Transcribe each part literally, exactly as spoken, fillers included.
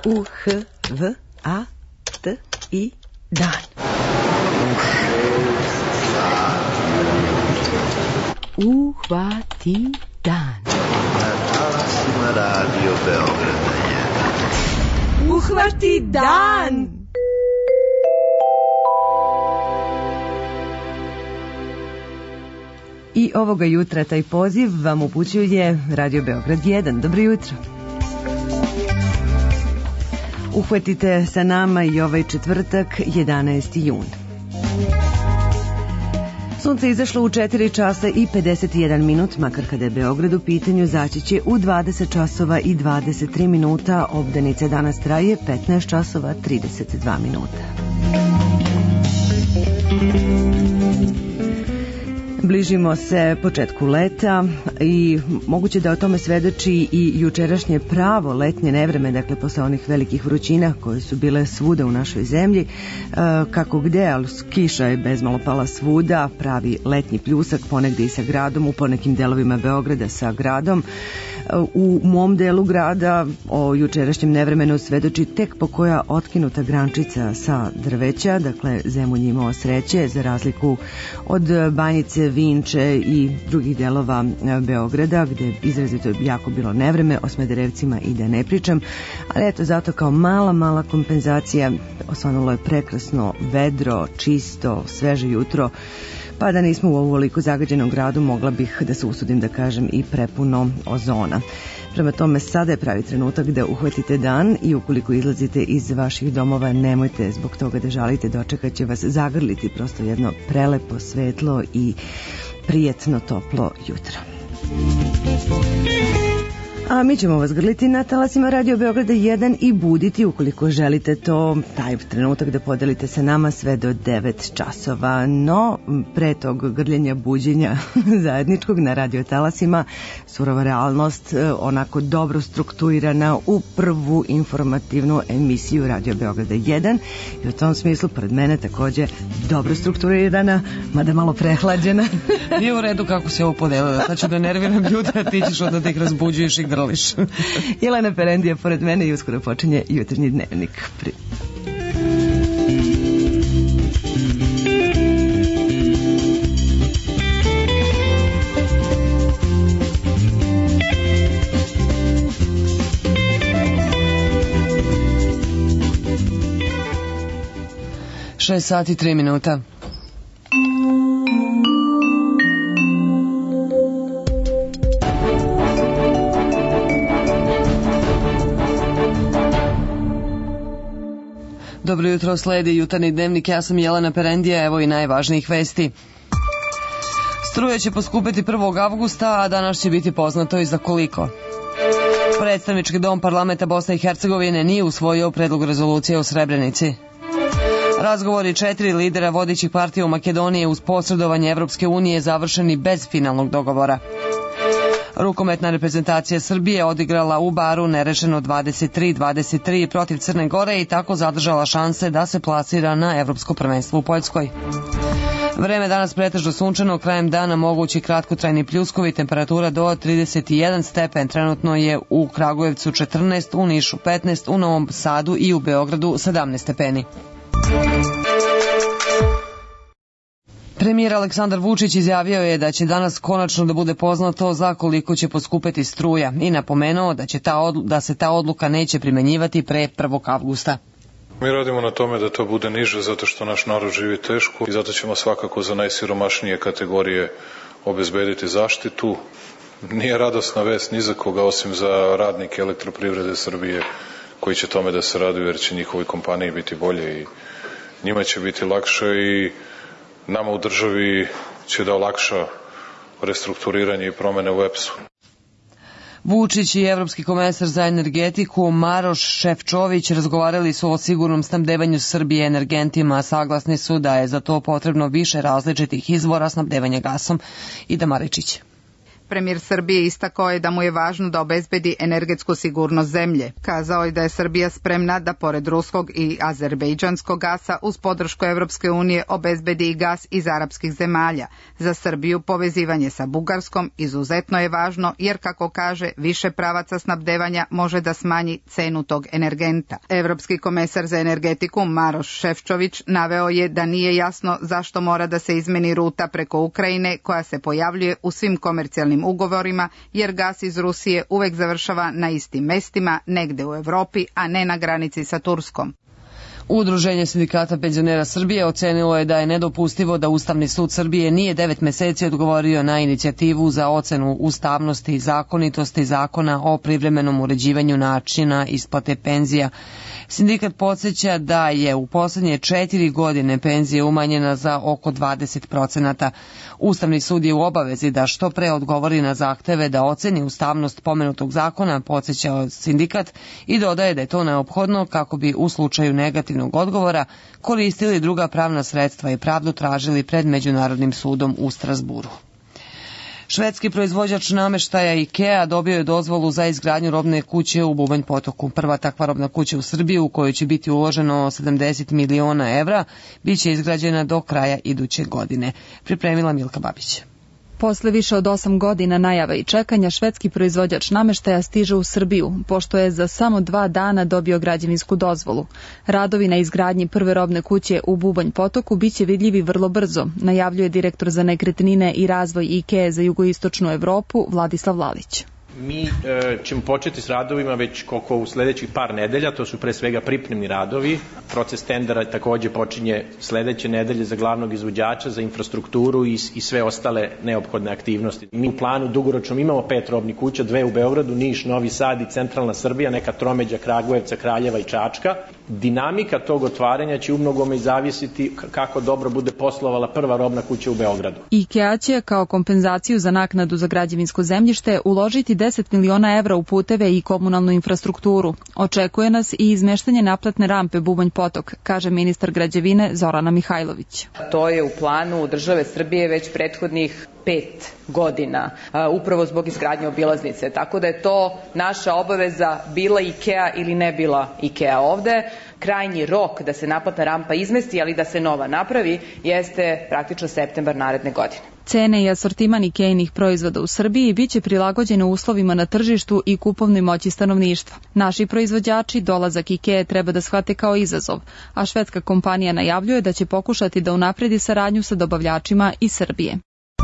U H V A T I dan. Uhvati dan. Na talasima Radio Beograda jedan. Uhvati dan. I ovoga jutra taj poziv vam upućuje Radio Beograd jedan. Dobro jutro. Uhvatite sa nama i ovaj četvrtak, jedanaesti jun. Sunce izašlo u četiri časa i pedeset jedan minut, makar kada je Beograd u pitanju, zaći će u dvadeset časova i dvadeset tri minuta. Obdanica danas traje petnaest časova trideset dva minuta. Bližimo se početku leta i moguće da o tome svedoči i jučerašnje pravo letnje nevreme, dakle posle onih velikih vrućina koje su bile svuda u našoj zemlji, kako gde, ali kiša je bezmalo pala svuda, pravi letnji pljusak, ponegde i sa gradom, u ponekim delovima Beograda sa gradom. U mom delu grada o jučerašnjem nevremenu svedoči tek po koja otkinuta grančica sa drveća, dakle Zemun je imao sreće za razliku od Banjice, Vinče i drugih delova Beograda gde je izrazito jako bilo nevreme, o Smederevcima i da ne pričam, ali eto zato kao mala, mala kompenzacija osvanulo je prekrasno vedro, čisto, sveže jutro, pa da nismo u ovoliko zagađenom gradu, mogla bih da se usudim da kažem i prepuno ozona. Prema tome, sada je pravi trenutak da uhvatite dan i ukoliko izlazite iz vaših domova, nemojte zbog toga da žalite, dočekat će vas zagrliti prosto jedno prelepo, svetlo i prijetno toplo jutro. A mi ćemo vas grliti na talasima Radio Beograda jedan i buditi ukoliko želite to, taj trenutak da podelite sa nama sve do devet časova. No, pre tog grljenja, buđenja zajedničkog na radio talasima, surova realnost, onako dobro strukturirana u prvu informativnu emisiju Radio Beograda jedan i u tom smislu pored mene takođe dobro strukturirana, mada malo prehlađena. Nije u redu kako se ovo podelila, sad ću da nerviram ljude, a ti ćeš onda da ih razbuđuješ i grliš. Jelena Perendija pored mene i uskoro počinje jutarnji dnevnik. Pri... Šest sati, tri minuta. Dobro jutro, sledi jutarnji dnevnik, ja sam Jelena Perendija, evo i najvažnijih vesti. Struja će poskupiti prvog avgusta, a danas će biti poznato i za koliko. Predstavnički dom parlamenta Bosne i Hercegovine nije usvojio predlog rezolucije o Srebrenici. Razgovori četiri lidera vodećih partija u Makedoniji uz posredovanje Evropske unije završeni bez finalnog dogovora. Rukometna reprezentacija Srbije odigrala u Baru nerešeno dvadeset tri dvadeset tri protiv Crne Gore i tako zadržala šanse da se plasira na evropsko prvenstvo u Poljskoj. Vreme danas pretežno sunčano, krajem dana mogući kratkotrajni pljuskovi, temperatura do trideset jedan stepen, trenutno je u Kragujevcu četrnaest, u Nišu petnaest, u Novom Sadu i u Beogradu sedamnaest stepeni. Premijer Aleksandar Vučić izjavio je da će danas konačno da bude poznato za koliko će poskupeti struja i napomenuo da, će ta odlu- da se ta odluka neće primenjivati pre prvog avgusta. Mi radimo na tome da to bude niže zato što naš narod živi teško i zato ćemo svakako za najsiromašnije kategorije obezbediti zaštitu. Nije radosna vest ni za koga osim za radnike Elektroprivrede Srbije koji će tome da se raduju jer će njihovi kompaniji biti bolje i njima će biti lakše i nama u državi će da olakša restrukturiranje i promene u E P S-u. Vučić i evropski komesar za energetiku Maroš Šefčović razgovarali su o sigurnom snabdevanju Srbije energentima, a saglasni su da je za to potrebno više različitih izvora snabdevanja gasom. Ida Maričić. Premijer Srbije istakao je da mu je važno da obezbedi energetsku sigurnost zemlje. Kazao je da je Srbija spremna da pored ruskog i azerbejdžanskog gasa uz podršku Evropske unije obezbedi i gas iz arapskih zemalja. Za Srbiju povezivanje sa Bugarskom izuzetno je važno jer, kako kaže, više pravaca snabdevanja može da smanji cenu tog energenta. Evropski komesar za energetiku Maroš Šefčović naveo je da nije jasno zašto mora da se izmeni ruta preko Ukrajine koja se pojavljuje u svim komercijalnim ugovorima, jer gas iz Rusije uvek završava na istim mestima, negde u Evropi, a ne na granici sa Turskom. Udruženje sindikata penzionera Srbije ocenilo je da je nedopustivo da Ustavni sud Srbije nije devet meseci odgovorio na inicijativu za ocenu ustavnosti i zakonitosti zakona o privremenom uređivanju načina isplate penzija. Sindikat podsjeća da je u poslednje četiri godine penzija umanjena za oko dvadeset procenata. Ustavni sud je u obavezi da što pre odgovori na zahteve da oceni ustavnost pomenutog zakona, podsjeća sindikat, i dodaje da je to neophodno kako bi u slučaju negativnog odgovora koristili druga pravna sredstva i pravdu tražili pred Međunarodnim sudom u Strazburu. Švedski proizvođač nameštaja IKEA dobio je dozvolu za izgradnju robne kuće u Bubanj Potoku. Prva takva robna kuća u Srbiji, u kojoj će biti uloženo sedamdeset miliona evra, biće izgrađena do kraja iduće godine. Pripremila Milka Babić. Posle više od osam godina najava i čekanja, švedski proizvođač nameštaja stiže u Srbiju, pošto je za samo dva dana dobio građevinsku dozvolu. Radovi na izgradnji prve robne kuće u Bubanj Potoku biće vidljivi vrlo brzo, najavljuje direktor za nekretnine i razvoj IKEA za jugoistočnu Evropu Vladislav Lalić. Mi e, ćemo početi s radovima već koliko u sledećih par nedelja, to su pre svega pripremni radovi. Proces tendera takođe počinje sledeće nedelje za glavnog izvođača, za infrastrukturu i, i sve ostale neophodne aktivnosti. Mi u planu dugoročno imamo pet robnih kuća, dve u Beogradu, Niš, Novi Sad i centralna Srbija, neka tromeđa Kragujevca, Kraljeva i Čačka. Dinamika tog otvaranja će umnogome zavisiti kako dobro bude poslovala prva robna kuća u Beogradu. IKEA će kao kompenzaciju za naknadu za građevinsko zemljište uložiti deset miliona evra u puteve i komunalnu infrastrukturu. Očekuje nas i izmeštanje naplatne rampe Bubanj Potok, kaže ministar građevine Zorana Mihajlović. To je u planu države Srbije već prethodnih pet godina, upravo zbog izgradnje obilaznice. Tako da je to naša obaveza, bila IKEA ili ne bila IKEA ovde. Krajnji rok da se naplatna rampa izmesti, ali da se nova napravi, jeste praktično septembar naredne godine. Cene i asortiman IKEA-inih proizvoda u Srbiji biće prilagođene uslovima na tržištu i kupovnoj moći stanovništva. Naši proizvođači dolazak IKEA treba da shvate kao izazov, a švedska kompanija najavljuje da će pokušati da unapredi saradnju sa dobavljačima iz Srbije.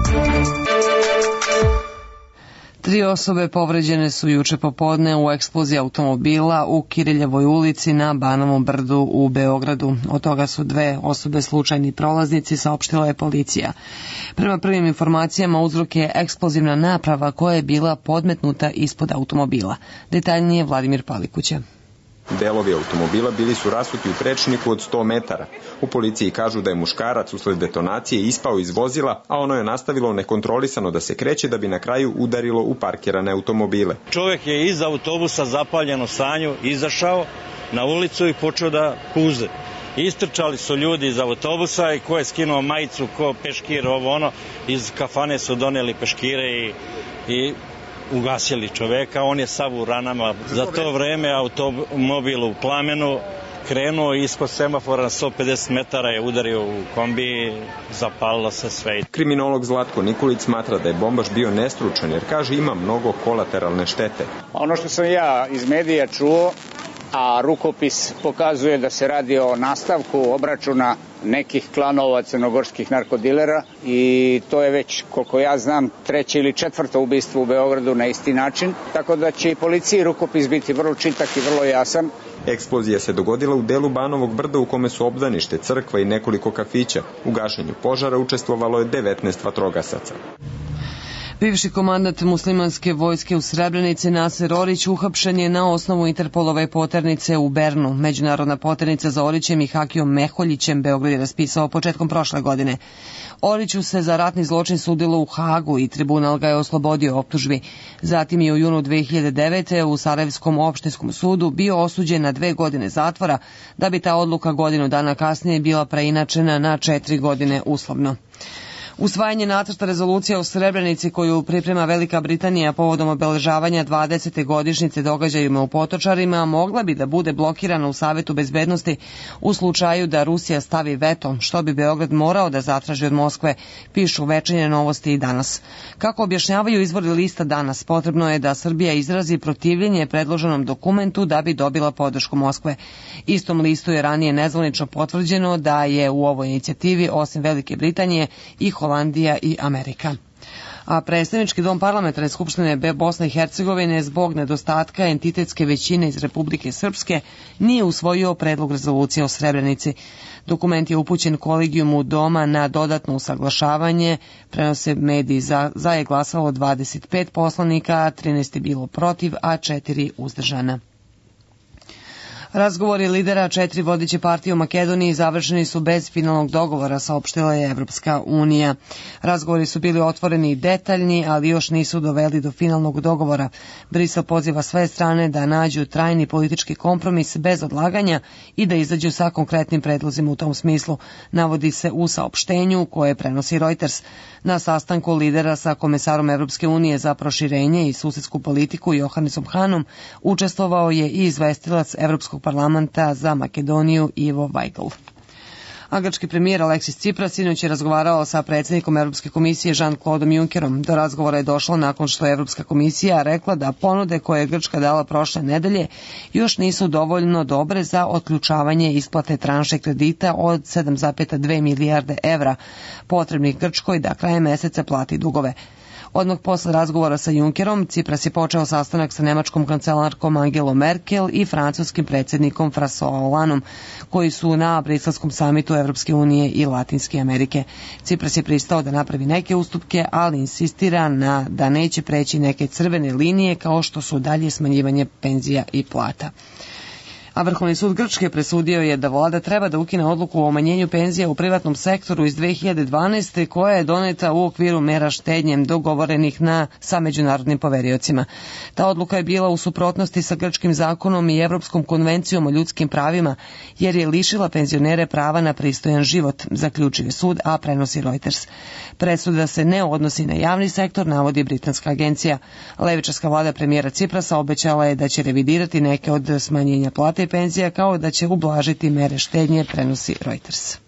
Tri osobe povređene su juče popodne u eksploziji automobila u Kiriljevoj ulici na Banovom brdu u Beogradu. Od toga su dve osobe slučajni prolaznici, saopštila je policija. Prema prvim informacijama uzrok je eksplozivna naprava koja je bila podmetnuta ispod automobila. Detaljnije Vladimir Palikuća. Delovi automobila bili su rasuti u prečniku od sto metara. U policiji kažu da je muškarac usled detonacije ispao iz vozila, a ono je nastavilo nekontrolisano da se kreće da bi na kraju udarilo u parkirane automobile. Čovjek je iz autobusa zapaljeno stanju izašao na ulicu i počeo da puze. Istrčali su ljudi iz autobusa i ko je skinuo majicu, ko peškir, ovo ono, iz kafane su doneli peškire i, i ugasili čoveka, on je sav u ranama. Za to vreme automobil u plamenu krenuo ispod semafora na sto pedeset metara, je udario u kombi, zapalilo se sve. Kriminolog Zlatko Nikolić smatra da je bombaš bio nestručan jer kaže ima mnogo kolateralne štete. Ono što sam ja iz medija čuo, a rukopis pokazuje da se radi o nastavku obračuna nekih klanova crnogorskih narkodilera i to je već, koliko ja znam, treće ili četvrto ubistvo u Beogradu na isti način, tako da će i policiji rukopis biti vrlo čitak i vrlo jasan. Eksplozija se dogodila u delu Banovog brda u kome su obdanište, crkva i nekoliko kafića. U gašenju požara učestvovalo je devetnaest vatrogasaca. Bivši komandant muslimanske vojske u Srebrenici Naser Orić uhapšen je na osnovu Interpolove poternice u Bernu. Međunarodna poternica za Orićem i Hakijom Meholjićem Beograd je raspisao početkom prošle godine. Oriću se za ratni zločin sudilo u Hagu i tribunal ga je oslobodio optužbi. Zatim je u junu dve hiljade devete. u Sarajevskom opštinskom sudu bio osuđen na dve godine zatvora, da bi ta odluka godinu dana kasnije bila preinačena na četiri godine uslovno. Usvajanje nacrta rezolucije o Srebrenici koju priprema Velika Britanija povodom obeležavanja dvadesete godišnjice događajima u Potočarima mogla bi da bude blokirana u Savetu bezbednosti u slučaju da Rusija stavi veto, što bi Beograd morao da zatraži od Moskve, pišu Večernje novosti i Danas. Kako objašnjavaju izvori lista Danas, potrebno je da Srbija izrazi protivljenje predloženom dokumentu da bi dobila podršku Moskve. Istom listu je ranije nezvanično potvrđeno da je u ovoj inicijativi osim Velike Britanije i Holandija i Amerika. A predstavnički dom parlamentarne skupštine Bosne i Hercegovine zbog nedostatka entitetske većine iz Republike Srpske nije usvojio predlog rezolucije o Srebrenici. Dokument je upućen kolegijumu doma na dodatno usaglašavanje, prenose mediji, za, za je glasalo dvadeset pet poslanika, trinaest je bilo protiv, a četiri uzdržana. Razgovori lidera četiri vodeće partije u Makedoniji završeni su bez finalnog dogovora, saopštila je Evropska unija. Razgovori su bili otvoreni i detaljni, ali još nisu doveli do finalnog dogovora. Brisel poziva sve strane da nađu trajni politički kompromis bez odlaganja i da izađu sa konkretnim predlozima u tom smislu, navodi se u saopštenju koje prenosi Reuters. Na sastanku lidera sa komesarom Evropske unije za proširenje i susedsku politiku Johannesom Hanom učestvovao je i izvestilac Evropskog parlamenta za Makedoniju Ivo Weigl. A grčki premijer Aleksis Tsipras sinoć je razgovarao sa predsjednikom Evropske komisije Jean-Claude Junckerom. Do razgovora je došlo nakon što je Evropska komisija rekla da ponude koje je Grčka dala prošle nedelje još nisu dovoljno dobre za otključavanje isplate tranše kredita od sedam zarez dve milijarde evra potrebnih Grčkoj da krajem meseca plati dugove. Odmah posle razgovora sa Junckerom, Tsipras je počeo sastanak sa nemačkom kancelarkom Angelom Merkel i francuskim predsjednikom François Hollandom, koji su na briselskom samitu Evropske unije i Latinske Amerike. Tsipras je pristao da napravi neke ustupke, ali insistira na da neće preći neke crvene linije kao što su dalje smanjivanje penzija i plata. A Vrhovni sud Grčke presudio je da vlada treba da ukine odluku o umanjenju penzija u privatnom sektoru iz dve hiljade dvanaeste. koja je doneta u okviru mera štednje dogovorenih na, sa međunarodnim poveriocima. Ta odluka je bila u suprotnosti sa grčkim zakonom i Evropskom konvencijom o ljudskim pravima, jer je lišila penzionere prava na pristojan život, zaključio sud, a prenosi Reuters. Presuda se ne odnosi na javni sektor, navodi britanska agencija. Levičarska vlada premijera Tsiprasa obećala je da će revidirati neke od smanjenja plate i penzija, kao da će ublažiti mere štednje, prenosi Reuters.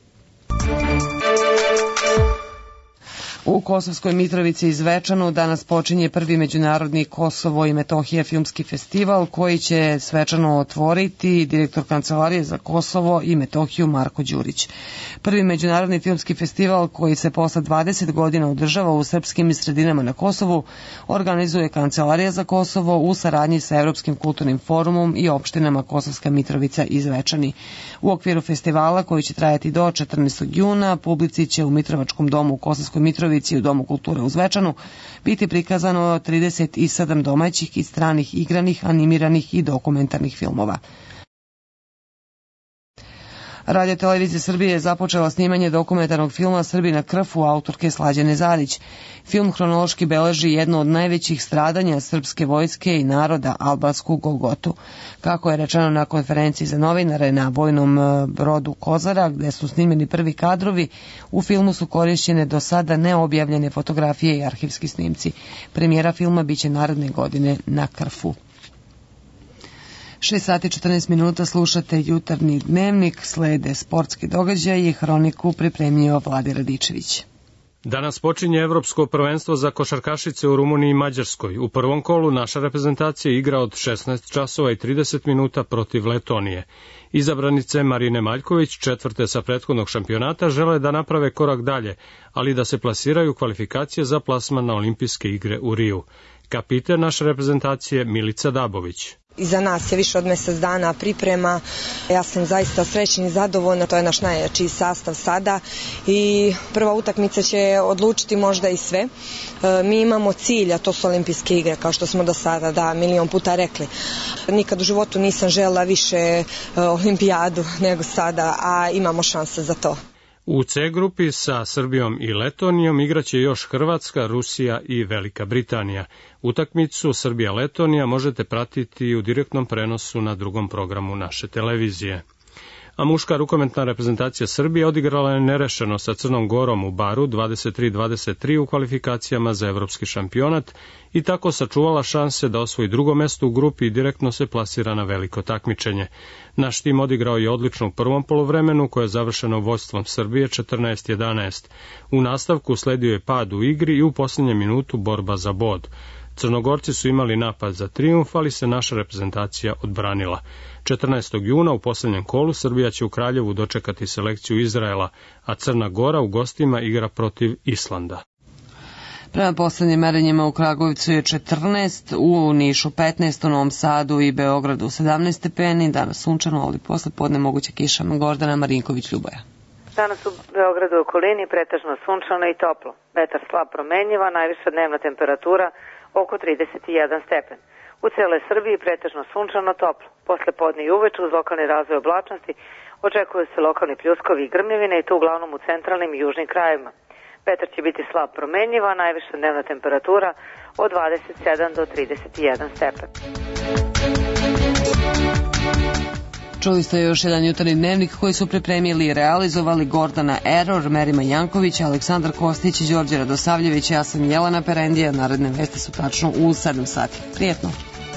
U Kosovskoj Mitrovici i Zvečanu danas počinje prvi međunarodni Kosovo i Metohija filmski festival koji će svečano otvoriti direktor Kancelarije za Kosovo i Metohiju Marko Đurić. Prvi međunarodni filmski festival koji se posle dvadeset godina održava u srpskim sredinama na Kosovu organizuje Kancelarija za Kosovo u saradnji sa Evropskim kulturnim forumom i opštinama Kosovska Mitrovica i Zvečani. U okviru festivala koji će trajati do četrnaestog juna publici će u Mitrovačkom domu u Kosovskoj Mitrovici u Domu kulture u Zvečanu biti prikazano trideset sedam domaćih i stranih igranih, animiranih i dokumentarnih filmova. Radio Televizija Srbije je započela snimanje dokumentarnog filma Srbi na krfu autorke Slađane Zarić. Film hronološki beleži jedno od najvećih stradanja srpske vojske i naroda, albansku Golgotu. Kako je rečeno na konferenciji za novinare na vojnom brodu Kozara, gde su snimljeni prvi kadrovi, u filmu su korišćene do sada neobjavljene fotografije i arhivski snimci. Premijera filma biće naredne godine na Krfu. šest sati četrnaest minuta slušate Jutarnji dnevnik, slede sportski događaj i hroniku pripremio Vladi Radičević. Danas počinje Evropsko prvenstvo za košarkašice u Rumuniji i Mađarskoj. U prvom kolu naša reprezentacija igra od šesnaest časova i trideset minuta protiv Letonije. Izabranice Marine Maljković, četvrte sa prethodnog šampionata, žele da naprave korak dalje, ali da se plasiraju kvalifikacije za plasman na olimpijske igre u Riju. Kapiten naše reprezentacije Milica Dabović. Iza nas je više od mjesec dana priprema. Ja sam zaista srećna i zadovoljna. To je naš najjači sastav sada i prva utakmica će odlučiti možda i sve. Mi imamo cilj, a to su olimpijske igre, kao što smo do sada da milion puta rekli. Nikad u životu nisam željela više olimpijadu nego sada, a imamo šanse za to. U C grupi sa Srbijom i Letonijom igraće još Hrvatska, Rusija i Velika Britanija. Utakmicu Srbija-Letonija možete pratiti u direktnom prenosu na drugom programu naše televizije. a muška rukometna reprezentacija Srbije odigrala je nerešeno sa Crnom Gorom u Baru dvadeset tri dvadeset tri u kvalifikacijama za evropski šampionat i tako sačuvala šanse da osvoji drugo mesto u grupi i direktno se plasira na veliko takmičenje. Naš tim odigrao je odlično u prvom poluvremenu koje je završeno vođstvom Srbije četrnaest jedanaest. U nastavku sledio je pad u igri i u posljednjem minutu borba za bod. Crnogorci su imali napad za trijumf, ali se naša reprezentacija odbranila. četrnaestog juna u posljednjem kolu Srbija će u Kraljevu dočekati selekciju Izraela, a Crna Gora u gostima igra protiv Islanda. Prema poslednjim merenjima u Kragujevcu je četrnaest, u Nišu petnaest, u Novom Sadu i Beogradu sedamnaest stepeni, danas sunčano, ali posle podne moguća kiša. Gordana Marinković, Ljuboja. Danas u Beogradu i okolini pretežno sunčano i toplo. Vetar slab promenjiva, najviša dnevna temperatura oko trideset jedan stepen. U celoj Srbiji pretežno sunčano toplo. Posle podne i uveče uz lokalni razvoj oblačnosti očekuju se lokalni pljuskovi i grmljevine i to uglavnom u centralnim i južnim krajevima. Vetar će biti slab promenjiva, najviša dnevna temperatura od dvadeset sedam do trideset jedan stepen. Čuli ste još jedan jutarnji dnevnik koji su pripremili i realizovali Gordana Error, Merima Janković, Aleksandar Kostić, Đorđe Radosavljević, ja sam Jelena Perendija. Naredne vesti su tačno u sedam sati. Prijetno!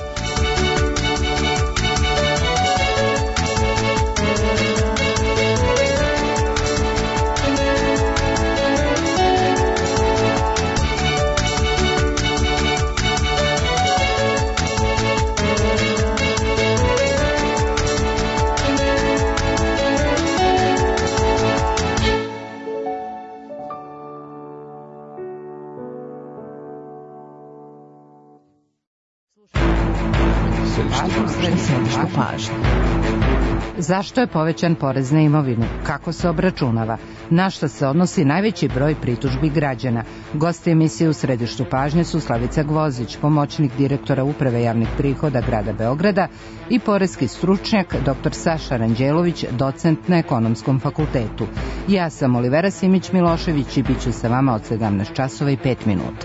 Zašto je povećan porez na imovinu? Kako se obračunava? Na šta se odnosi najveći broj pritužbi građana? Gosti emisije u središtu pažnje su Slavica Gvozić, pomoćnik direktora Uprave javnih prihoda grada Beograda i poreski stručnjak dr Saša Ranđelović, docent na Ekonomskom fakultetu. Ja sam Olivera Simić-Milošević i bit ću sa vama od sedamnaest časova i pet minuta.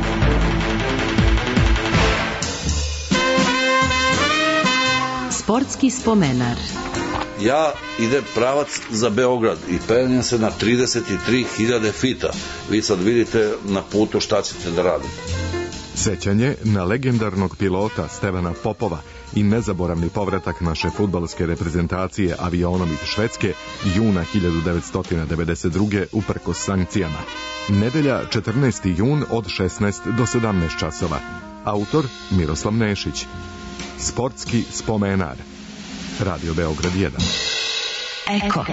Sportski spomenar. Ja idem pravac za Beograd i penjem se na trideset tri hiljade fita. Vi sad vidite na putu šta ćete da radite. Sećanje na legendarnog pilota Stevana Popova i nezaboravni povratak naše fudbalske reprezentacije avionom iz Švedske juna hiljadu devetsto devedeset druge uprkos sankcijama. Nedelja četrnaesti jun od šesnaest do sedamnaest časova. Autor Miroslav Nešić. Sportski spomenar. Radio Beograd jedan. Eko.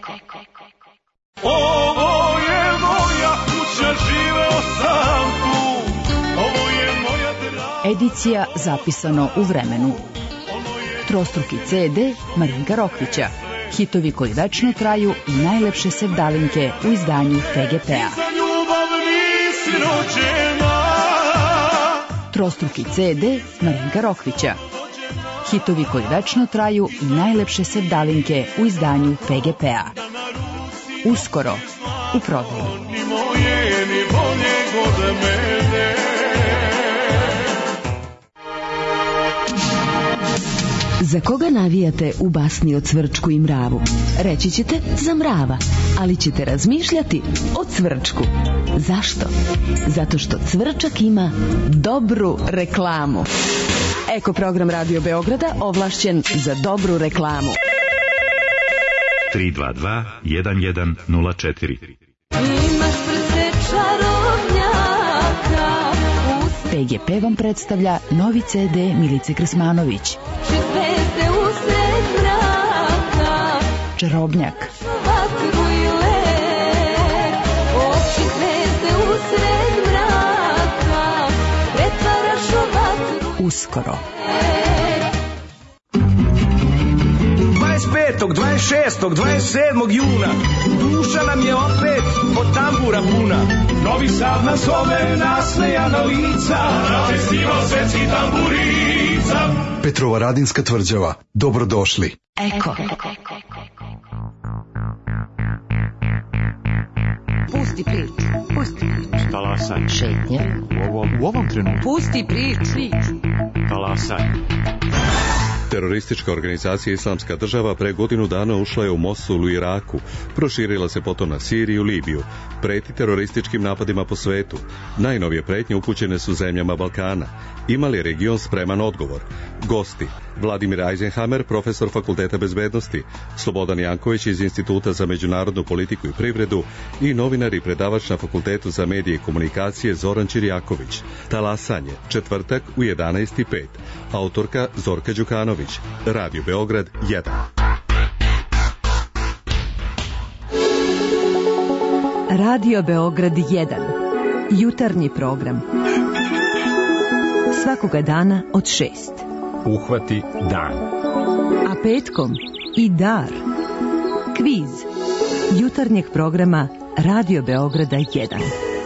Ovo je moja kuća, živeo sam tu. Ovo je moja draga. Edicija zapisano u vremenu. Trostruki ce de Marinka Rokvića. Hitovi koji večno traju i najlepše sevdalinke u izdanju fe ge pe-a. Za ljubav nisi rođena. Trostruki ce de Marinka Rokvića. Hitovi koji večno traju i najlepše sevdalinke u izdanju fe ge pe-a. Uskoro u prodaju. Ni moje, ni bolje god mene. Za koga navijate u basni o Cvrčku i mravu? Reći ćete za mrava, ali ćete razmišljati o Cvrčku. Zašto? Zato što Cvrčak ima dobru reklamu. Eko program Radio Beograda ovlašćen za dobru reklamu. tri dva dva jedan jedan nula četiri. Imaš prste čarobnjaka. fe ge pe vam predstavlja novi ce de Milice Krsmanović. Zvezde usred mraka. Čarobnjak. Vatru i led. Oči zvezde usred mraka. Pretvaraš u vatru. Uskoro. dvadeset petog, dvadeset šestog, dvadeset sedmog juna duša nam je opet od tambura puna. Novi Sad nas zove, nasmejana lica, na festival svetskih tamburica. Petrova Radinska tvrđava, dobrodošli. Eko. Pusti priču, pusti priču. Talasaj. Šetnje. U ovom, u ovom trenutku. Pusti priču. Talasaj. Teroristička organizacija Islamska država pre godinu dana ušla je u Mosul u Iraku, proširila se potom na Siriju, Libiju, preti terorističkim napadima po svetu. Najnovije pretnje upućene su zemljama Balkana. Ima li region spreman odgovor? Gosti: Vladimir Eisenhammer, profesor Fakulteta bezbednosti, Slobodan Janković iz Instituta za međunarodnu politiku i privredu i novinar i predavač na Fakultetu za medije i komunikacije Zoran Čirjaković. Talasanje, četvrtak u jedanaest i pet. Autorka Zorka Đukanović. Radio Beograd jedan. Radio Beograd jedan. Jutarnji program. Svakoga dana od šest. Uhvati dan. A petkom i dar. Kviz. Jutarnjeg programa Radio Beograda jedan.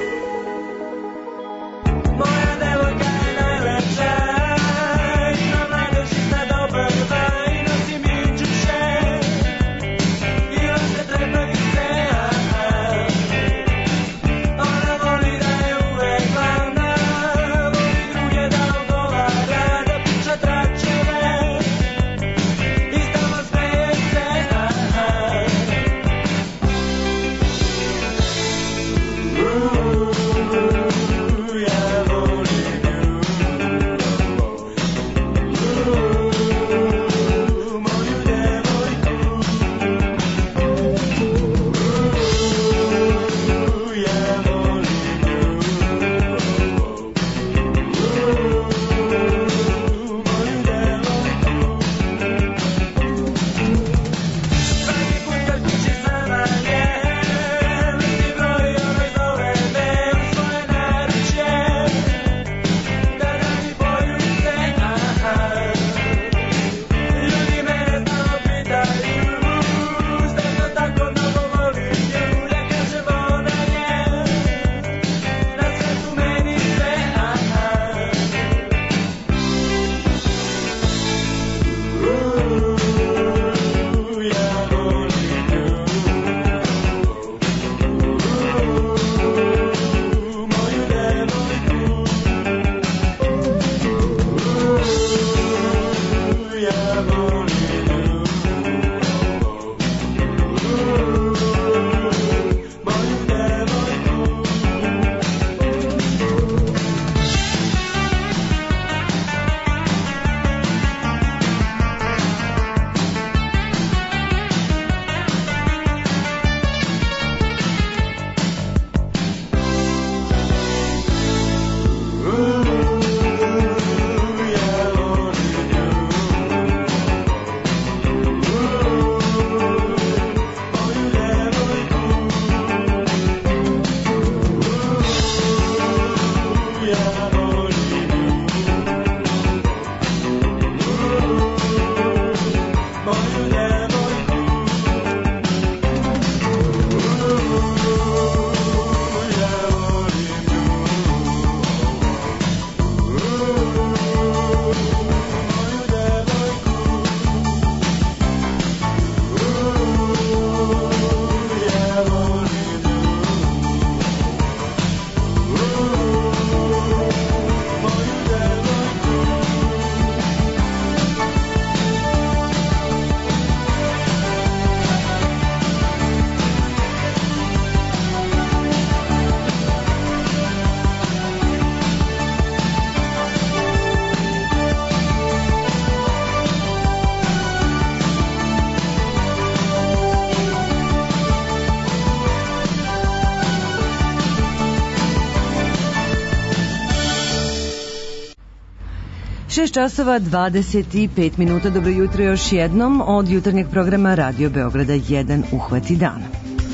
šest časova dvadeset pet minuta. Dobro jutro još jednom od jutarnjeg programa Radio Beograda jedan. Uhvati dan.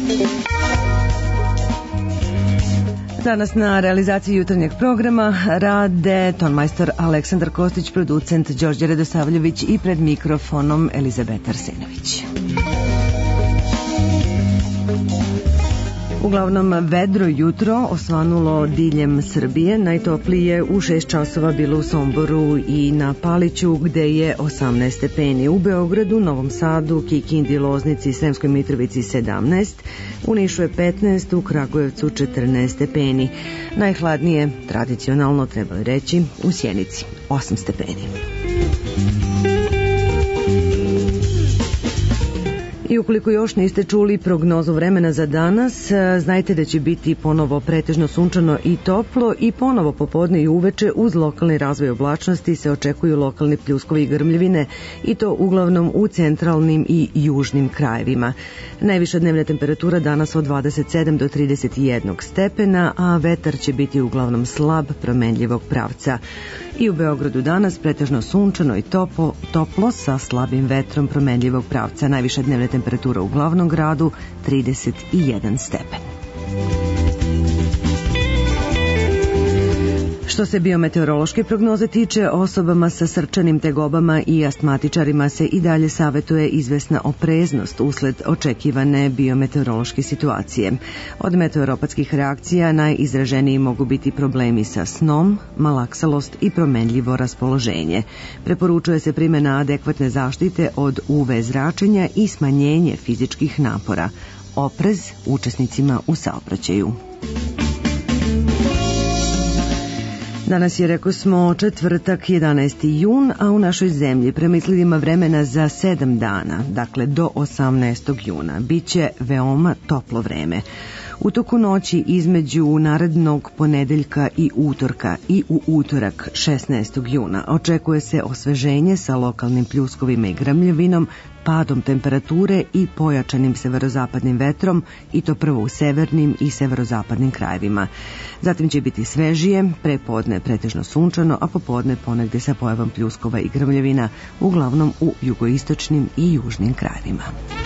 Danas na realizaciji jutarnjeg programa rade tonmajstor Aleksandar Kostić, producent Đorđe Radosavljević i pred mikrofonom Elizabeta Arsenović. Uglavnom vedro jutro osvanulo diljem Srbije, najtoplije u šest časova bilo u Somboru i na Paliću gde je osamnaest stepeni, u Beogradu, Novom Sadu, Kikindi, Loznici i Sremskoj Mitrovici sedamnaest, u Nišu je petnaest, u Kragujevcu četrnaest stepeni, najhladnije, tradicionalno treba reći, u Sjenici osam stepeni. I ukoliko još niste čuli prognozu vremena za danas, znajte da će biti ponovo pretežno sunčano i toplo i ponovo popodne i uveče uz lokalni razvoj oblačnosti se očekuju lokalni pljuskovi i grmljevine i to uglavnom u centralnim i južnim krajevima. Najviša dnevna temperatura danas od dvadeset sedam do trideset jedan stepena, a vetar će biti uglavnom slab, promenljivog pravca. I u Beogradu danas pretežno sunčano i topo, toplo sa slabim vetrom promenljivog pravca. Najviša dnevna temperatura u glavnom gradu trideset jedan stepen. Što se biometeorološke prognoze tiče, osobama sa srčanim tegobama i astmatičarima se i dalje savetuje izvesna opreznost usled očekivane biometeorološke situacije. Od meteoropatskih reakcija najizraženiji mogu biti problemi sa snom, malaksalost i promenljivo raspoloženje. Preporučuje se primjena adekvatne zaštite od U V zračenja i smanjenje fizičkih napora. Oprez učesnicima u saobraćaju. Danas je, rekao smo, četvrtak, jedanaesti jun, a u našoj zemlji prema izgledima vremena za sedam dana, dakle do osamnaestog juna, biće veoma toplo vreme. U toku noći između narednog ponedeljka i utorka i u utorak šesnaestog juna očekuje se osveženje sa lokalnim pljuskovima i grmljevinom, padom temperature i pojačanim severozapadnim vetrom, i to prvo u severnim i severozapadnim krajevima. Zatim će biti svežije, prepodne pretežno sunčano, a popodne ponegde sa pojavom pljuskova i grmljevina, uglavnom u jugoistočnim i južnim krajevima.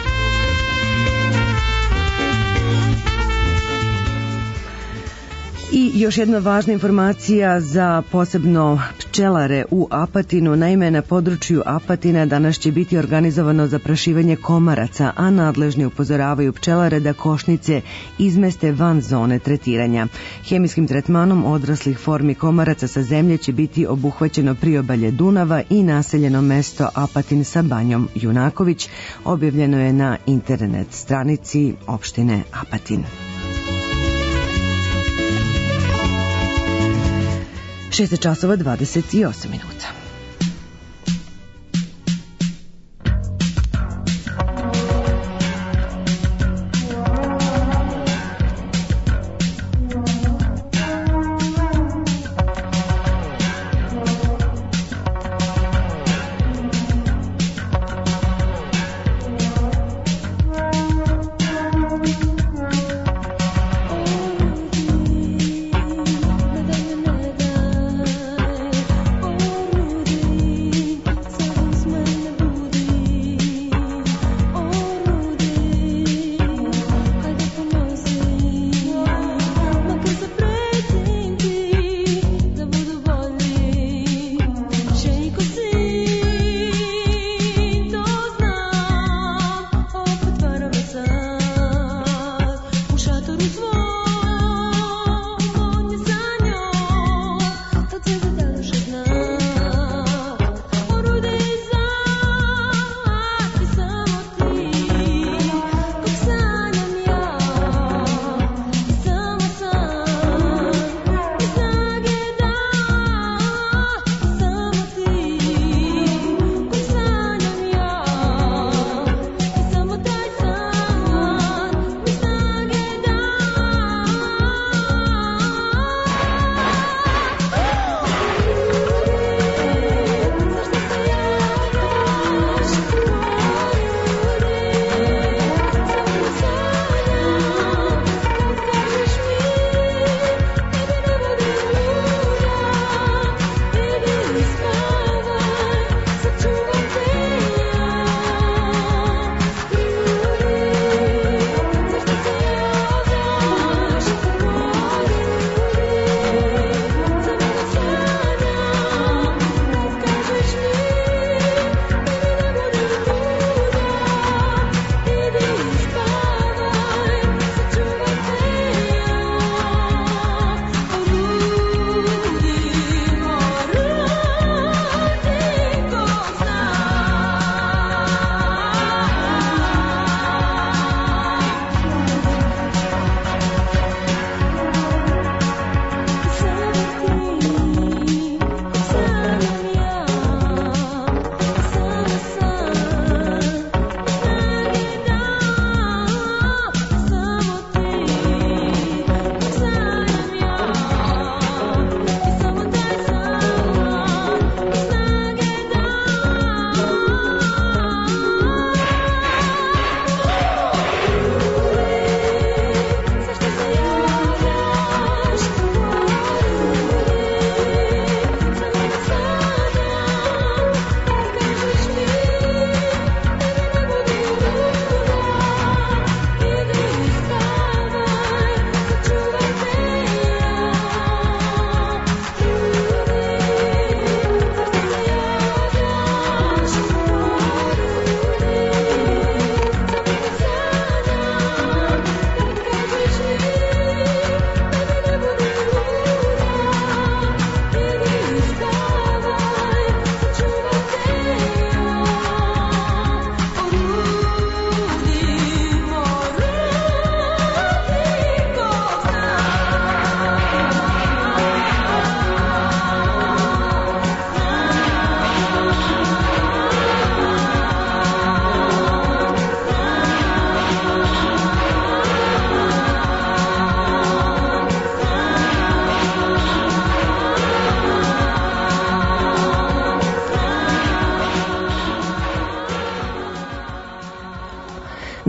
I još jedna važna informacija za posebno pčelare u Apatinu. Naime, na području Apatina danas će biti organizovano zaprašivanje komaraca, a nadležni upozoravaju pčelare da košnice izmeste van zone tretiranja. Hemijskim tretmanom odraslih formi komaraca sa zemlje će biti obuhvaćeno priobalje Dunava i naseljeno mesto Apatin sa banjom Junaković. Objavljeno je na internet stranici opštine Apatin. šest časova dvadeset osam minuta.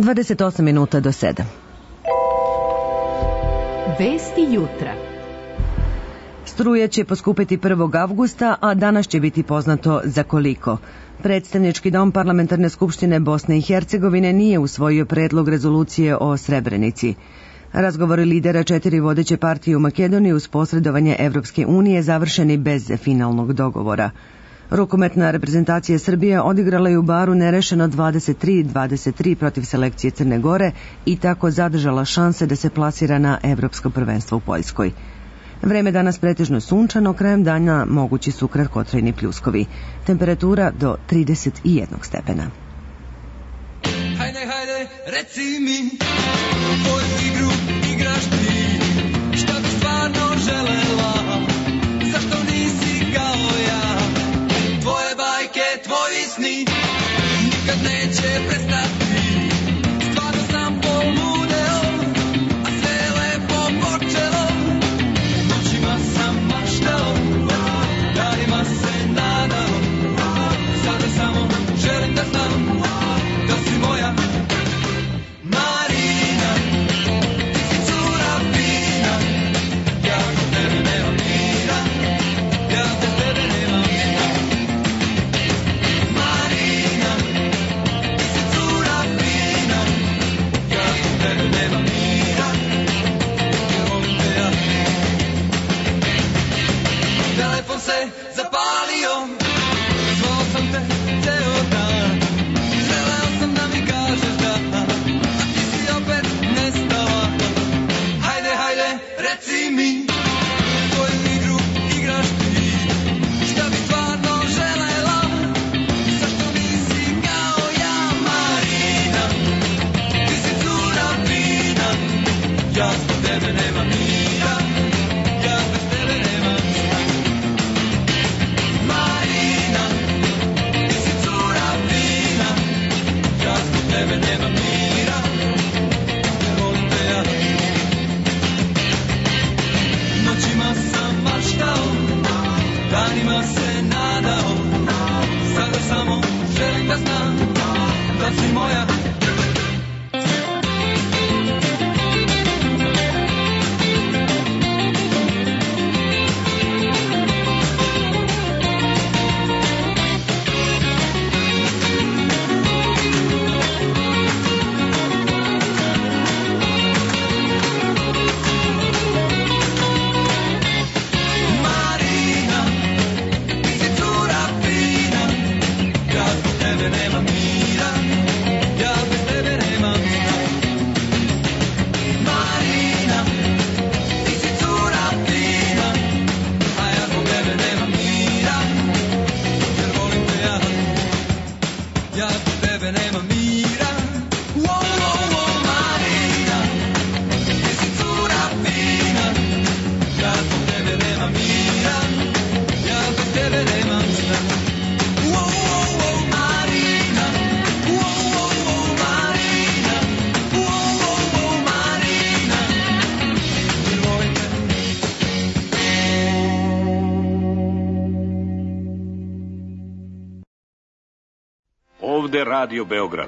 dvadeset osam minuta do sedam. Vesti jutra. Struja će poskupiti prvog avgusta, a danas će biti poznato za koliko. Predstavnički dom Parlamentarne skupštine Bosne i Hercegovine nije usvojio predlog rezolucije o Srebrenici. Razgovori lidera četiri vodeće partije u Makedoniji uz posredovanje Evropske unije završeni bez finalnog dogovora. Rukometna reprezentacija Srbije odigrala je u Baru nerešeno dvadeset tri dvadeset tri protiv selekcije Crne Gore i tako zadržala šanse da se plasira na Evropsko prvenstvo u Poljskoj. Vreme danas pretežno sunčano, krajem dana mogući su kratkotrajni pljuskovi. Temperatura do trideset jedan stepena. Hajde, hajde, reci mi, koju igru igraš ti, šta bi stvarno želela, zašto nisi kao ja, tvoje bajke, tvoji sni, nikad neće prestati, stvarno sam poludeo, a sve je lepo počelo, noćima sam maštao, danima se nadao, sada samo želim da znam, da si moja Marina, ti si cura fina, ja kod tebe nemam mira, ja kod tebe nemam mira. Marina, ti si cura fina, ja kod tebe nemam mira, jer volim te ja. Telefon se zapalio, zvao sam te ceo dan, želeo sam da mi kažeš da, a ti si opet nestala. Hajde, hajde, reci mi, koju igru igraš ti, šta bi stvarno želela, zašto nisi kao ja, Marina, ti si cura fina, ja zbog tebe nemam mira, ja bez tebe nemam mira. Marina, ti si cura fina, ja zbog tebe nemam mira, jer volim te ja. Noćima sam maštao, danima se nadao, sada samo želim da znam, da si moja. Marina, ti si cura fina, ja zbog tebe nemam mira, ja bez tebe nemam mira. Marina, ti si cura fina, a ja zbog tebe nemam mira, jer volim te ja, ja zbog tebe nemam mira. Wo, wo, wo, Marina, ti si cura fina, ja zbog tebe nemam mira, ja bez tebe nemam mira. Wo, wo, wo, Marina, wo, wo, wo, Marina, wo, wo, wo, Marina, jer volim te. Ovde Radio Beograd.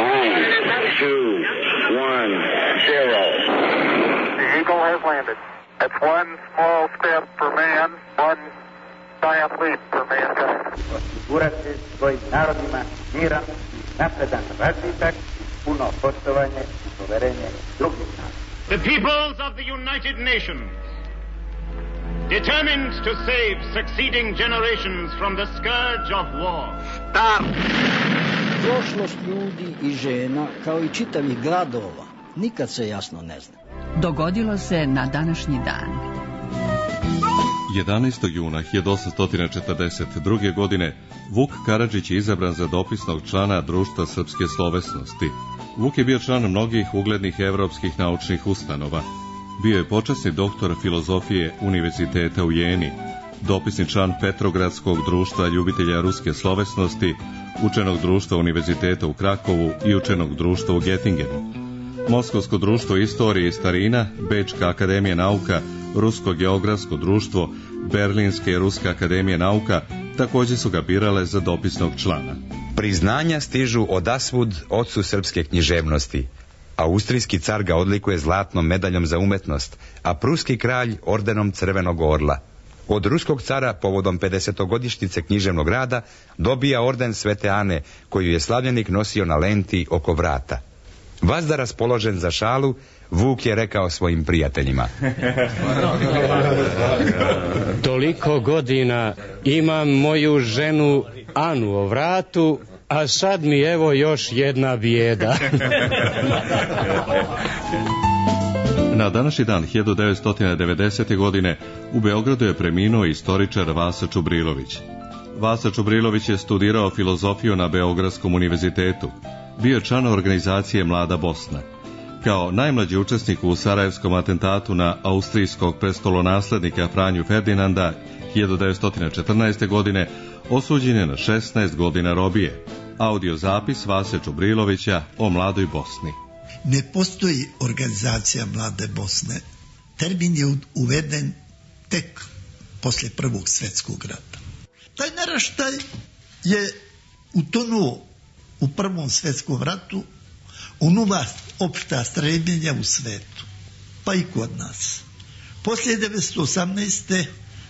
The Eagle has landed. That's one small step for man, one giant leap for mankind. Osigurati svojim narodima miran, napredan razvitak, puno poštovanje i poverenje drugih naroda. The peoples of the United Nations, determined to save succeeding generations from the scourge of war. Start! Prošlost ljudi i žena, kao i čitavih gradova, nikad se jasno ne zna. Dogodilo se na današnji dan. jedanaestog juna hiljadu osamsto četrdeset druge. godine Vuk Karadžić je izabran za dopisnog člana Društva srpske slovesnosti. Vuk je bio član mnogih uglednih evropskih naučnih ustanova. Bio je počasni doktor filozofije Univerziteta u Jeni, dopisni član Petrogradskog društva ljubitelja ruske slovesnosti, učenog društva Univerziteta u Krakovu i učenog društva u Gettingenu. Moskovsko društvo istorije i starina, Bečka akademija nauka, Rusko geografsko društvo, Berlinska i Ruska akademija nauka također su ga birale za dopisnog člana. Priznanja stižu odasvud ocu srpske književnosti. Austrijski car ga odlikuje zlatnom medaljom za umetnost, a pruski kralj ordenom Crvenog orla. Od ruskog cara povodom pedesetogodišnjice književnog rada dobija orden Svete Ane, koju je slavljenik nosio na lenti oko vrata. Vazda raspoložen za šalu, Vuk je rekao svojim prijateljima: toliko godina imam moju ženu Anu o vratu, a sad mi evo još jedna bijeda. Na današnji dan hiljadu devetsto devedesete. godine u Beogradu je preminuo istoričar Vasa Čubrilović. Vasa Čubrilović je studirao filozofiju na Beogradskom univerzitetu. Bio je član organizacije Mlada Bosna. Kao najmlađi učesnik u Sarajevskom atentatu na austrijskog prestolonaslednika Franju Ferdinanda hiljadu devetsto četrnaeste. godine osuđen je na šesnaest godina robije. Audio zapis Vase Čubrilovića o Mladoj Bosni. Ne postoji organizacija Mlade Bosne. Termin je uveden tek posle Prvog svjetskog rata. Taj naraštaj je utonuo u Prvom svjetskom ratu u nova opšta strebljenja u svetu, pa i kod nas. Poslije devetsto osamnaeste.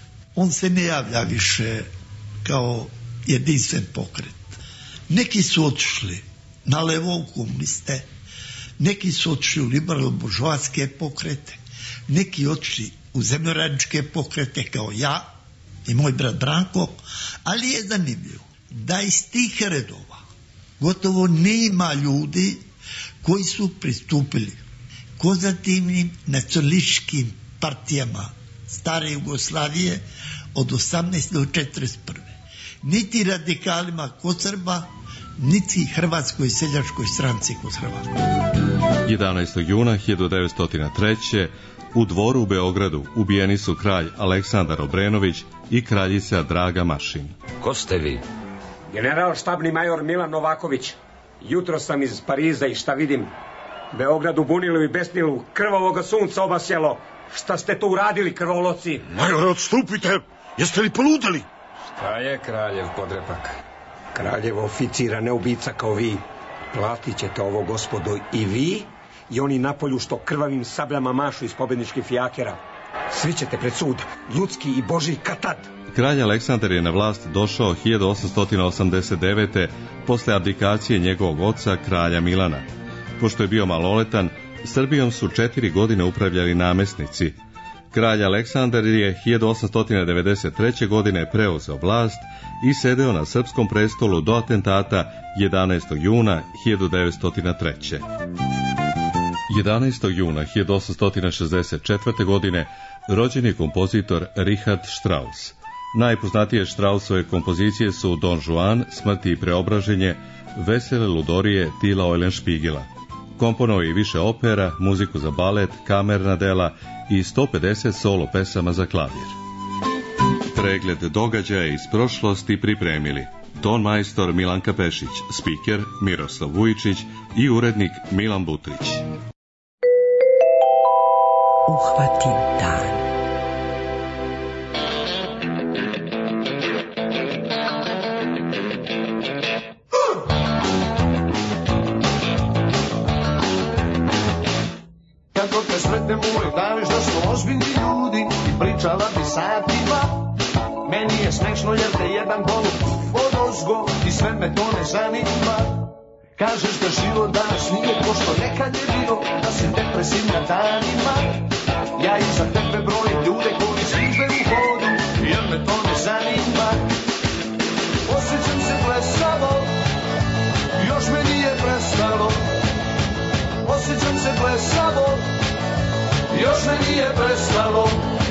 on se ne javlja više kao jedinstven pokret. Neki su otišli na levo komuniste, neki su otišli u liberalno-buržoaske pokrete, neki otišli u zemljoradničke pokrete kao ja i moj brat Branko, ali je zanimljivo da iz tih redova gotovo nema ljudi koji su pristupili konzervativnim nacionalističkim partijama stare Jugoslavije od osamnaeste do četrdeset prve. Niti radikalima kod Srba, niti Hrvatskoj seljačkoj stranci kod Hrvatskoj. jedanaestog juna hiljadu devetsto treće. u dvoru u Beogradu ubijeni su kralj Aleksandar Obrenović i kraljica Draga Mašin. Ko ste vi? General štabni major Milan Novaković. Jutro sam iz Pariza i šta vidim? Beogradu bunilu i besnilu, krvavoga sunca obasjelo. Šta ste to uradili, krvoloci? Majore, odstupite! Jeste li poludeli? Šta je kraljev podrepak? Kraljev oficira, ne ubica kao vi. Platit ćete ovo, gospodo, i vi i oni napolju što krvavim sabljama mašu iz pobedničkih fijakera. Svi ćete pred sud, ljudski i božji katad. Kralj Aleksandar je na vlast došao hiljadu osamsto osamdeset devete. posle abdikacije njegovog oca, kralja Milana. Pošto je bio maloletan, Srbijom su četiri godine upravljali namesnici. Kralj Aleksandar je hiljadu osamsto devedeset treće. godine preuzeo vlast i sedeo na srpskom prestolu do atentata jedanaestog juna hiljadu devetsto treće. jedanaestog juna hiljadu osamsto šezdeset četvrte. godine rođen je kompozitor Richard Strauss. Najpoznatije Straussove kompozicije su Don Juan, Smrti i preobraženje, Vesele ludorije Tila Eulenspiegela. Komponovao je i više opera, muziku za balet, kamerna dela i sto pedeset solo pesama za klavir. Pregled događaja iz prošlosti pripremili ton majstor Milanka Pešić, spiker Miroslav Vujičić i urednik Milan Butrić. Uhvati dan. Kako te sretnem uvek daviš da smo ozbiljni ljudi i pričala bi satima. Meni je smešno jer te jedan golub odozgo i sve me to ne zanima. Kažeš da život danas nije ko što nekad je bio, da si depresiv na danima. Ja iza tebe brojim ljude koji skribe u hodu, jer me to ne zanima. Osjećam se blesavo, još me nije prestalo. Osjećam se blesavo, još me nije prestalo.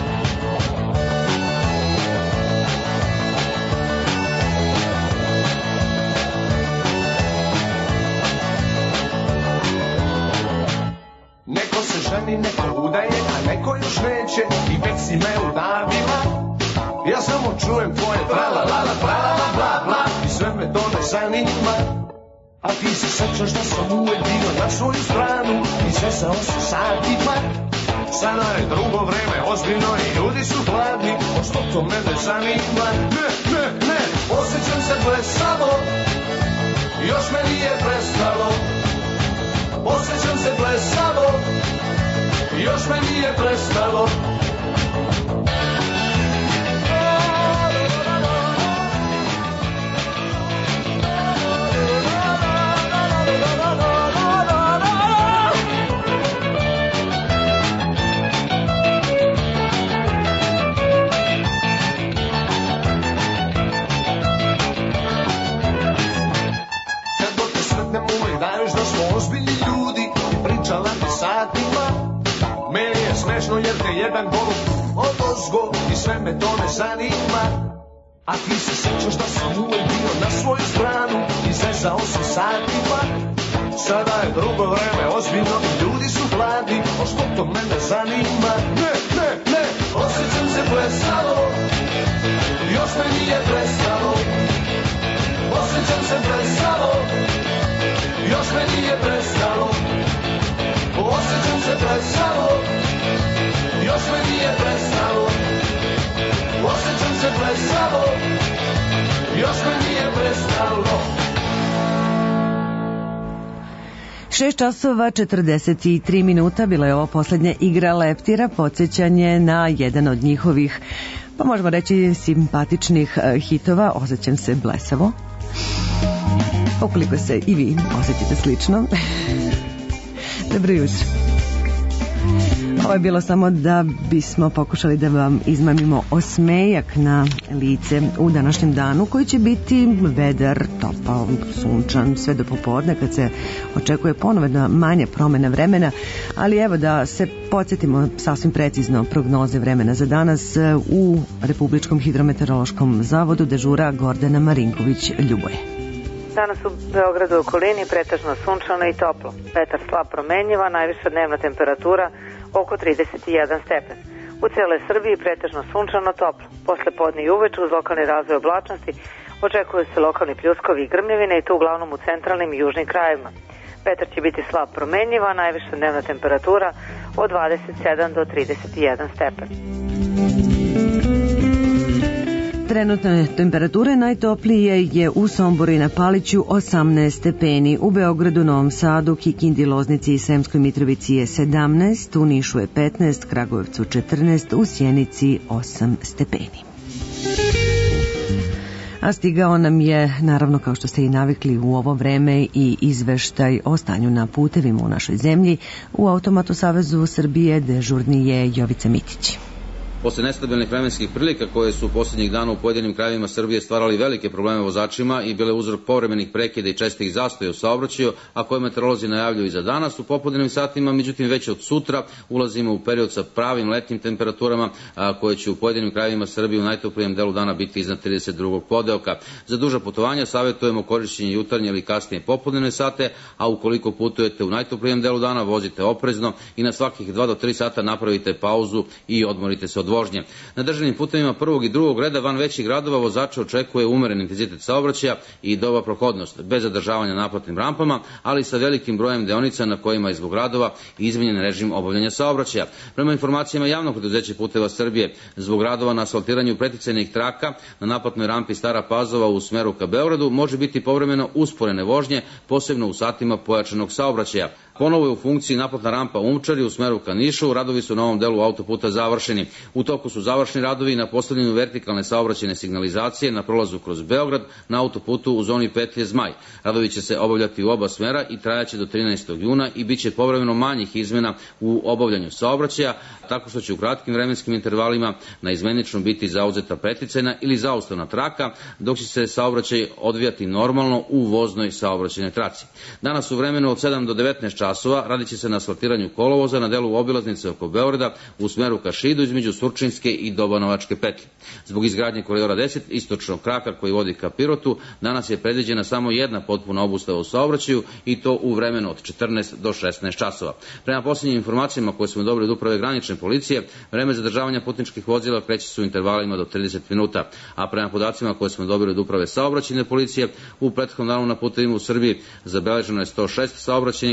Neko se ženi, neko udaje, a neko još neće i već si me udavila. Ja samo čujem tvoje trala, lala, trala, bla, bla i sve me to ne zanima. A ti se sećaš da sam uvek bio na svoju stranu i sve sa osam satima. Sada je drugo vreme, ozbiljno i ljudi su hladni, o što to mene zanima. Ne, ne, ne, osjećam se blesavo, još me nije prestalo. Osjećam se blesavo, još me nije prestalo. Smešno jer te jedan golub odozgo i sve me to ne zanima. A ti se sjećaš da sam uvek bio na svoju stranu i zezao se satima. Sada je drugo vreme, ozbiljno i ljudi su hladni, o što to mene zanima? Ne, ne, ne, osjećam se blesavo, još me nije prestalo. Osjećam se blesavo, još me nije prestalo. Osjećam se blesavo, još me nije prestalo. Osjećam se blesavo, još me nije prestalo. šest časova četrdeset tri minuta bila je ovo poslednja igra leptira, podsjećanje na jedan od njihovih, pa možemo reći, simpatičnih hitova, Osjećam se blesavo. Ukoliko se i vi osjećate slično. Dobro jutro. Ovo je bilo samo da bismo pokušali da vam izmamimo osmejak na lice u današnjem danu, koji će biti vedar, topao, sunčan, sve do popodne kad se očekuje ponovno manja promena vremena, ali evo da se podsjetimo sasvim precizno prognoze vremena za danas. U Republičkom hidrometeorološkom zavodu dežura Gordana Marinković-Ljuboje. Danas u Beogradu i okolini pretežno sunčano i toplo. Vetar slab promenjiva, najviša dnevna temperatura oko trideset jedan stepen. U cijeloj Srbiji pretežno sunčano toplo. Posle podne i uveče uz lokalni razvoj oblačnosti očekuju se lokalni pljuskovi i grmljevine i to uglavnom u centralnim i južnim krajevima. Vetar će biti slab promenjiva, najviša dnevna temperatura od dvadeset sedam do trideset jedan stepen. Trenutne temperature najtoplije je u Somboru i na Paliću osamnaest stepeni, u Beogradu, Novom Sadu, Kikindi, Loznici i Sremskoj Mitrovici je sedamnaest, u Nišu je petnaest, Kragujevcu četrnaest, u Sjenici osam stepeni. A stigao nam je, naravno kao što ste i navikli u ovo vreme, i izveštaj o stanju na putevima u našoj zemlji. U Automatu Savezu Srbije dežurni je Jovica Mitić. Posle nestabilnih vremenskih prilika koje su posljednjih dana u pojedinim krajevima Srbije stvarali velike probleme vozačima i bile uzrok povremenih prekida i čestih zastoja u saobraćaju, a koje meteorolozi najavljuju i za danas u popodnevnim satima, međutim već od sutra ulazimo u period sa pravim letnjim temperaturama koje će u pojedinim krajevima Srbije u najtoplijem delu dana biti iznad trideset drugog podeoka. Za duža putovanja savjetujemo korišćenje jutarnje ili kasnije popodnevne sate, a ukoliko putujete u najtoplijem delu dana vozite oprezno i na svakih dva do tri sata napravite pauzu i odmorite se od vožnje. Na državnim putevima prvog i drugog reda van većih gradova vozača očekuje umeren intenzitet saobraćaja i dobra prohodnost, bez zadržavanja na naplatnim rampama, ali sa velikim brojem deonica na kojima je zbog radova izmenjen režim obavljanja saobraćaja. Prema informacijama javnog preduzeća Puteva Srbije, zbog radova na asfaltiranju preticajnih traka na naplatnoj rampi Stara Pazova u smeru ka Beogradu može biti povremeno usporene vožnje, posebno u satima pojačanog saobraćaja. Ponovo je u funkciji naplatna rampa Umčari u smeru ka Nišu, radovi su na ovom delu autoputa završeni. U toku su završni radovi na postavljanju vertikalne saobraćajne signalizacije na prolazu kroz Beograd na autoputu u zoni petlje Zmaj. Radovi će se obavljati u oba smera i trajaće do trinaestog juna i bit će povremeno manjih izmena u obavljanju saobraćaja, tako što će u kratkim vremenskim intervalima na izmenično biti zauzeta preticajna ili zaustavna traka, dok će se saobraćaj odvijati normalno u voznoj saobraćajnoj traci. Danas u vremenu od sedam do devetnaest časova radit će se na asfaltiranju kolovoza na delu obilaznice oko Beograda u smeru ka Šidu između Surčinske i Dobanovačke petlje. Zbog izgradnje koridora deset istočnog kraka koji vodi ka Pirotu, danas je predviđena samo jedna potpuna obustava u saobraćaju i to u vremenu od četrnaest do šesnaest časova. Prema posljednjim informacijama koje smo dobili od uprave granične policije, vreme zadržavanja putničkih vozila kreće se u intervalima do trideset minuta, a prema podacima koje smo dobili od uprave saobraćajne policije, u prethodnom danu na putevima u Srbiji zabeleženo je sto šest saobraćajnih nezgoda,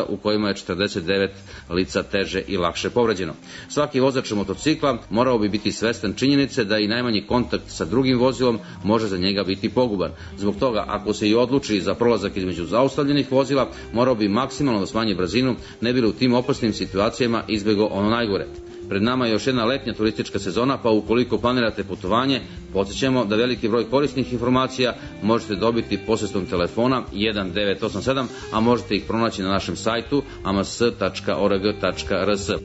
nesreća u kojima je četrdeset devet lica teže i lakše povređeno. Svaki vozač motocikla morao bi biti svestan činjenice da i najmanji kontakt sa drugim vozilom može za njega biti poguban. Zbog toga, ako se i odluči za prolazak između zaustavljenih vozila, morao bi maksimalno da smanji brzinu, ne bi li u tim opasnim situacijama izbegao ono najgore. Pred nama je još jedna letnja turistička sezona, pa ukoliko planirate putovanje, podsjećamo da veliki broj korisnih informacija možete dobiti posredstvom telefona jedan devet osam sedam, a možete ih pronaći na našem sajtu a m s tačka o r g tačka r s.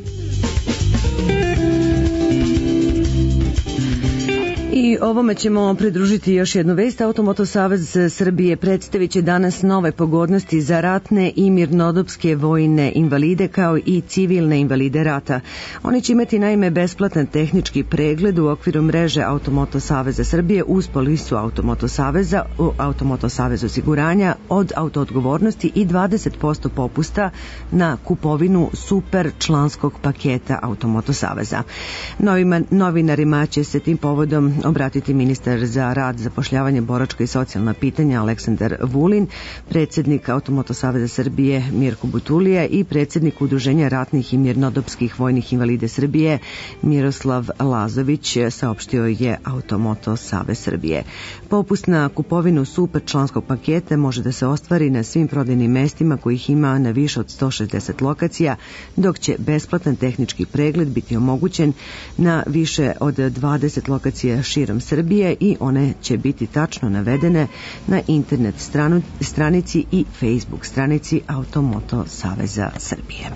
I ovome ćemo pridružiti još jednu vest. Automoto Savez Srbije predstavit će danas nove pogodnosti za ratne i mirnodopske vojne invalide kao i civilne invalide rata. Oni će imati naime besplatan tehnički pregled u okviru mreže Automoto Saveza Srbije uz polisu Automoto Saveza, Automoto Savez osiguranja od autoodgovornosti i dvadeset posto popusta na kupovinu super članskog paketa Automoto Saveza. Novima, novinarima će se tim povodom obratiti ministar za rad, zapošljavanje, boračka i socijalna pitanja Aleksandar Vulin, predsjednik Automoto Saveza Srbije Mirko Butulija i predsjednik Udruženja ratnih i mirnodopskih vojnih invalide Srbije Miroslav Lazović, saopštio je Automoto Savez Srbije. Popust na kupovinu super članskog paketa može da se ostvari na svim prodajnim mestima kojih ima na više od sto šezdeset lokacija, dok će besplatan tehnički pregled biti omogućen na više od dvadeset lokacija širom Srbije i one će biti tačno navedene na internet stranu, stranici i Facebook stranici Automoto Saveza Srbije.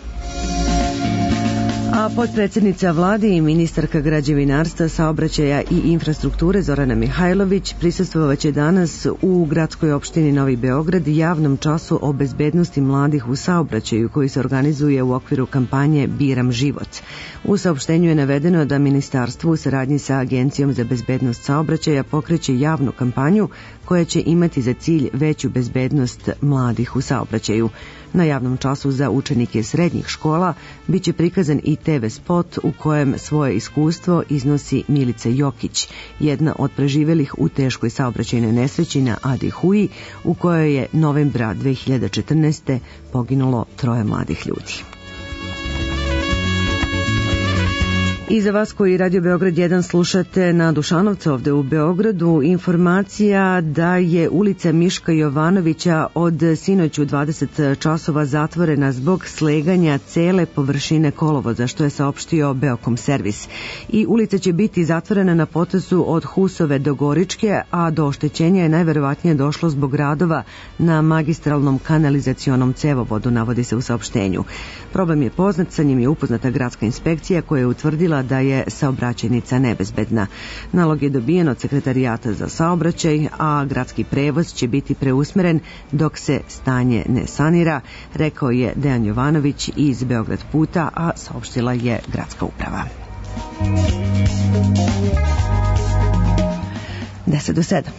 A potpredsjednica vlade i ministarka građevinarstva, saobraćaja i infrastrukture Zorana Mihajlović prisustvovaće danas u gradskoj opštini Novi Beograd javnom času o bezbednosti mladih u saobraćaju koji se organizuje u okviru kampanje Biram život. U saopštenju je navedeno da ministarstvo u saradnji sa Agencijom za bezbednost saobraćaja pokreće javnu kampanju koja će imati za cilj veću bezbednost mladih u saobraćaju. Na javnom času za učenike srednjih škola biće prikazan i te ve spot u kojem svoje iskustvo iznosi Milica Jokić, jedna od preživelih u teškoj saobraćajnoj nesreći na Adi Huji, u kojoj je novembra dve hiljade četrnaeste. poginulo troje mladih ljudi. I za vas koji Radio Beograd jedan slušate na Dušanovcu ovde u Beogradu, informacija da je ulica Miška Jovanovića od sinoć u dvadeset časova zatvorena zbog sleganja cele površine kolovoza, što je saopštio Beokom servis. I ulica će biti zatvorena na potezu od Husove do Goričke, a do oštećenja je najverovatnije došlo zbog radova na magistralnom kanalizacionom cevovodu, navodi se u saopštenju. Problem je poznat, sa njim je upoznata gradska inspekcija koja je utvrdila da je saobraćajnica nebezbedna. Nalog je dobijen od Sekretarijata za saobraćaj, a gradski prevoz će biti preusmeren dok se stanje ne sanira, rekao je Dejan Jovanović iz Beograd puta, a saopštila je gradska uprava. deset do sedam.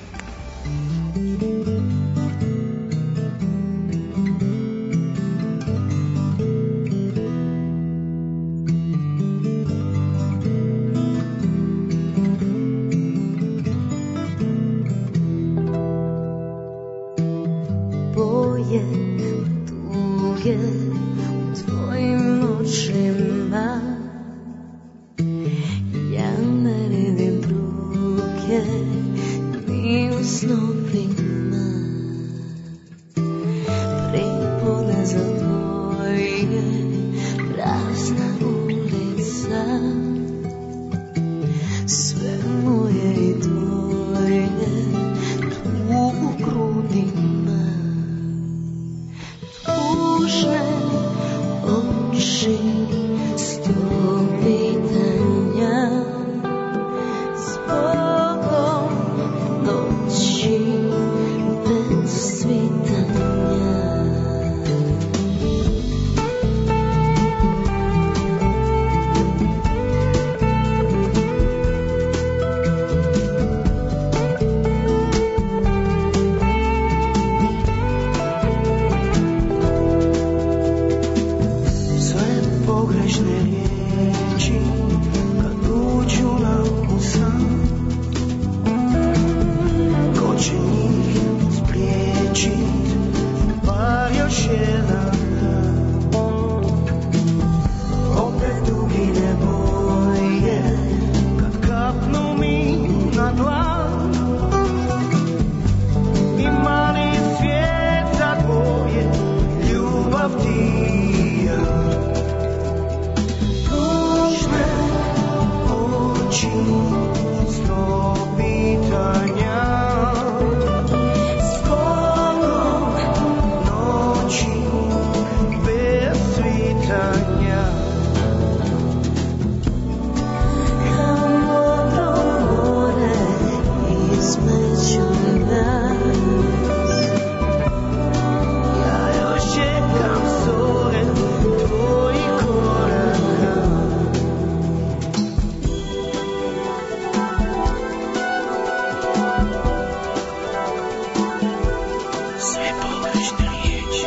sve pogrešne riječi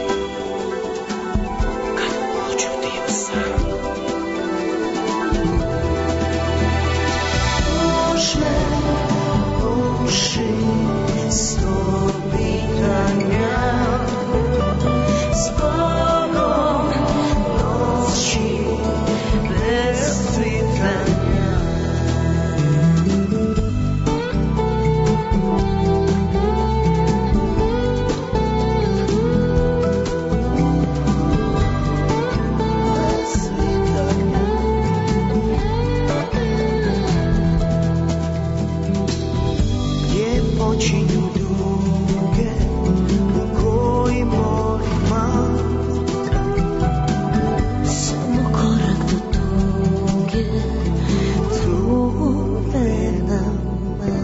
kad uđu ti u san. Dušne uši sto pitanja zbogom noći bez svitanja. Počinju duge u kojima ima samo korak do tuge, tuge nama.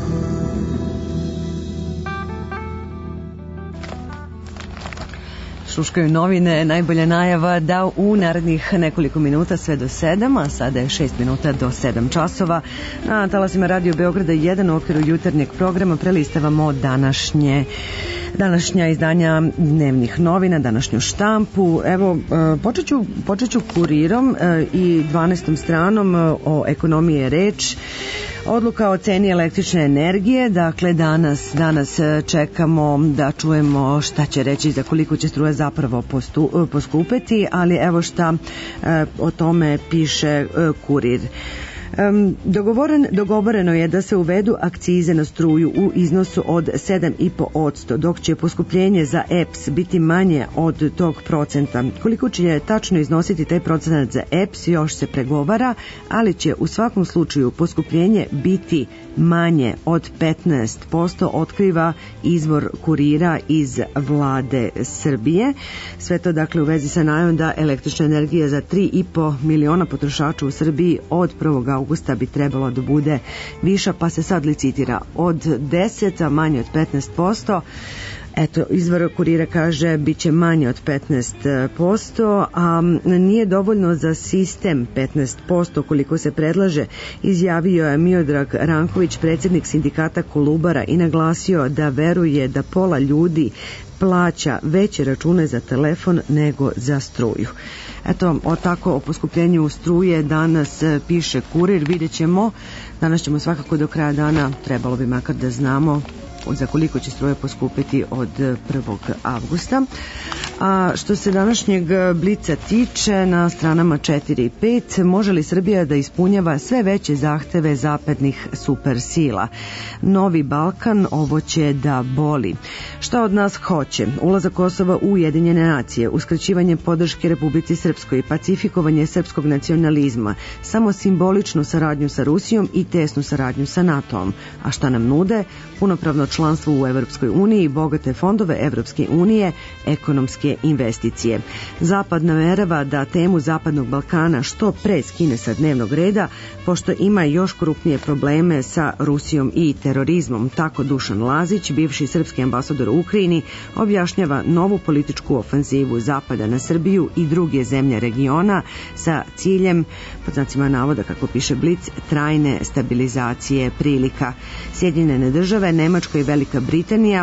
Šuškaju novine, najbolja najava da u narednih nekoliko minuta sve do sedam, a sada je šest minuta do sedam časova. Na talasima Radio Beograda jedan u okviru jutarnjeg programa prelistavamo današnje današnja izdanja dnevnih novina, današnju štampu. Evo, počet ću, počet ću kurirom i dvanaestom stranom o ekonomiji je reč. Odluka o ceni električne energije, dakle danas, danas čekamo da čujemo šta će reći za koliko će struja zapravo postu, poskupeti, ali evo šta o tome piše Kurir. Um, dogovoren, dogovoreno je da se uvedu akcize na struju u iznosu od sedam i po posto, dok će poskupljenje za E P S biti manje od tog procenta. Koliko će tačno iznositi taj procenat za E P S još se pregovara, ali će u svakom slučaju poskupljenje biti manje od petnaest posto, otkriva izvor Kurira iz vlade Srbije. Sve to dakle u vezi sa najavom da električna energija za tri i po miliona potrošača u Srbiji od prvog augusta bi trebalo da bude viša, pa se sad licitira od deset, a manje od petnaest posto. Eto, izvor Kurira kaže bit će manje od petnaest posto, a nije dovoljno za sistem petnaest posto koliko se predlaže, izjavio je Miodrag Ranković, predsjednik sindikata Kolubara, i naglasio da veruje da pola ljudi plaća veće račune za telefon nego za struju. Eto, o tako o poskupljenju struje danas piše Kurir, vidjet ćemo. Danas ćemo svakako do kraja dana, trebalo bi makar da znamo za koliko će struje poskupiti od prvog avgusta. A što se današnjeg blica tiče, na stranama četiri i pet, može li Srbija da ispunjava sve veće zahteve zapadnih supersila? Novi Balkan, ovo će da boli. Šta od nas hoće? Ulazak Kosova u Ujedinjene nacije, uskraćivanje podrške Republici Srpskoj, pacifikovanje srpskog nacionalizma, samo simboličnu saradnju sa Rusijom i tesnu saradnju sa NATO-om. A šta nam nude? Punopravno članstvo u Evropskoj uniji, bogate fondove Evropske unije, ekonomske investicije. Zapad namerava da temu Zapadnog Balkana što pre skine sa dnevnog reda, pošto ima još krupnije probleme sa Rusijom i terorizmom. Tako Dušan Lazić, bivši srpski ambasador u Ukrajini, objašnjava novu političku ofanzivu Zapada na Srbiju i druge zemlje regiona sa ciljem, pod znacima navoda, kako piše Blic, trajne stabilizacije prilika. Sjedinjene države, Nemačka i Velika Britanija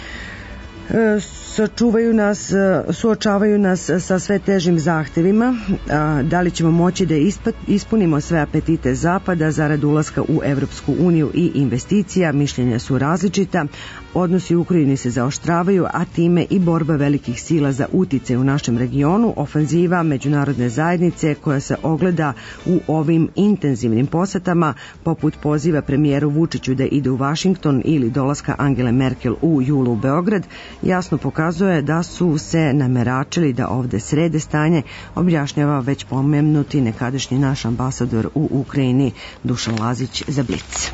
sačuvaju nas, suočavaju nas sa sve težim zahtevima. Da li ćemo moći da ispunimo sve apetite Zapada zarad ulaska u Evropsku uniju i investicija? Mišljenja su različita. Odnosi u Ukrajini se zaoštravaju, a time i borba velikih sila za utice u našem regionu, ofanziva međunarodne zajednice koja se ogleda u ovim intenzivnim posetama, poput poziva premijeru Vučiću da ide u Vašington ili dolaska Angele Merkel u julu u Beograd, jasno pokazuje da su se nameračili da ovde srede stanje, objašnjava već pomenuti nekadašnji naš ambasador u Ukrajini Dušan Lazić za Blic.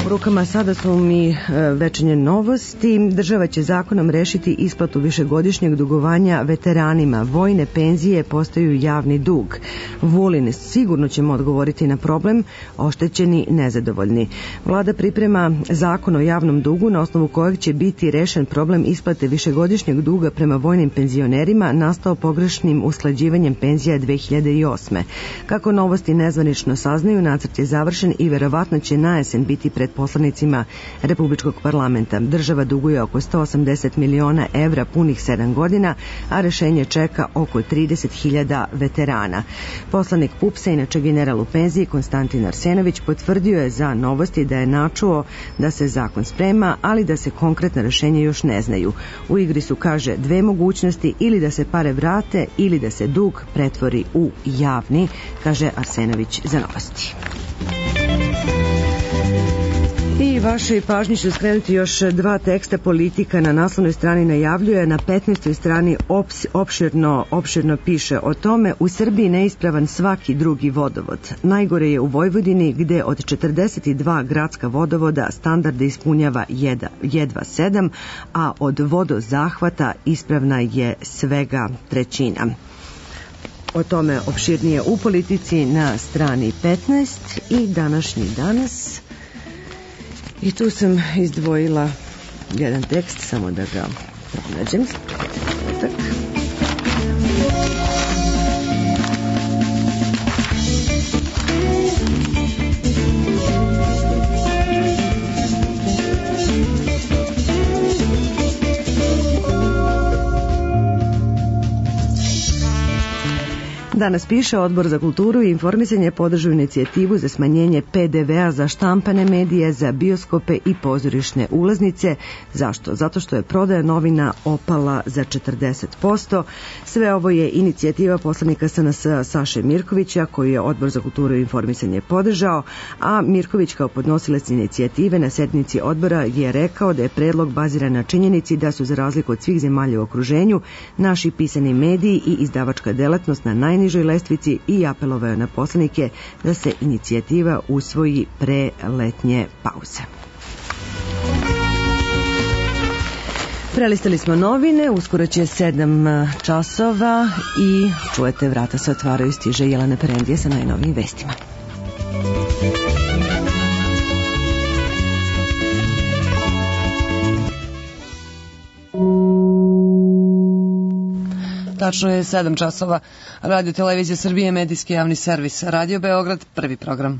U rukama sada su mi večernje novosti. Država će zakonom rešiti isplatu višegodišnjeg dugovanja veteranima. Vojne penzije postaju javni dug. Vulin, sigurno ćemo odgovoriti na problem, oštećeni nezadovoljni. Vlada priprema zakon o javnom dugu na osnovu kojeg će biti rešen problem isplate višegodišnjeg duga prema vojnim penzionerima nastao pogrešnim usklađivanjem penzija dve hiljade osme. Kako novosti nezvanično saznaju, nacrt je završen i verovatno će na jesen biti pred poslanicima Republičkog parlamenta. Država duguje oko sto osamdeset miliona evra punih sedam godina, a rešenje čeka oko trideset hiljada veterana. Poslanik P U P S-a, inače general u penziji, Konstantin Arsenović, potvrdio je za novosti da je načuo da se zakon sprema, ali da se konkretna rešenja još ne znaju. U igri su, kaže, dve mogućnosti, ili da se pare vrate ili da se dug pretvori u javni, kaže Arsenović za novosti. I vašoj pažnji ću skrenuti još dva teksta. Politika na naslovnoj strani najavljuje, na petnaestoj strani ops, opširno, opširno piše o tome. U Srbiji neispravan svaki drugi vodovod. Najgore je u Vojvodini, gde od četrdeset dva gradska vodovoda standarde ispunjava jeda, jedva sedam, a od vodozahvata ispravna je svega trećina. O tome opširnije u Politici na strani petnaest i današnji danas. I tu sam izdvojila jedan tekst, samo da ga pronađem. Tak. Danas piše, Odbor za kulturu i informisanje podržao inicijativu za smanjenje pe de ve a za štampane medije, za bioskope i pozorišne ulaznice. Zašto? Zato što je prodaja novina opala za četrdeset posto. Sve ovo je inicijativa poslanika S N S-a Saše Mirkovića, koju je Odbor za kulturu i informisanje podržao, a Mirković kao podnosilac inicijative na sednici odbora je rekao da je predlog baziran na činjenici da su, za razliku od svih zemalja u okruženju, naši pisani mediji i izdavačka delatnost na najnižoj lestvici, i apelovao je na poslanike da se inicijativa usvoji pre letnje pauze. Prelistali smo novine, uskoro će sedam časova i čujete, vrata se otvaraju, stiže Jelena Perendija sa najnovijim vestima. Tačno je sedam časova. Radio Televizija Srbije, medijski javni servis. Radio Beograd, prvi program.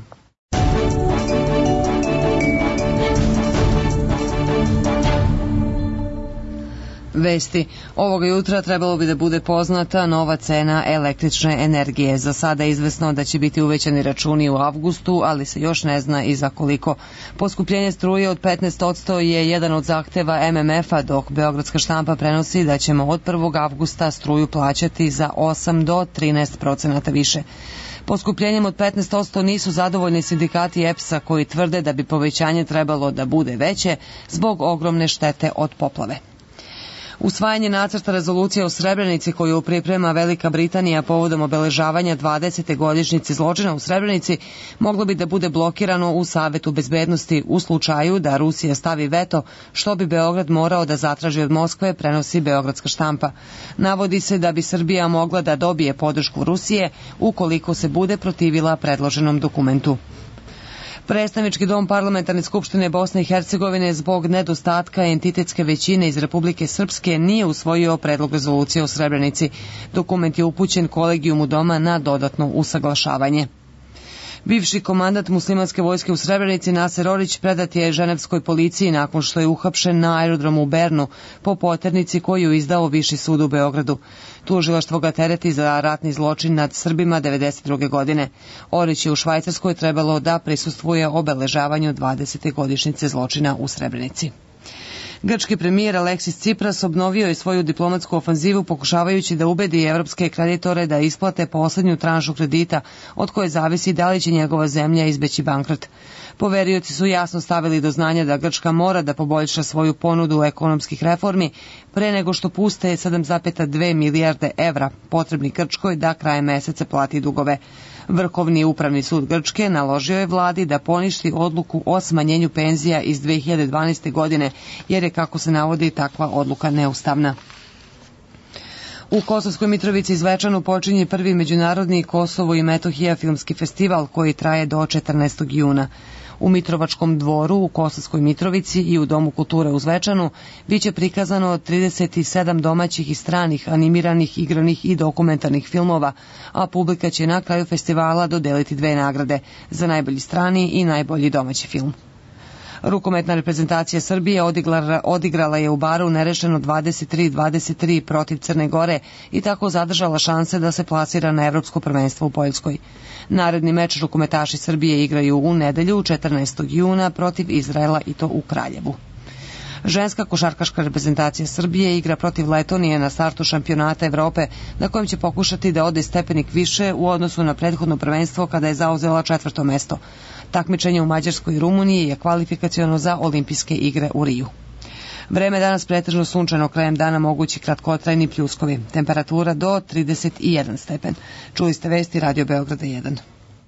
Vesti. Ovoga jutra trebalo bi da bude poznata nova cena električne energije. Za sada je izvesno da će biti uvećani računi u avgustu, ali se još ne zna i za koliko. Poskupljenje struje od petnaest posto je jedan od zahteva em em ef-a, dok Beogradska štampa prenosi da ćemo od prvog avgusta struju plaćati za osam do trinaest procenata više. Poskupljenjem od petnaest posto nisu zadovoljni sindikati E P S-a, koji tvrde da bi povećanje trebalo da bude veće zbog ogromne štete od poplave. Usvajanje nacrta rezolucije o Srebrenici koju priprema Velika Britanija povodom obeležavanja dvadesete godišnjice zločina u Srebrenici moglo bi da bude blokirano u Savetu bezbednosti u slučaju da Rusija stavi veto, što bi Beograd morao da zatraži od Moskve, prenosi Beogradska štampa. Navodi se da bi Srbija mogla da dobije podršku Rusije ukoliko se bude protivila predloženom dokumentu. Predstavnički dom Parlamentarne skupštine Bosne i Hercegovine zbog nedostatka entitetske većine iz Republike Srpske nije usvojio predlog rezolucije o Srebrenici. Dokument je upućen kolegijumu doma na dodatno usaglašavanje. Bivši komandant muslimanske vojske u Srebrenici Naser Orić predat je ženevskoj policiji nakon što je uhapšen na aerodromu u Bernu po poternici koju izdao Viši sud u Beogradu. Tužilaštvo ga tereti za ratni zločin nad Srbima devedeset druge godine. Orić je u Švajcarskoj trebalo da prisustvuje obeležavanju dvadesete godišnjice zločina u Srebrenici. Grčki premijer Aleksis Tsipras obnovio je svoju diplomatsku ofanzivu pokušavajući da ubedi evropske kreditore da isplate poslednju tranšu kredita od koje zavisi da li će njegova zemlja izbeći bankrot. Poverioci su jasno stavili do znanja da Grčka mora da poboljša svoju ponudu ekonomskih reformi pre nego što puste sedam zarez dve milijarde evra potrebni Grčkoj da krajem meseca plati dugove. Vrhovni upravni sud Grčke naložio je vladi da poništi odluku o smanjenju penzija iz dve hiljade dvanaeste. godine, jer je, kako se navodi, takva odluka neustavna. U Kosovskoj Mitrovici i Zvečanu počinje prvi međunarodni Kosovo i Metohija filmski festival koji traje do četrnaestog juna. U Mitrovačkom dvoru u Kosovskoj Mitrovici i u Domu kulture u Zvečanu biće prikazano trideset sedam domaćih i stranih animiranih, igranih i dokumentarnih filmova, a publika će na kraju festivala dodeliti dve nagrade za najbolji strani i najbolji domaći film. Rukometna reprezentacija Srbije odigrala, odigrala je u Baru nerešeno dvadeset tri dvadeset tri protiv Crne Gore i tako zadržala šanse da se plasira na evropsko prvenstvo u Poljskoj. Naredni meč rukometaši Srbije igraju u nedelju četrnaestog juna protiv Izraela i to u Kraljevu. Ženska košarkaška reprezentacija Srbije igra protiv Letonije na startu šampionata Evrope, na kojem će pokušati da ode stepenik više u odnosu na prethodno prvenstvo kada je zauzela četvrto mesto. Takmičenje u Mađarskoj i Rumuniji je kvalifikaciono za olimpijske igre u Riju. Vreme danas pretežno sunčano, krajem dana mogući kratkotrajni pljuskovi. Temperatura do trideset jedan stepen. Čuli ste vesti Radio Beograda jedan.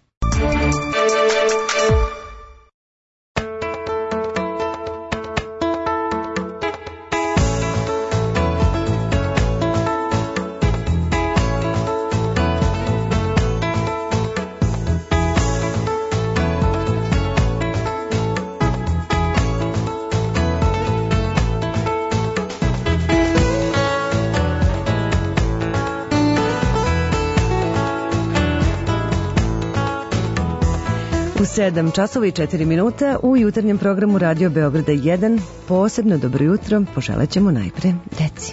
U sedam časova i četiri minuta u jutarnjem programu Radio Beograda jedan posebno dobro jutro poželit ćemo najpre deci.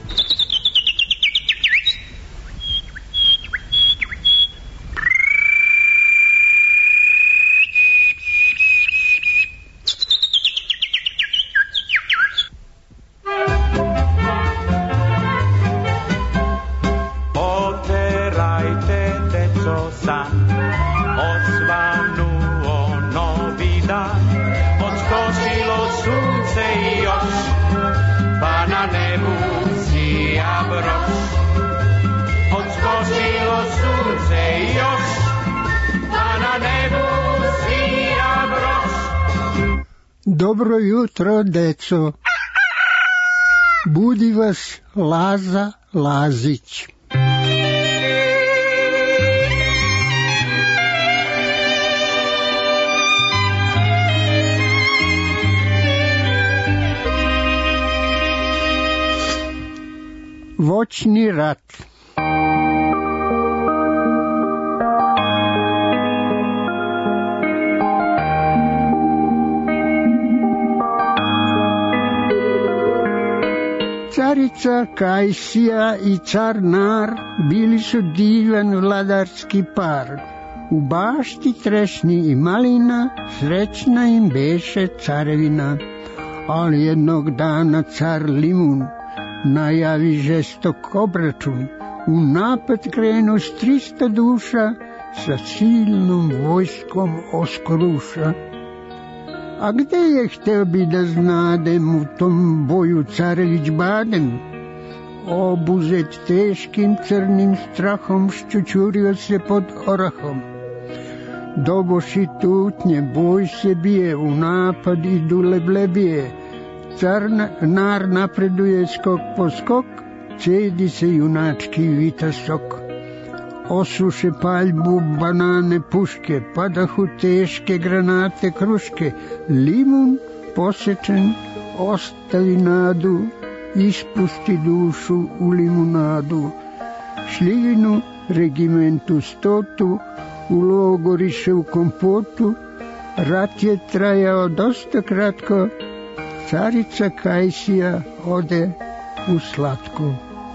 Dobro jutro, deco. Budi vas Laza Lazić. Voćni rat. Carica Kajsija i car Nar bili su divan vladarski par. U bašti trešnji i malina srećna im beše carevina. Ali jednog dana car Limun najavi žestok obračun. U napad krenu s trista duša, sa silnom vojskom oskoruša. A gde je, hteo bi da znadem, u tom boju carević Baden? Obuzet teškim crnim strahom šćućurio se pod orahom. Doboši tutnje, boj se bije, u napad idu leblebije. Car Nar napreduje skok po skok, cedi se junački vitasok. Osuše paljbu banane puške, padahu teške granate kruške. Limun posečen ostavi nadu, ispusti dušu u limunadu. Šljivinu regimentu stotu ulogoriše u kompotu. Rat je trajao dosta kratko, carica Kajsija ode u slatku.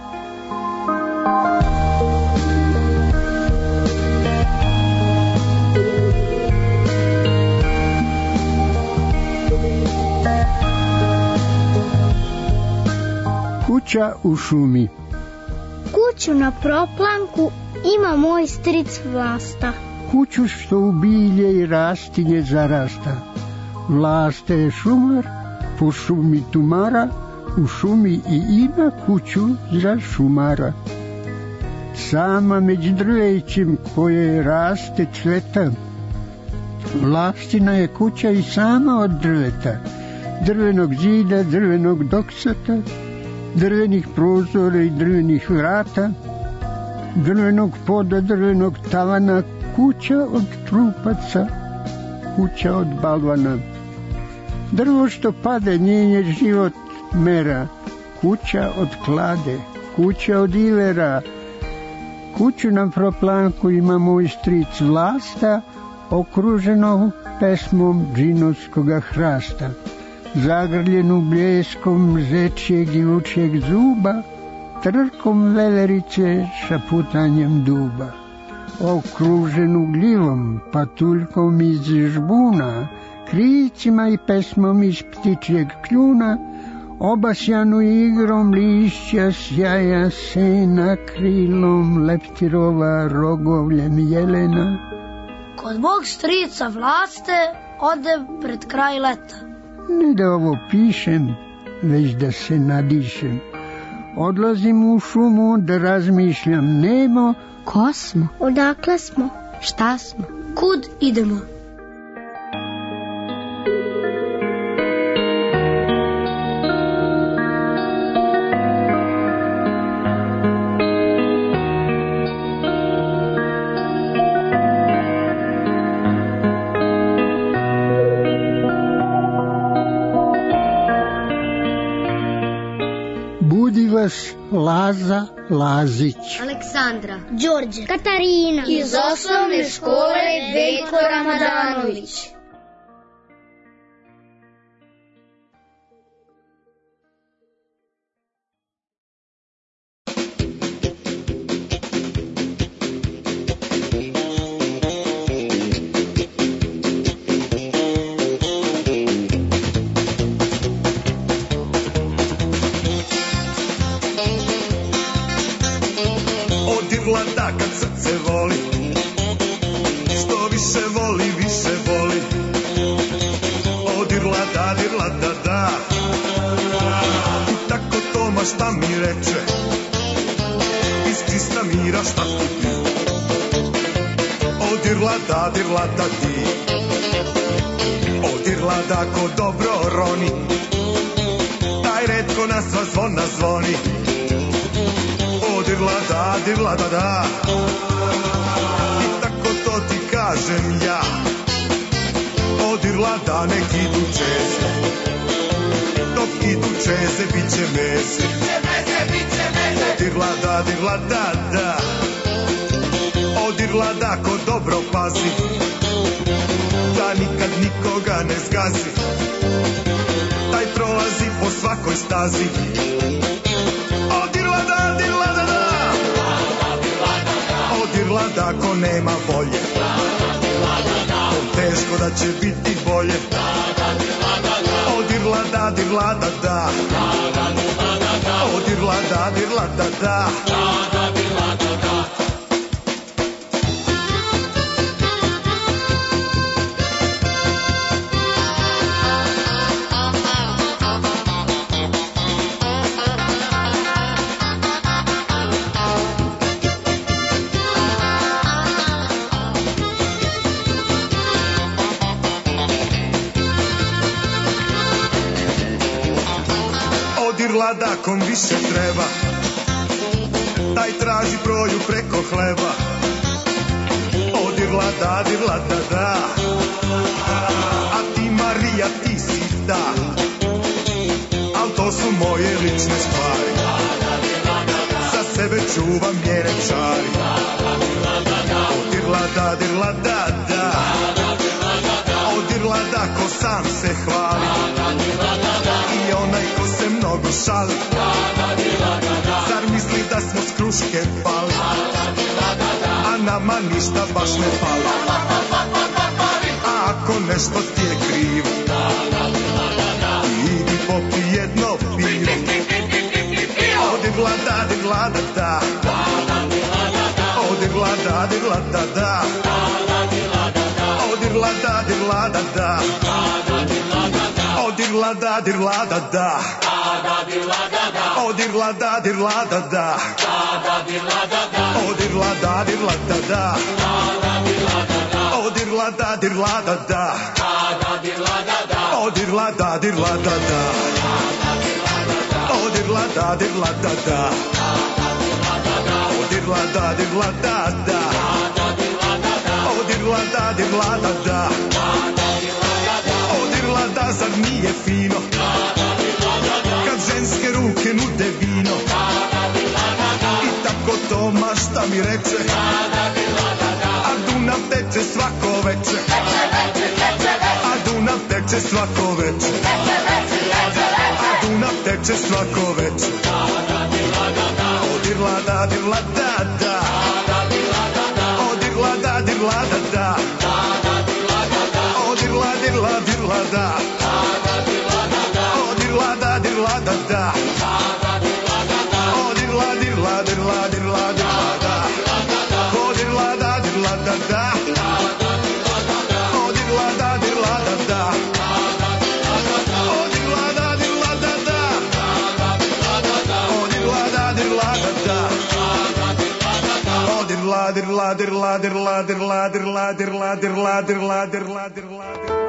Kuća u šumi. Kuću na proplanku ima moj stric Vlasta. Kuću što u bilje i rastinje zarasta. Vlasta je šumar, po šumi tumara, u šumi i ima kuću za šumara. Sama među drvećem koje raste cveta, vlastina je kuća i sama od drveta, drvenog zida, drvenog doksata, drvenih prozora i drvenih vrata, drvenog poda, drvenog tavana, kuća od trupaca, kuća od balvana. Drvo što pade njenje život mera, kuća od klade, kuća od ivera. Kuću na proplanku ima moj stric Vlasta, okruženo pesmom džinovskoga hrasta, zagrljenu bljeskom zečjeg i vučjeg zuba, trkom velerice, šaputanjem duba, okruženu gljivom, patuljkom iz žbuna, kricima i pesmom iz ptičjeg kljuna, obasjanu igrom lišća, sjaja sena, krilom leptirova, rogovljem jelena. Kod mog strica Vlaste ode pred kraj leta. Ne da ovo pišem, već da se nadišem. Odlazim u šumu da razmišljam nemo. Ko smo? Odakle smo? Šta smo? Kud idemo? Laza Lazić, Aleksandra, Đorđe, Katarina iz osnovne škole Veljko Ramadanović. Vlada kad srce voli, što više voli, više voli. Odirla da, dirla da, da. I tako Toma šta mi reče, iz čista mira šta ti ti. Odirla da, dirla da ti. Odirla da ko dobro roni, taj redko na sva zvona zvoni. Odirla da, dirla da, da. I tako to ti kažem ja. Odirla da, nek idu čeze, dok idu čeze, bit će meze. Odirla da, dirla da, da. Odirla da, ko dobro pazi, da nikad nikoga ne zgazi, taj prolazi po svakoj stazi. Odirla da, dirla da, da. Odirla da, ko nema volje, teško da će biti bolje. Odirla da, dirla da, da. Odirla da, dirla da, da. Odirla da, kom više treba, taj traži proju preko hleba. Odirla da, dirla da, da. A ti Marija, ti si ta, al to su moje lične stvari, za sebe čuvam njene čari. Odirla da, dirla da, da. Odirla da, ko sam se hvali, i onaj ko se mnogo šali, zar misli da smo s kruške pali, a nama ništa baš ne pali. A ako nešto ti je krivo, idi popi jedno pivo. Odirla da, dirla da, da. Odirla da, dirla da, da. Odirla da, dirla da, da. Odirla da, dirla da, da. Odirla da dirla da da, odirla da dirla da da, odirla da dirla da da, odirla da dirla da da, odirla da dirla da da, odirla da dirla da da, odirla da dirla da da, odirla da zar nije fino kad ženske ruke nude vino i tako to mašta mi reče, a Dunav teče svako veče, a Dunav teče svako veče, a Dunav teče svako veče. Odirla da dirla da da, odirla da dirla da da, odirla dirla dirla da, odirla da dirla da da, odirla dirla dirla dirla dirla da, odirla da dirla da da, odirla da dirla da da, odirla da dirla da da, odirla da dirla da da, odirla dirla dirla dirla dirla dirla dirla dirla dirla dirla dirla.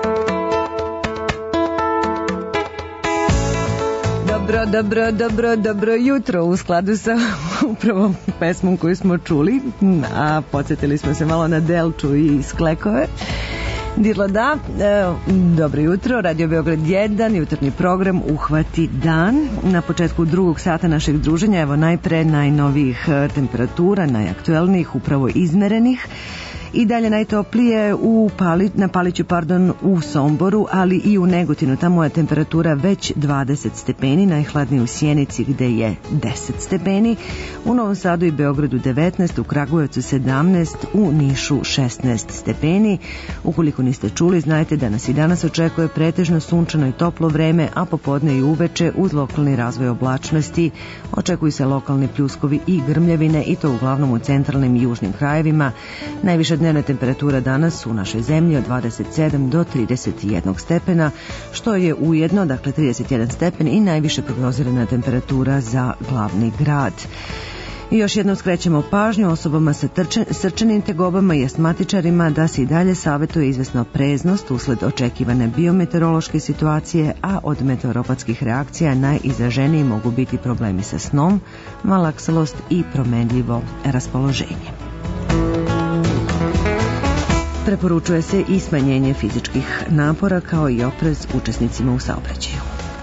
Dobro, dobro, dobro, dobro jutro u skladu sa upravo pesmom koju smo čuli, a podsjetili smo se malo na Delču i Sklekove. Dirla da, e, dobro jutro, Radio Beograd jedan, jutarnji program Uhvati dan. Na početku drugog sata našeg druženja, evo najpre najnovijih temperatura, najaktuelnijih, upravo izmerenih. I dalje najtoplije u Pali, na Paliću, pardon, u Somboru, ali i u Negotinu. Tamo je temperatura već dvadeset stepeni, najhladnije u Sjenici gde je deset stepeni, u Novom Sadu i Beogradu devetnaest, u Kragujevcu sedamnaest, u Nišu šesnaest stepeni. Ukoliko niste čuli, znajte da nas i danas očekuje pretežno sunčano i toplo vreme, a popodne i uveče uz lokalni razvoj oblačnosti očekuju se lokalni pljuskovi i grmljavine, i to uglavnom u centralnim i južnim krajevima. Najviša dnevna temperatura danas u našoj zemlji od dvadeset sedam do trideset jedan stepena, što je ujedno, dakle trideset jedan stepen, i najviše prognozirana temperatura za glavni grad. I još jednom skrećemo pažnju osobama sa trče, srčanim tegobama i astmatičarima da se i dalje savjetuje izvesna opreznost usled očekivane biometeorološke situacije, a od meteoropatskih reakcija najizraženiji mogu biti problemi sa snom, malaksalost i promenljivo raspoloženje. Preporučuje se i smanjenje fizičkih napora kao i oprez učesnicima u saobraćaju.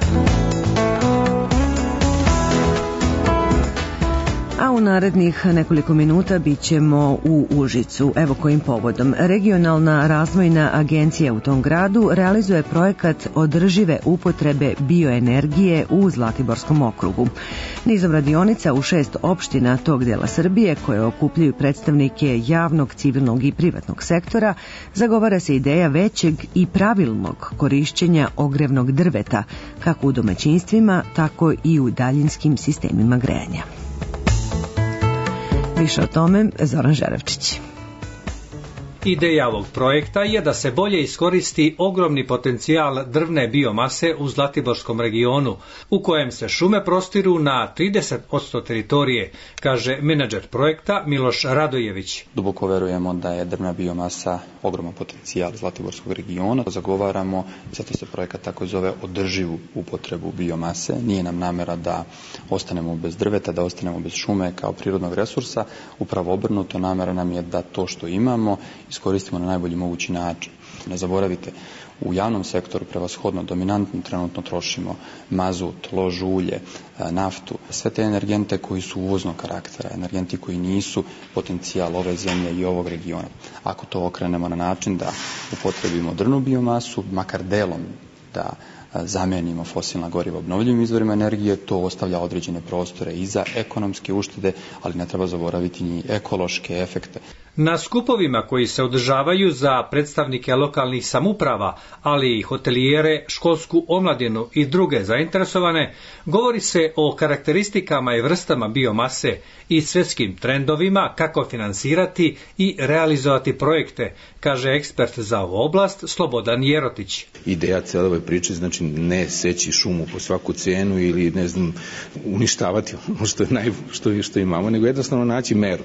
A u narednih nekoliko minuta bit ćemo u Užicu. Evo kojim povodom. Regionalna razvojna agencija u tom gradu realizuje projekat održive upotrebe bioenergije u Zlatiborskom okrugu. Nizom radionica u šest opština tog dela Srbije, koje okupljaju predstavnike javnog, civilnog i privatnog sektora, zagovara se ideja većeg i pravilnog korišćenja ogrevnog drveta, kako u domaćinstvima, tako i u daljinskim sistemima grejanja. Više o tome Zoran Žerevčić. Ideja ovog projekta je da se bolje iskoristi ogromni potencijal drvne biomase u Zlatiborskom regionu, u kojem se šume prostiru na trideset posto teritorije, kaže menadžer projekta Miloš Radojević. Duboko verujemo da je drvna biomasa ogroman potencijal Zlatiborskog regiona. Zagovaramo, zato se projekat tako zove, održivu upotrebu biomase. Nije nam namera da ostanemo bez drveta, da ostanemo bez šume kao prirodnog resursa. Upravo obrnuto, namera nam je da to što imamo iskoristimo na najbolji mogući način. Ne zaboravite, u javnom sektoru prevashodno dominantno trenutno trošimo mazut, lož ulje, naftu, sve te energente koji su uvoznog karaktera, energenti koji nisu potencijal ove zemlje i ovog regiona. Ako to okrenemo na način da upotrebimo drvnu biomasu, makar delom da zamenimo fosilna goriva obnovljivim izvorima energije, to ostavlja određene prostore i za ekonomske uštede, ali ne treba zaboraviti ni ekološke efekte. Na skupovima koji se održavaju za predstavnike lokalnih samouprava, ali i hotelijere, školsku omladinu i druge zainteresovane, govori se o karakteristikama i vrstama biomase i svjetskim trendovima kako finansirati i realizovati projekte, kaže ekspert za ovu oblast Slobodan Jerotić. Ideja cijele ove priče znači ne seći šumu po svaku cijenu ili ne znam uništavati ono što je naj, što, što imamo, nego jednostavno naći meru.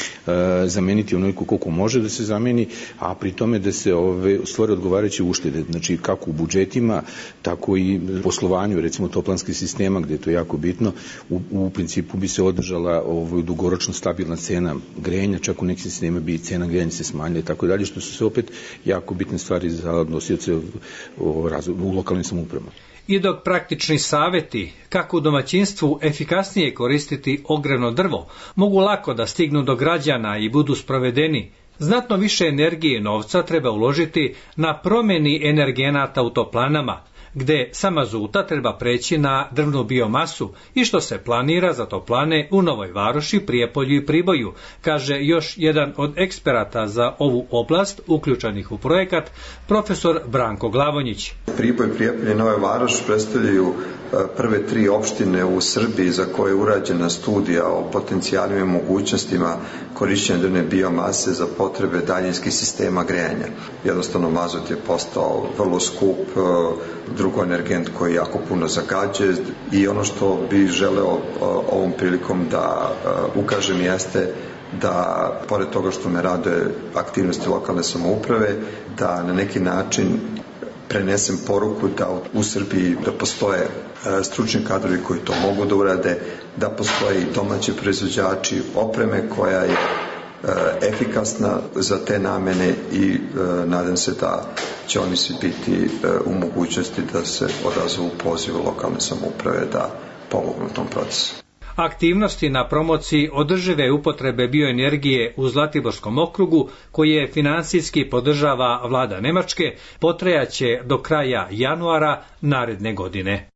E, zameniti onoliko koliko može da se zameni, a pri tome da se ove, stvore odgovarajuće uštede, znači kako u budžetima, tako i poslovanju, recimo toplanskih sistema, gde je to jako bitno, u, u principu bi se održala ovo, dugoročno stabilna cena grejanja, čak u nekim sistemima bi i cena grejanja se smanjila i tako dalje, što su se opet jako bitne stvari za nosioce u, u lokalnim samoupravama. I dok praktični savjeti kako u domaćinstvu efikasnije koristiti ogrevno drvo mogu lako da stignu do građana i budu sprovedeni, znatno više energije i novca treba uložiti na promjeni energenata u toplanama, gde sa mazuta treba preći na drvnu biomasu i što se planira za toplane u Novoj Varoši, Prijepolju i Priboju, kaže još jedan od eksperata za ovu oblast uključenih u projekat, profesor Branko Glavonjić. Priboj, Prijepolje i Nova Varoš predstavljaju prve tri opštine u Srbiji za koje je urađena studija o potencijalima i mogućnostima korišćenja drvne biomase za potrebe daljinskih sistema grejanja. Jednostavno mazut je postao vrlo skup, drugo energent koji jako puno zagađuje i ono što bih želeo ovom prilikom da ukažem jeste da, pored toga što me raduje aktivnosti lokalne samouprave, da na neki način prenesem poruku da u Srbiji da postoje stručni kadrovi koji to mogu da urade, da postoje i domaći proizvođači opreme koja je efikasna za te namene i nadam se da će oni svi biti u mogućnosti da se odazovu pozivu lokalne samouprave da pomognu u tom procesu. Aktivnosti na promociji održive upotrebe bioenergije u Zlatiborskom okrugu, koje finansijski podržava vlada Nemačke, potrajaće do kraja januara naredne godine.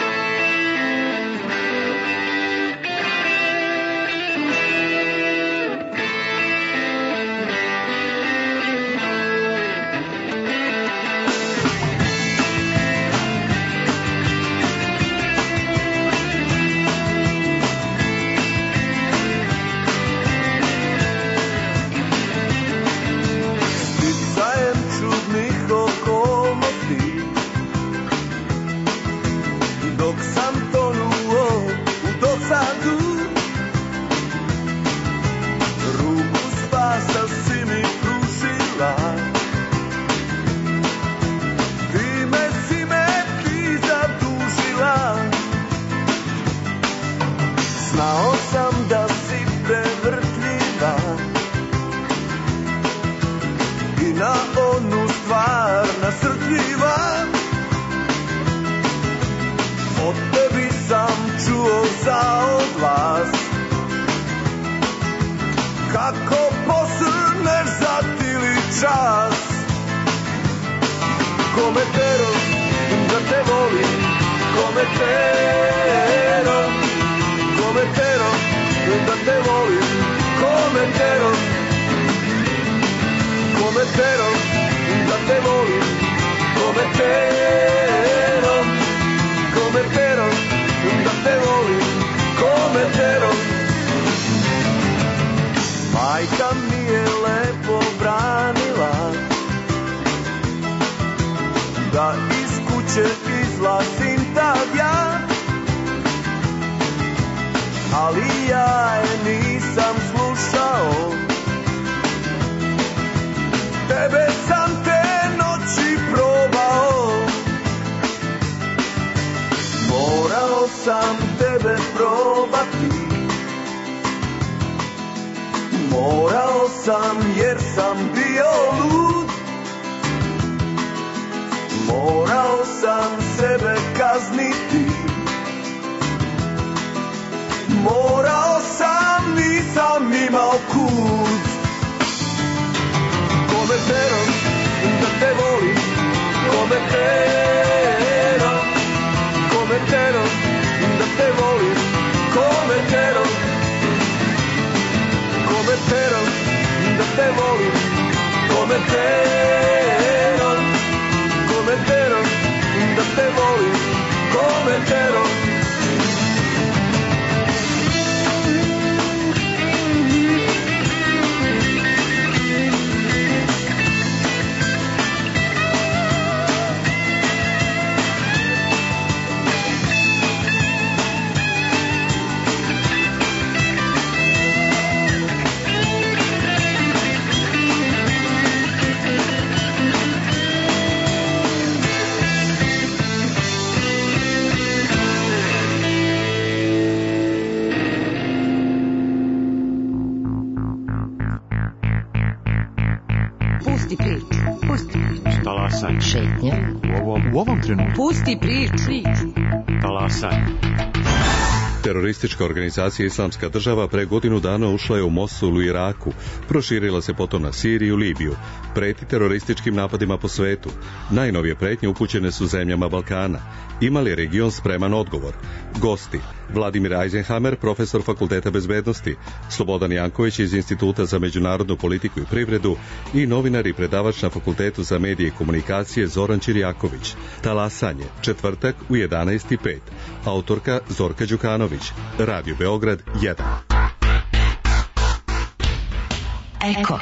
Majka mi je lepo branila da iz kuće izlazim tad ja, ali ja je nisam slušao. Tebe sam te noći probao, morao sam tebe probati. Morao sam jer sam bio lud, morao sam sebe kazniti, morao sam, nisam imao kud. Kome teram da te volim, kome teram, kome teram da te volim, kome teram, kome teram da te te volim ko veterom. Šetnja. U ovom, u ovom trenutku. Pusti priču. Talasaj. Teroristička organizacija Islamska država pre godinu dana ušla je u Mosul u Iraku, proširila se potom na Siriju i Libiju, preti terorističkim napadima po svetu. Najnovije pretnje upućene su zemljama Balkana. Ima li region spreman odgovor? Gosti: Vladimir Eisenhammer, profesor Fakulteta bezbednosti, Slobodan Janković iz Instituta za međunarodnu politiku i privredu i novinar i predavač na Fakultetu za medije i komunikacije Zoran Čirjaković. Talasanje, četvrtak u jedanaest i pet. Autorka Zorka Đukanović. Radio Beograd jedan. Eko.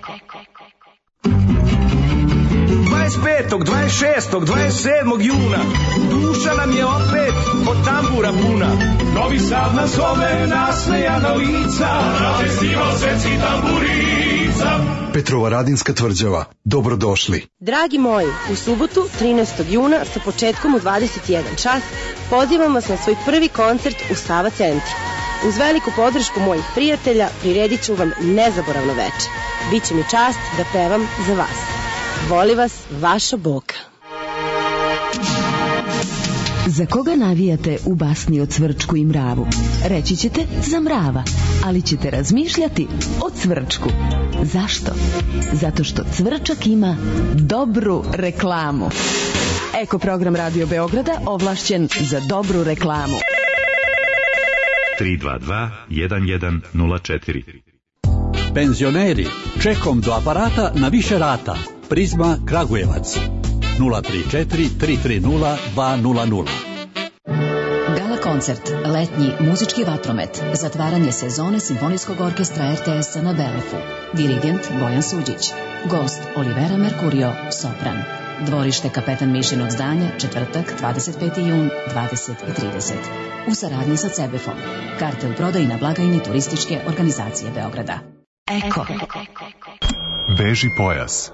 dvadeset petog, dvadeset šestog, dvadeset sedmog juna duša nam je opet od tambura puna. Novi Sad nas zove, nasmejana lica, na festival svetskih tamburica. Petrovaradinska tvrđava, dobrodošli. Dragi moji, u subotu trinaestog juna sa početkom u dvadeset jedan čas pozivam vas na svoj prvi koncert u Sava centru. Uz veliku podršku mojih prijatelja priredit ću vam nezaboravno veče. Biće mi čast da pevam za vas. Voli vas vaša Boka. Za koga navijate u basni o Cvrčku i mravu? Reći ćete za mrava, ali ćete razmišljati o Cvrčku. Zašto? Zato što Cvrčak ima dobru reklamu. Eko program Radio Beograda ovlašćen za dobru reklamu. tri dva dva jedan jedan nula četiri. Penzioneri, čekom do aparata na više rata. Prizma Kragujevac nula tri četiri tri tri nula dva nula nula. Gala koncert, letnji muzički vatromet, zatvaranje sezone Simfonijskog orkestra R T S-a na Belefu. Dirigent Bojan Suđić. Gost Olivera Mercurio, sopran. Dvorište Kapetan Mišinog zdanja, četvrtak, dvadeset peti jun, dvadeset i trideset. U saradnji sa Cebefom. Karte u prodaji na blagajni Turističke organizacije Beograda. Eko. Beži pojas.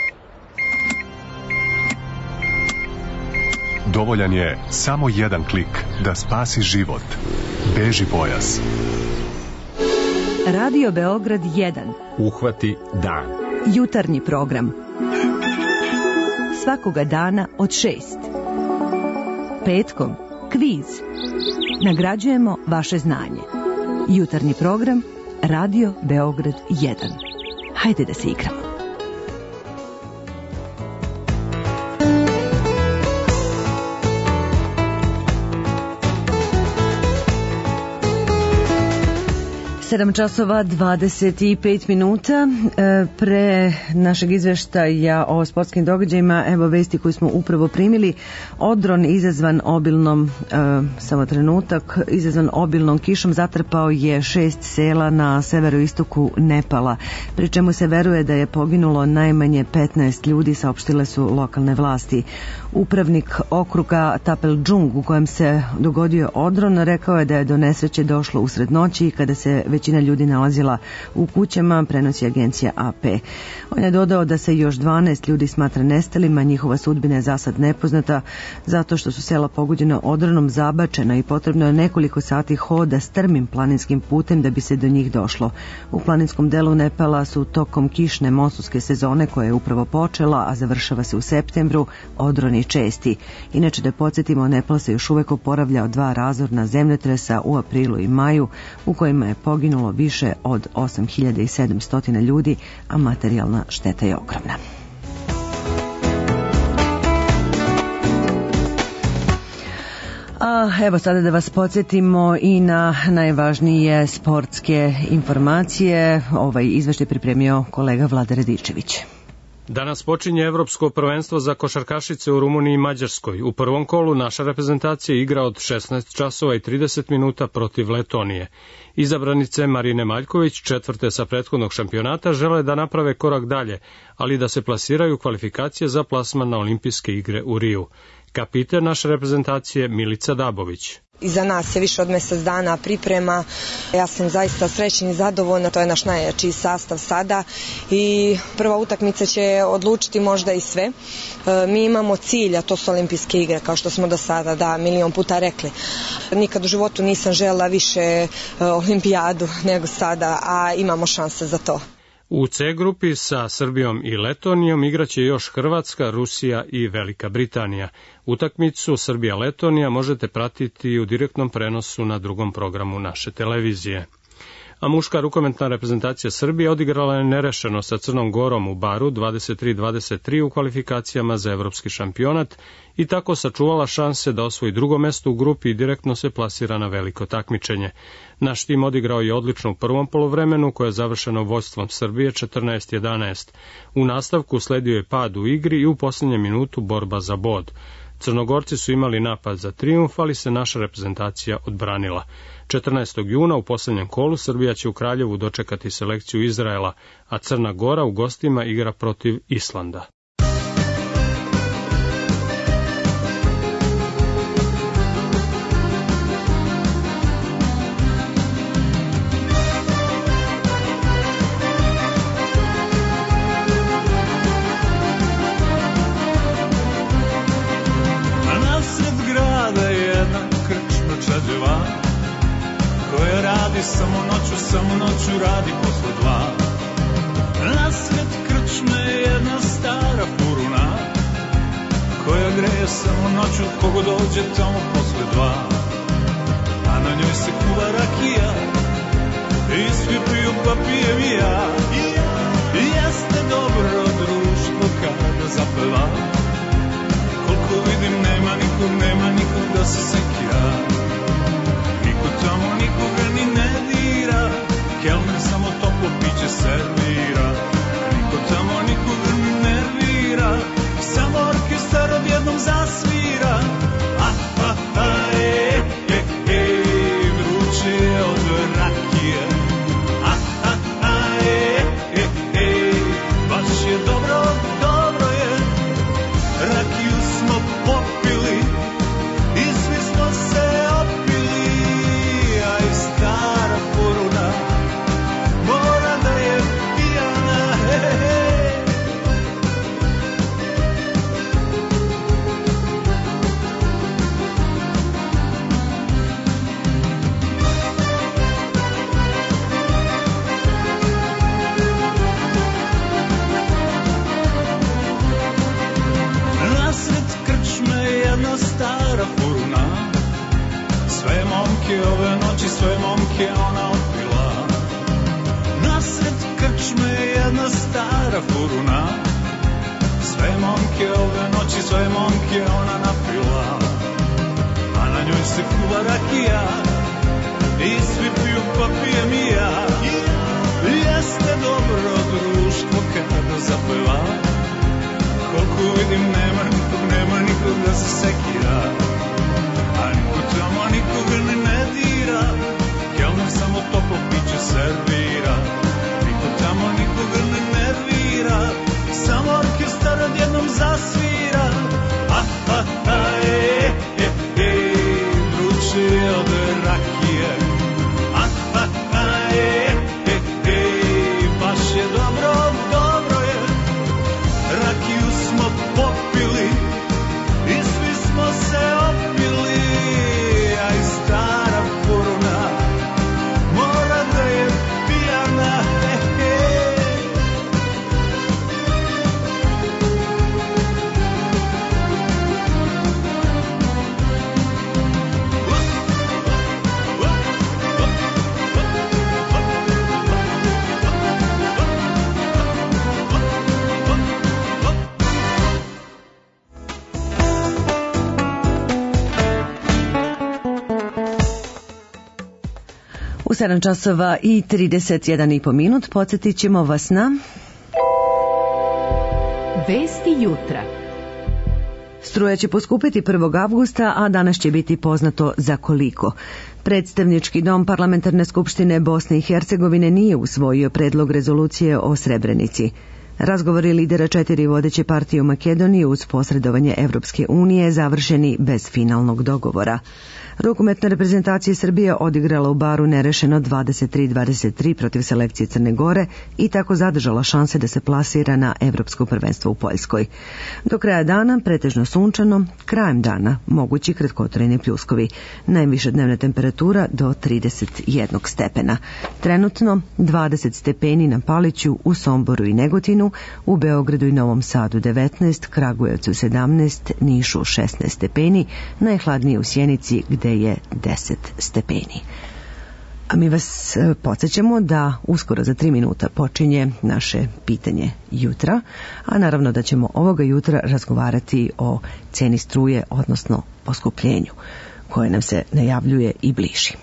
Dovoljan je samo jedan klik da spasi život. Beži pojas. Radio Beograd jedan. Uhvati dan. Jutarnji program. Svakoga dana od šest. Petkom kviz. Nagrađujemo vaše znanje. Jutarnji program Radio Beograd jedan. Hajde da se igramo. sedam časova dvadeset pet minuta. Pre našeg izveštaja o sportskim događajima, evo vesti koju smo upravo primili. Odron izazvan obilnom, samo trenutak, izazvan obilnom kišom zatrpao je šest sela na severoistoku Nepala, pri čemu se veruje da je poginulo najmanje petnaest ljudi, saopštile su lokalne vlasti. Upravnik okruga Tapeldžung, u kojem se dogodio odron, rekao je da je do nesreće došlo usred noći kada se većina ljudi nalazila u kućama, prenosi agencija A P. On je dodao da se još dvanaest ljudi smatra nestalima, njihova sudbina je zasad nepoznata zato što su sela pogođena odronom zabačena i potrebno je nekoliko sati hoda strmim planinskim putem da bi se do njih došlo. U planinskom delu Nepala su tokom kišne monsunske sezone koja je upravo počela, a završava se u septembru, odroni česti. Inače da podsjetimo, Nepal se još uvek oporavlja od dva razorna zemljotresa u aprilu i maju u kojima je poginulo više od osam hiljada sedamsto ljudi, a materijalna šteta je ogromna. A evo sada da vas podsjetimo i na najvažnije sportske informacije. Ovaj izveštaj pripremio kolega Vlada Radičević. Danas počinje Evropsko prvenstvo za košarkašice u Rumuniji i Mađarskoj. U prvom kolu naša reprezentacija igra od šesnaest časova i trideset minuta protiv Letonije. Izabranice Marine Maljković, četvrte sa prethodnog šampionata, žele da naprave korak dalje, ali da se plasiraju kvalifikacije za plasman na olimpijske igre u Riju. Kapiten naše reprezentacije Milica Dabović. Iza nas je više od mjesec dana priprema. Ja sam zaista srećna i zadovoljna, to je naš najjači sastav sada i prva utakmica će odlučiti možda i sve. Mi imamo cilj, a to su olimpijske igre, kao što smo do sada da milion puta rekli. Nikad u životu nisam željela više olimpijadu nego sada, a imamo šanse za to. U C grupi sa Srbijom i Letonijom igraće još Hrvatska, Rusija i Velika Britanija. Utakmicu Srbija-Letonija možete pratiti u direktnom prenosu na drugom programu naše televizije. A muška rukometna reprezentacija Srbije odigrala je nerešeno sa Crnom Gorom u Baru dvadeset tri dvadeset tri u kvalifikacijama za evropski šampionat i tako sačuvala šanse da osvoji drugo mesto u grupi i direktno se plasira na veliko takmičenje. Naš tim odigrao je odlično u prvom poluvremenu koje je završeno vođstvom Srbije četrnaest jedanaest. U nastavku sledio je pad u igri i u posljednjem minutu borba za bod. Crnogorci su imali napad za trijumf, ali se naša reprezentacija odbranila. četrnaestog juna u posljednjem kolu Srbija će u Kraljevu dočekati selekciju Izraela, a Crna Gora u gostima igra protiv Islanda. Koja radi samo noću, samo noću radi posle dva. Nasred krčme jedna stara furuna koja greje samo noću kogo dođe tamo posle dva. A na njoj se kuva rakija i svi piju pa pijem i ja. I jeste dobro društvo kada zapeva. Koliko vidim nema nikog, nema nikog da se sekira. Tamo nikoga ni ne dira, kelner samo toplo piće servira. Niko tamo nikoga ni nervira, samo orkestar odjednom zasvira. Ah, ah, ah, e, e, e, vruće je od rakije. Ah, ah, ah, e, e, e, baš je dobro, dobro je. Rakiju smo popili i svi smo se opili. Stara furuna mora da je pijana, he, he. Nasred krčme jedna stara furuna, sve momke ove noći, sve momke ona opila. Nasred krčme jedna stara furuna, sve momke ove noći, sve momke ona napila. A na njoj se kuva rakija i svi piju pa pijem i ja. Jeste dobro društvo kada zapeva. Koliko vidim nema nikog, nema nikog da se sekira. A niko tamo nikoga ne, ne dira, kelner samo toplo piće servira. Niko tamo nikoga ne nervira, samo orkestar odjednom zasvira. Ah, ah, ah, e, e, e, vruće je od rakije. Ah, ah, ah, e, e, e, baš je dobro, dobro je. Rakiju smo popili i svi smo se opili. Aj stara furuna mora da je pijana, he, he. U sedam časova i trideset jedan i po minut podsjetit ćemo vas na Vesti jutra. Struja će poskupiti prvog avgusta, a danas će biti poznato za koliko. Predstavnički dom Parlamentarne skupštine Bosne i Hercegovine nije usvojio predlog rezolucije o Srebrenici. Razgovori lidera četiri vodeće partije u Makedoniji uz posredovanje Evropske unije završeni bez finalnog dogovora. Rukometna reprezentacija Srbije odigrala u Baru nerešeno dvadeset tri dvadeset tri protiv selekcije Crne Gore i tako zadržala šanse da se plasira na Evropsko prvenstvo u Poljskoj. Do kraja dana pretežno sunčano, krajem dana mogući kratkotrajni pljuskovi. Najviša dnevna temperatura do trideset jedan stepena. Trenutno dvadeset stepeni na Paliću, u Somboru i Negotinu, u Beogradu i Novom Sadu devetnaest, Kragujevcu sedamnaest, Nišu šesnaest stepeni, najhladnije u Sjenici gde je deset stepeni. A mi vas podsjećamo da uskoro za tri minuta počinje naše pitanje jutra, a naravno da ćemo ovoga jutra razgovarati o ceni struje, odnosno poskupljenju, koje nam se najavljuje i bliži.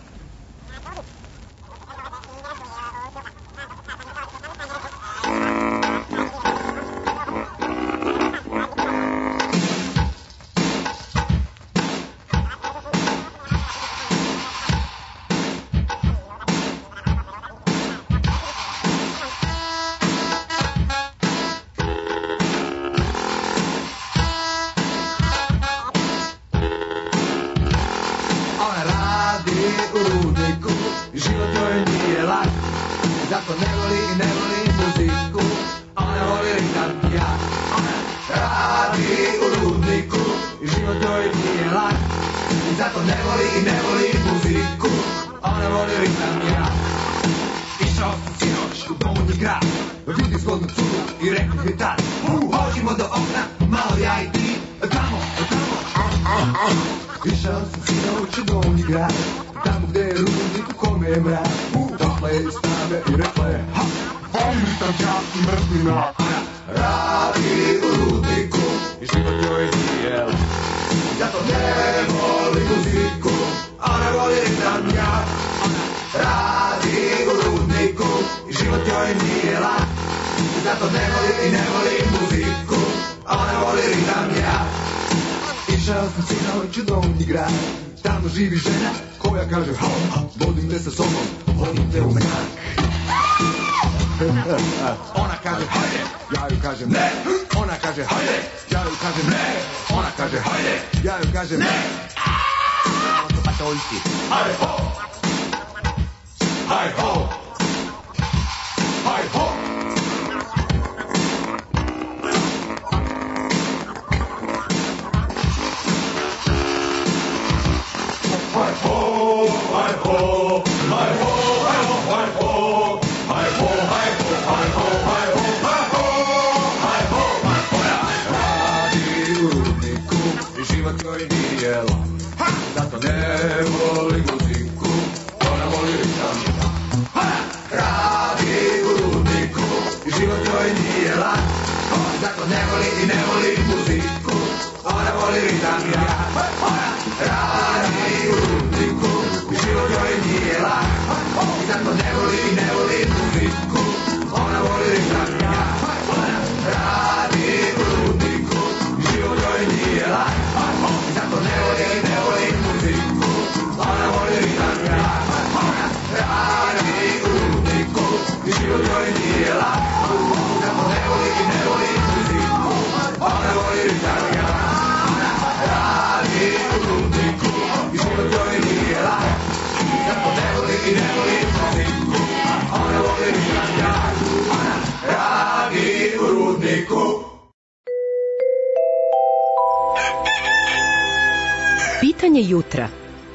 Pitanje jutra.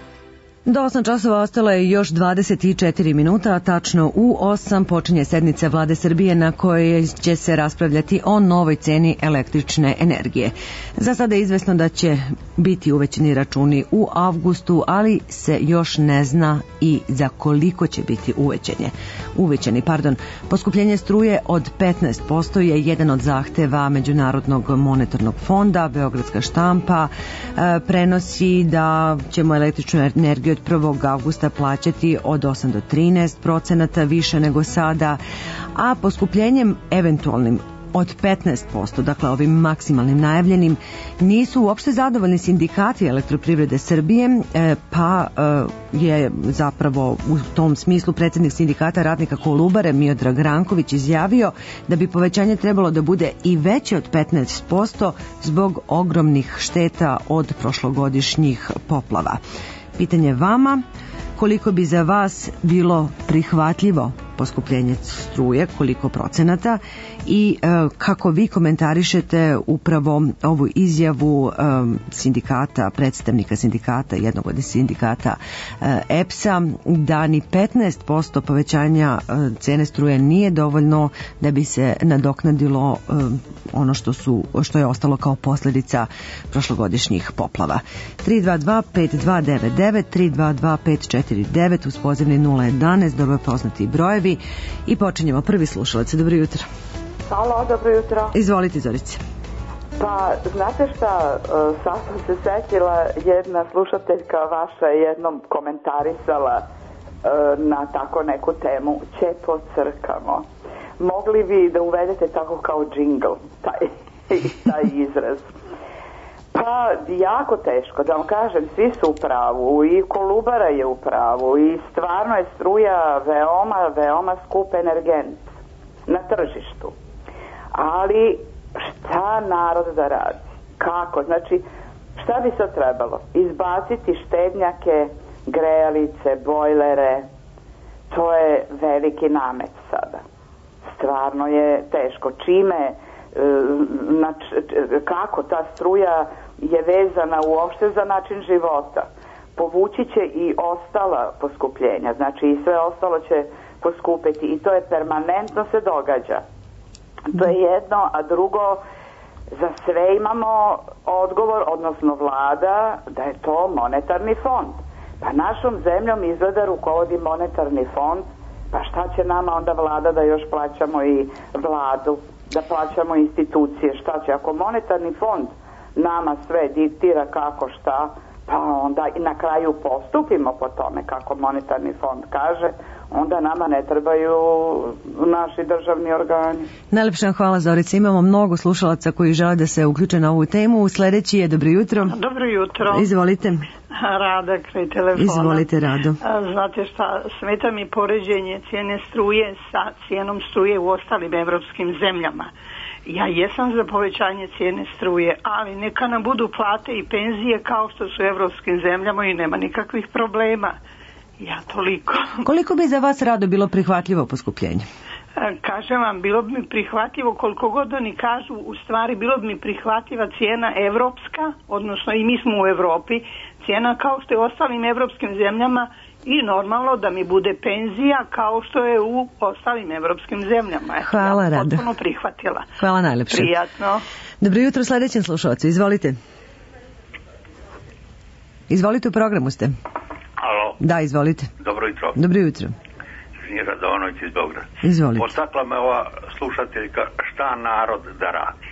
Do osam časova ostalo je još dvadeset četiri minuta, a tačno u osam počinje sednica Vlade Srbije na kojoj će se raspravljati o novoj ceni električne energije. Za sada je izvesno da će biti uvećani računi u avgustu, ali se još ne zna i za koliko će biti uvećanje. Uvećani, pardon. Poskupljenje struje od petnaest posto je jedan od zahteva Međunarodnog monetarnog fonda. Beogradska štampa e, prenosi da ćemo električnu energiju od prvog avgusta plaćati od osam do trinaest procenata više nego sada, a poskupljenjem eventualnim od petnaest posto, dakle ovim maksimalnim najavljenim, nisu uopšte zadovoljni sindikati Elektroprivrede Srbije, pa je zapravo u tom smislu predsjednik sindikata radnika Kolubare Miodrag Ranković izjavio da bi povećanje trebalo da bude i veće od petnaest posto zbog ogromnih šteta od prošlogodišnjih poplava. Pitanje vama, koliko bi za vas bilo prihvatljivo poskupljenje struje, koliko procenata, i e, kako vi komentarišete upravo ovu izjavu e, sindikata, predstavnika sindikata, jednog od sindikata e, E P S-a, da ni petnaest posto povećanja e, cene struje nije dovoljno da bi se nadoknadilo e, ono što, su, što je ostalo kao posljedica prošlogodišnjih poplava. tri dva dva pet dva devet devet, tri dva dva pet četiri devet uz pozivni nula jedanaest, dobro poznati brojevi, i počinjemo. Prvi slušalac, dobro jutro. Halo, dobro jutro. Izvolite, Zorice. Pa, znate šta, sad sam se setila, jedna slušateljka vaša je jednom komentarisala na tako neku temu, će po crkamo. Mogli vi da uvedete tako kao džingl, taj, taj izraz? Pa, jako teško, da vam kažem, svi su u pravu, i Kolubara je u pravu, i stvarno je struja veoma, veoma skup energent na tržištu. Ali šta narod da radi? Kako? Znači, šta bi se trebalo? Izbaciti štednjake, grejalice, bojlere, to je veliki namet sada. Stvarno je teško. Čime, znači, kako ta struja je vezana uopšte za način života? Povući će i ostala poskupljenja, znači i sve ostalo će poskupiti, i to je permanentno se događa. To je jedno, a drugo, za sve imamo odgovor, odnosno vlada, da je to monetarni fond. Pa našom zemljom izgleda rukovodi monetarni fond, pa šta će nama onda vlada da još plaćamo i vladu, da plaćamo institucije, šta će? Ako monetarni fond nama sve diktira kako šta, pa onda i na kraju postupimo po tome kako monetarni fond kaže, onda nama ne trebaju naši državni organi. Najlepša hvala, Zorica. Imamo mnogo slušalaca koji žele da se uključe na ovu temu. Sljedeći je dobro jutro. Dobro jutro. Izvolite. Rada kraj telefona. Izvolite, Rado. Znate šta, smeta mi poređenje cijene struje sa cijenom struje u ostalim evropskim zemljama. Ja jesam za povećanje cijene struje, ali neka nam budu plate i penzije kao što su u evropskim zemljama i nema nikakvih problema. Ja toliko. Koliko bi za vas, Rado, bilo prihvatljivo poskupljenje? Kažem vam, bilo bi mi prihvatljivo, koliko god oni kažu, u stvari bilo bi mi prihvatljiva cijena evropska, odnosno i mi smo u Evropi, cijena kao što je u ostalim evropskim zemljama, i normalno da mi bude penzija kao što je u ostalim evropskim zemljama. Hvala, ja Rado. potpuno prihvatila. Hvala najlepše. Prijatno. Dobro jutro sljedećem slušalcu. Izvolite. Izvolite, u programu ste. Alo. Da, izvolite. Dobro jutro. Dobro jutro. Svinje Radonović iz Beograda. Izvolite. Potakla me ova slušateljka, šta narod da radi.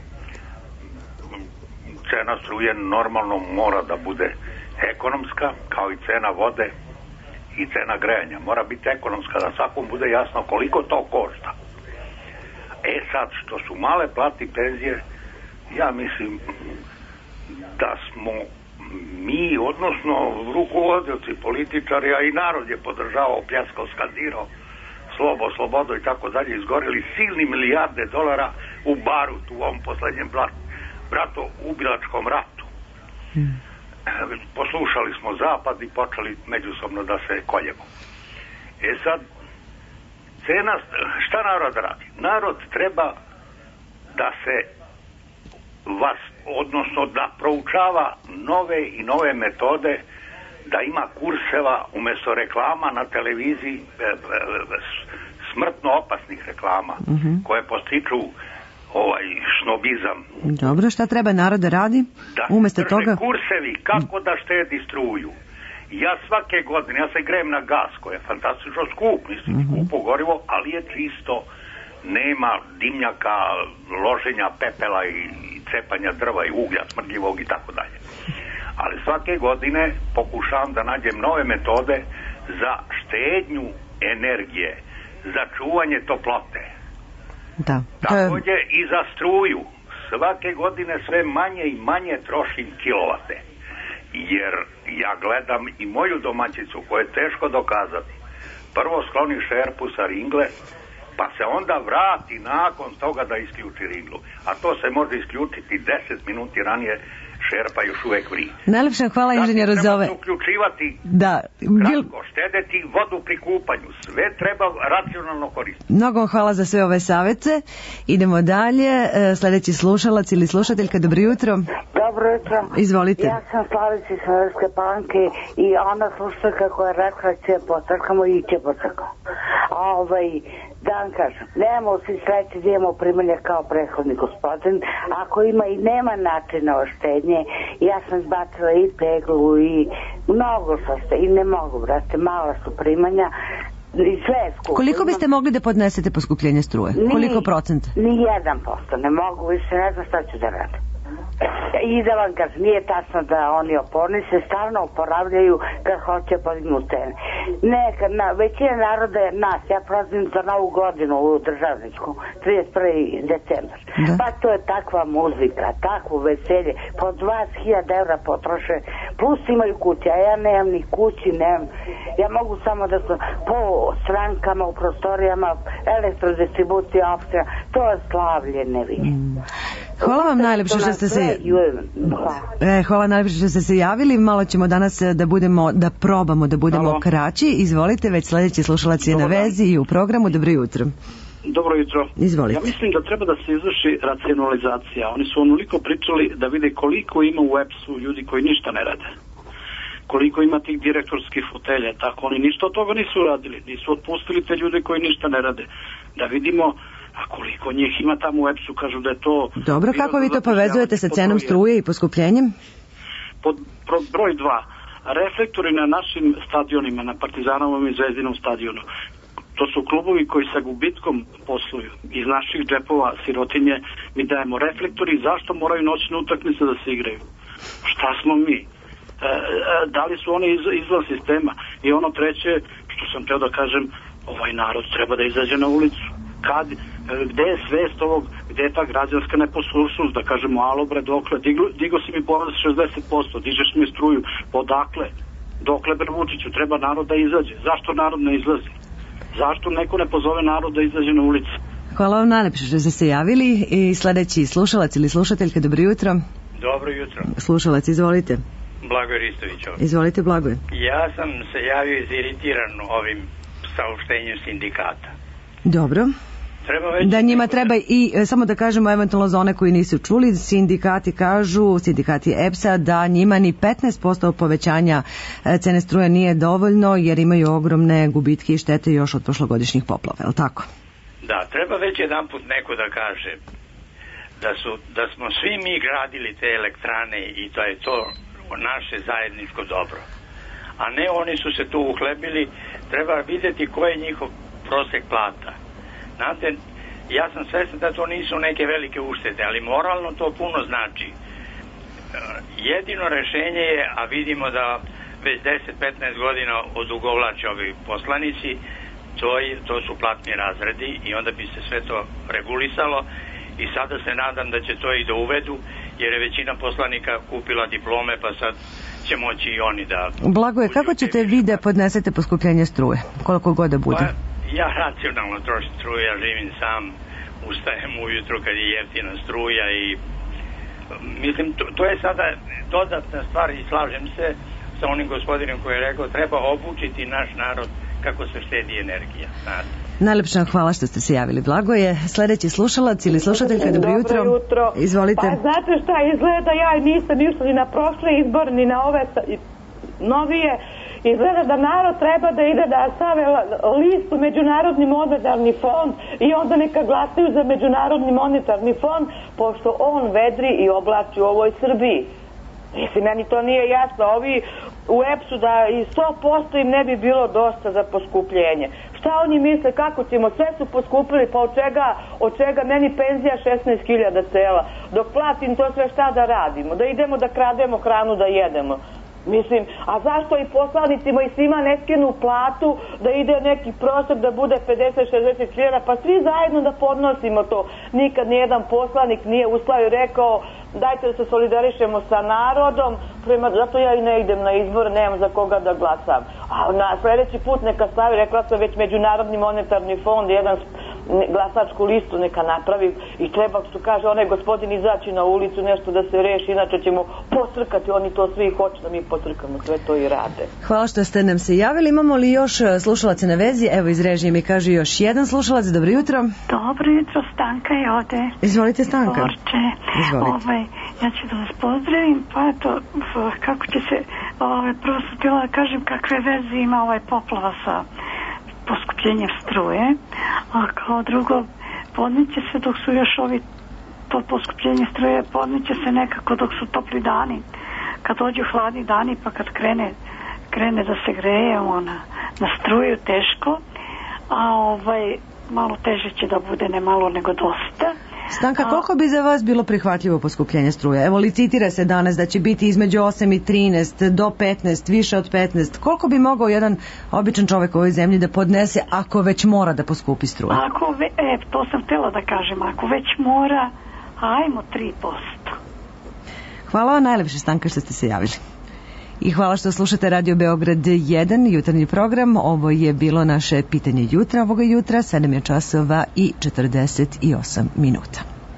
Cena struje normalno mora da bude ekonomska, kao i cena vode i cena grejanja. Mora biti ekonomska, da svakom bude jasno koliko to košta. E sad, što su male plati penzije, ja mislim da smo mi, odnosno rukovodioci, političari, a i narod je podržavao, pljaskao, skandirao slobo, slobodo i tako dalje, izgorili silni milijarde dolara u barutu, u ovom poslednjem bratu ubilačkom ratu. Hmm. Poslušali smo zapad i počeli međusobno da se koljemo. E sad, cena, šta narod radi? Narod treba da se vas, odnosno da proučava nove i nove metode, da ima kurseva umjesto reklama na televiziji, smrtno opasnih reklama, uh-huh. koje postiču ovaj šnobizam. Dobro, šta treba narod da radi? Da umjesto drže toga kursevi kako da štedi struju. Ja svake godine, ja se grejem na gas koji je fantastično skup, mislim, uh-huh. skupo gorivo, ali je čisto, nema dimnjaka, loženja pepela i cepanja drva i uglja smrdljivog i tako dalje. Ali svake godine pokušavam da nađem nove metode za štednju energije, za čuvanje toplote. Da. Takođe i za struju. Svake godine sve manje i manje trošim kilovate. Jer ja gledam i moju domaćicu koju je teško dokazati. Prvo skloni šerpu sa ringle, pa se onda vrati nakon toga da isključi ringlu. A to se može isključiti deset minuti ranije, šerpa još uvek vri. Najlepša hvala inženjeru za ove. Treba se uključivati, da, kratko, štedeti vodu pri kupanju. Sve treba racionalno koristiti. Mnogo hvala za sve ove savete. Idemo dalje. Sledeći slušalac ili slušateljka, dobro jutro. Dobro jutro. Izvolite. Ja sam Slavica iz Smederevske Palanke i ona slušateljka koja je rekla će potrkamo i će potrkamo. A ovaj, da vam kažem, nemamo svi sreći da imamo primanja kao prethodni gospodin. Ako ima i nema načina oštenje, ja sam zbacila i peglu i mnogo saste i ne mogu, brate, mala su primanja i sve je skupo. Koliko biste mogli da podnesete poskupljenje struje? Ni, Koliko procenta? Ni jedan posto, ne mogu više, ne znam šta ću da radim. I da vam kažem, nije tačno da oni oporni se stalno oporavljaju kad hoće podignu cene. Neka, na, većina naroda je nas, ja prozim za novu godinu u državničku, trideset prvi decembar. Da. Pa to je takva muzika, takvo veselje, po dvadeset hiljada evra potroše, plus imaju kuće, a ja nemam ni kući, nemam, ja mogu samo da sam po strankama, u prostorijama, elektrodistribucija, opština, to je slavlje, ne vidim. Mm. Hvala vam najlepše što ste se e, hvala najlepše što ste se javili. Malo ćemo danas da budemo da probamo da budemo Halo. kraći. Izvolite, već sledeći slušalac je na vezi i u programu. Dobro jutro. Dobro jutro. Izvolite. Ja mislim da treba da se izvrši racionalizacija. Oni su onoliko pričali da vide koliko ima u E P S-u ljudi koji ništa ne rade. Koliko ima tih direktorskih fotelja, tako oni ništa od toga nisu radili. Nisu otpustili te ljude koji ništa ne rade. Da vidimo a koliko njih ima tamo u E P S-u, kažu da je to... Dobro, kako vi to povezujete sa cenom struje i poskupljenjem? Pod, pod broj dva, reflektori na našim stadionima, na Partizanovom i Zvezdinom stadionu, to su klubovi koji sa gubitkom posluju. Iz naših džepova sirotinje mi dajemo reflektori, zašto moraju noćne utakmice da se igraju? Šta smo mi? E, e, da li su oni iz, izvan sistema? I ono treće, što sam teo da kažem, ovaj narod treba da izađe na ulicu. Kad, gde je svest ovog, gde je ta građanska neposlušnost, da kažemo, alo bre, dokle, digo, digo si mi porez šezdeset posto, dižeš mi struju, odakle, dokle bre Vučiću, treba narod da izađe. Zašto narod ne izlazi? Zašto neko ne pozove narod da izađe na ulici? Hvala vam najlepše što ste se javili i sledeći slušalac ili slušateljka, dobro jutro. Dobro jutro. Slušalac, izvolite. Blagoje Ristović ovdje. Izvolite, Blagoje. Ja sam se javio iziritiran ovim saopštenjem sindikata. Dobro. Da njima treba i, samo da kažemo eventualno za one koji nisu čuli, sindikati kažu, sindikati E P S-a, da njima ni petnaest posto povećanja cene struje nije dovoljno jer imaju ogromne gubitke i štete još od prošlogodišnjih poplava, je li tako? Da, treba već jedan put neko da kaže da, su, da smo svi mi gradili te elektrane i da je to naše zajedničko dobro. A ne oni su se tu uhlebili, treba vidjeti ko je njihov prosek plata. Znate, ja sam svestan da to nisu neke velike uštede, ali moralno to puno znači. Jedino rešenje je, a vidimo da već deset do petnaest godina odugovlače ovi poslanici, to, je, to su platni razredi i onda bi se sve to regulisalo i sada se nadam da će to i da uvedu, jer je većina poslanika kupila diplome, pa sad će moći i oni da... Blagoje, kako ćete vi da podnesete poskupljenje struje? Koliko god da bude? Pa, ja racionalno trošim struju, ja živim sam, ustajem ujutru kad je jeftina struja i mislim, to, to je sada dodatna stvar i slažem se sa onim gospodinom koji je rekao, treba obučiti naš narod kako se štedi energija. Znate. Najlepša hvala što ste se javili, Blagoje. Sledeći slušalac ili slušateljka, dobro jutro. Dobro jutro. Izvolite. Pa znate šta, izgleda ja nisam išla ni na prošle izbor, ni na ove novije. Izgleda da narod treba da ide da stave listu Međunarodni monetarni fond i onda neka glasaju za Međunarodni monetarni fond, pošto on vedri i oblači u ovoj Srbiji. Mislim, meni to nije jasno. Ovi u E P S-u da i sto posto im ne bi bilo dosta za poskupljenje. Šta oni misle, kako ćemo, sve su poskupili, pa od čega, od čega meni penzija šesnaest hiljada cela. Dok platim to sve šta da radimo, da idemo da krademo hranu da jedemo. Mislim, a zašto i poslanicima i svima ne skinu platu da ide neki prosjek da bude pedeset šezdeset hiljada, pa svi zajedno da podnosimo to. Nikad nijedan poslanik nije ustao i rekao dajte da se solidarišemo sa narodom, prema, zato ja i ne idem na izbor, nemam za koga da glasam. A na sledeći put neka stavi, rekla sam već Međunarodni monetarni fond, jedan glasačku listu neka napravi i treba, što kaže onaj gospodin, izaći na ulicu, nešto da se reši, inače ćemo potrkati, oni to svi hoće da mi potrkamo, sve to i rade. Hvala što ste nam se javili. Imamo li još slušalaca na vezi? Evo, iz režije mi kaže još jedan slušalac. Dobro jutro. Dobro jutro, Stanka je ovde. Izvolite, Stanka. Borče. Izvolite. Ovaj, ja ću da vas pozdravim, pa eto, kako će se, ovaj, prvo sam htjela da kažem kakve veze ima ovaj poplava sa poskupljenjem struje, a kao drugo, podneće se dok su još ovi, to poskupljenje struje, podneće se nekako dok su topli dani. Kad dođu hladni dani, pa kad krene, krene da se greje ona, na struju teško, a ovaj, malo teže će da bude, ne malo nego dosta. Stanka, koliko bi za vas bilo prihvatljivo poskupljenje struje? Evo, licitira se danas da će biti između osam i trinaest do petnaest, više od petnaest. Koliko bi mogao jedan običan čovjek u ovoj zemlji da podnese ako već mora da poskupi struje? Ako ve, e, to sam htjela da kažem, ako već mora, ajmo tri posto. Hvala vam najlepše, Stanka, što ste se javili. I hvala što slušate Radio Beograd jedan, jutarnji program. Ovo je bilo naše pitanje jutra ovoga jutra, sedam je časova i četrdeset osam minuta.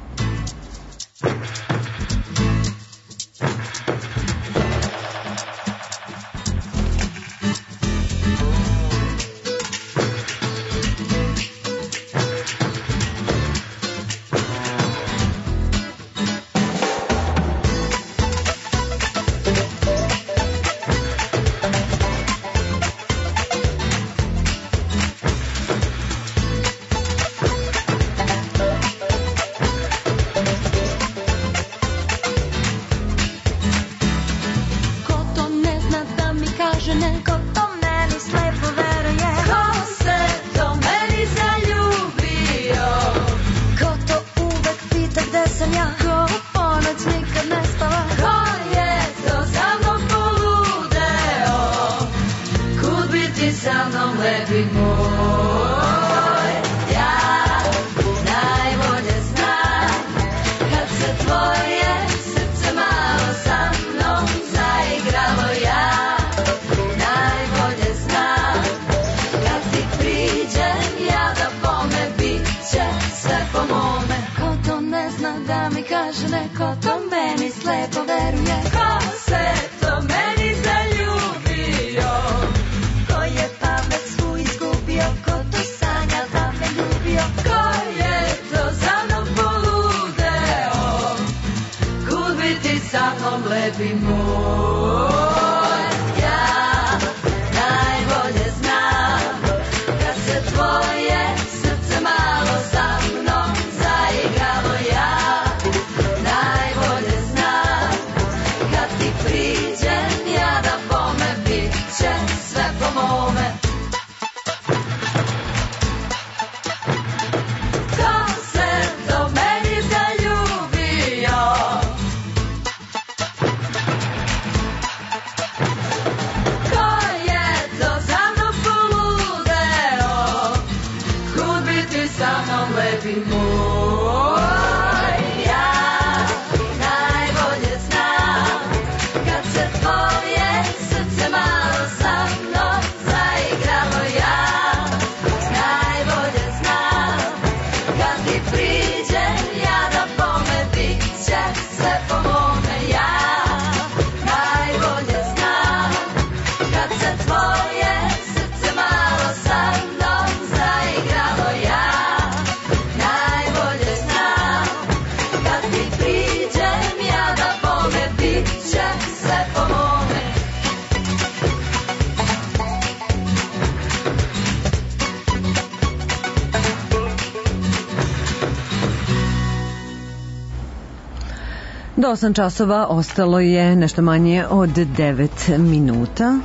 Do osam časova ostalo je nešto manje od devet minuta.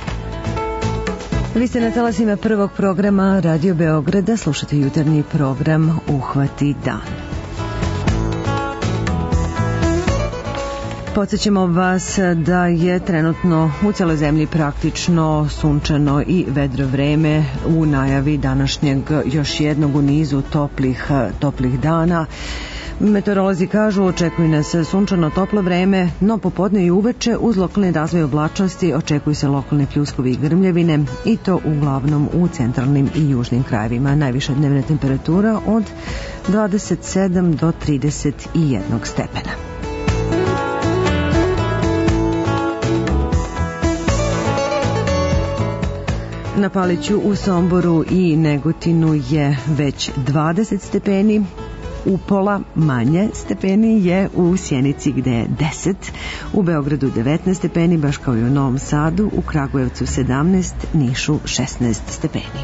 Vi ste na talasima prvog programa Radio Beograda, slušate jutarnji program Uhvati dan. Podsjećamo vas da je trenutno u celoj zemlji praktično sunčano i vedro vreme u najavi današnjeg još jednog u nizu toplih, toplih dana. Meteorolozi kažu očekuju nas sunčano toplo vreme, no popodne i uveče uz lokalni razvoj oblačnosti očekuju se lokalne pljuskovi i grmljevine i to uglavnom u centralnim i južnim krajevima. Najviša dnevna temperatura od dvadeset sedam do trideset jedan stepena. Na Paliću, u Somboru i Negotinu je već dvadeset stepeni, upola manje stepeni je u Sjenici gde je deset, u Beogradu devetnaest stepeni, baš kao i u Novom Sadu, u Kragujevcu sedamnaest, Nišu šesnaest stepeni.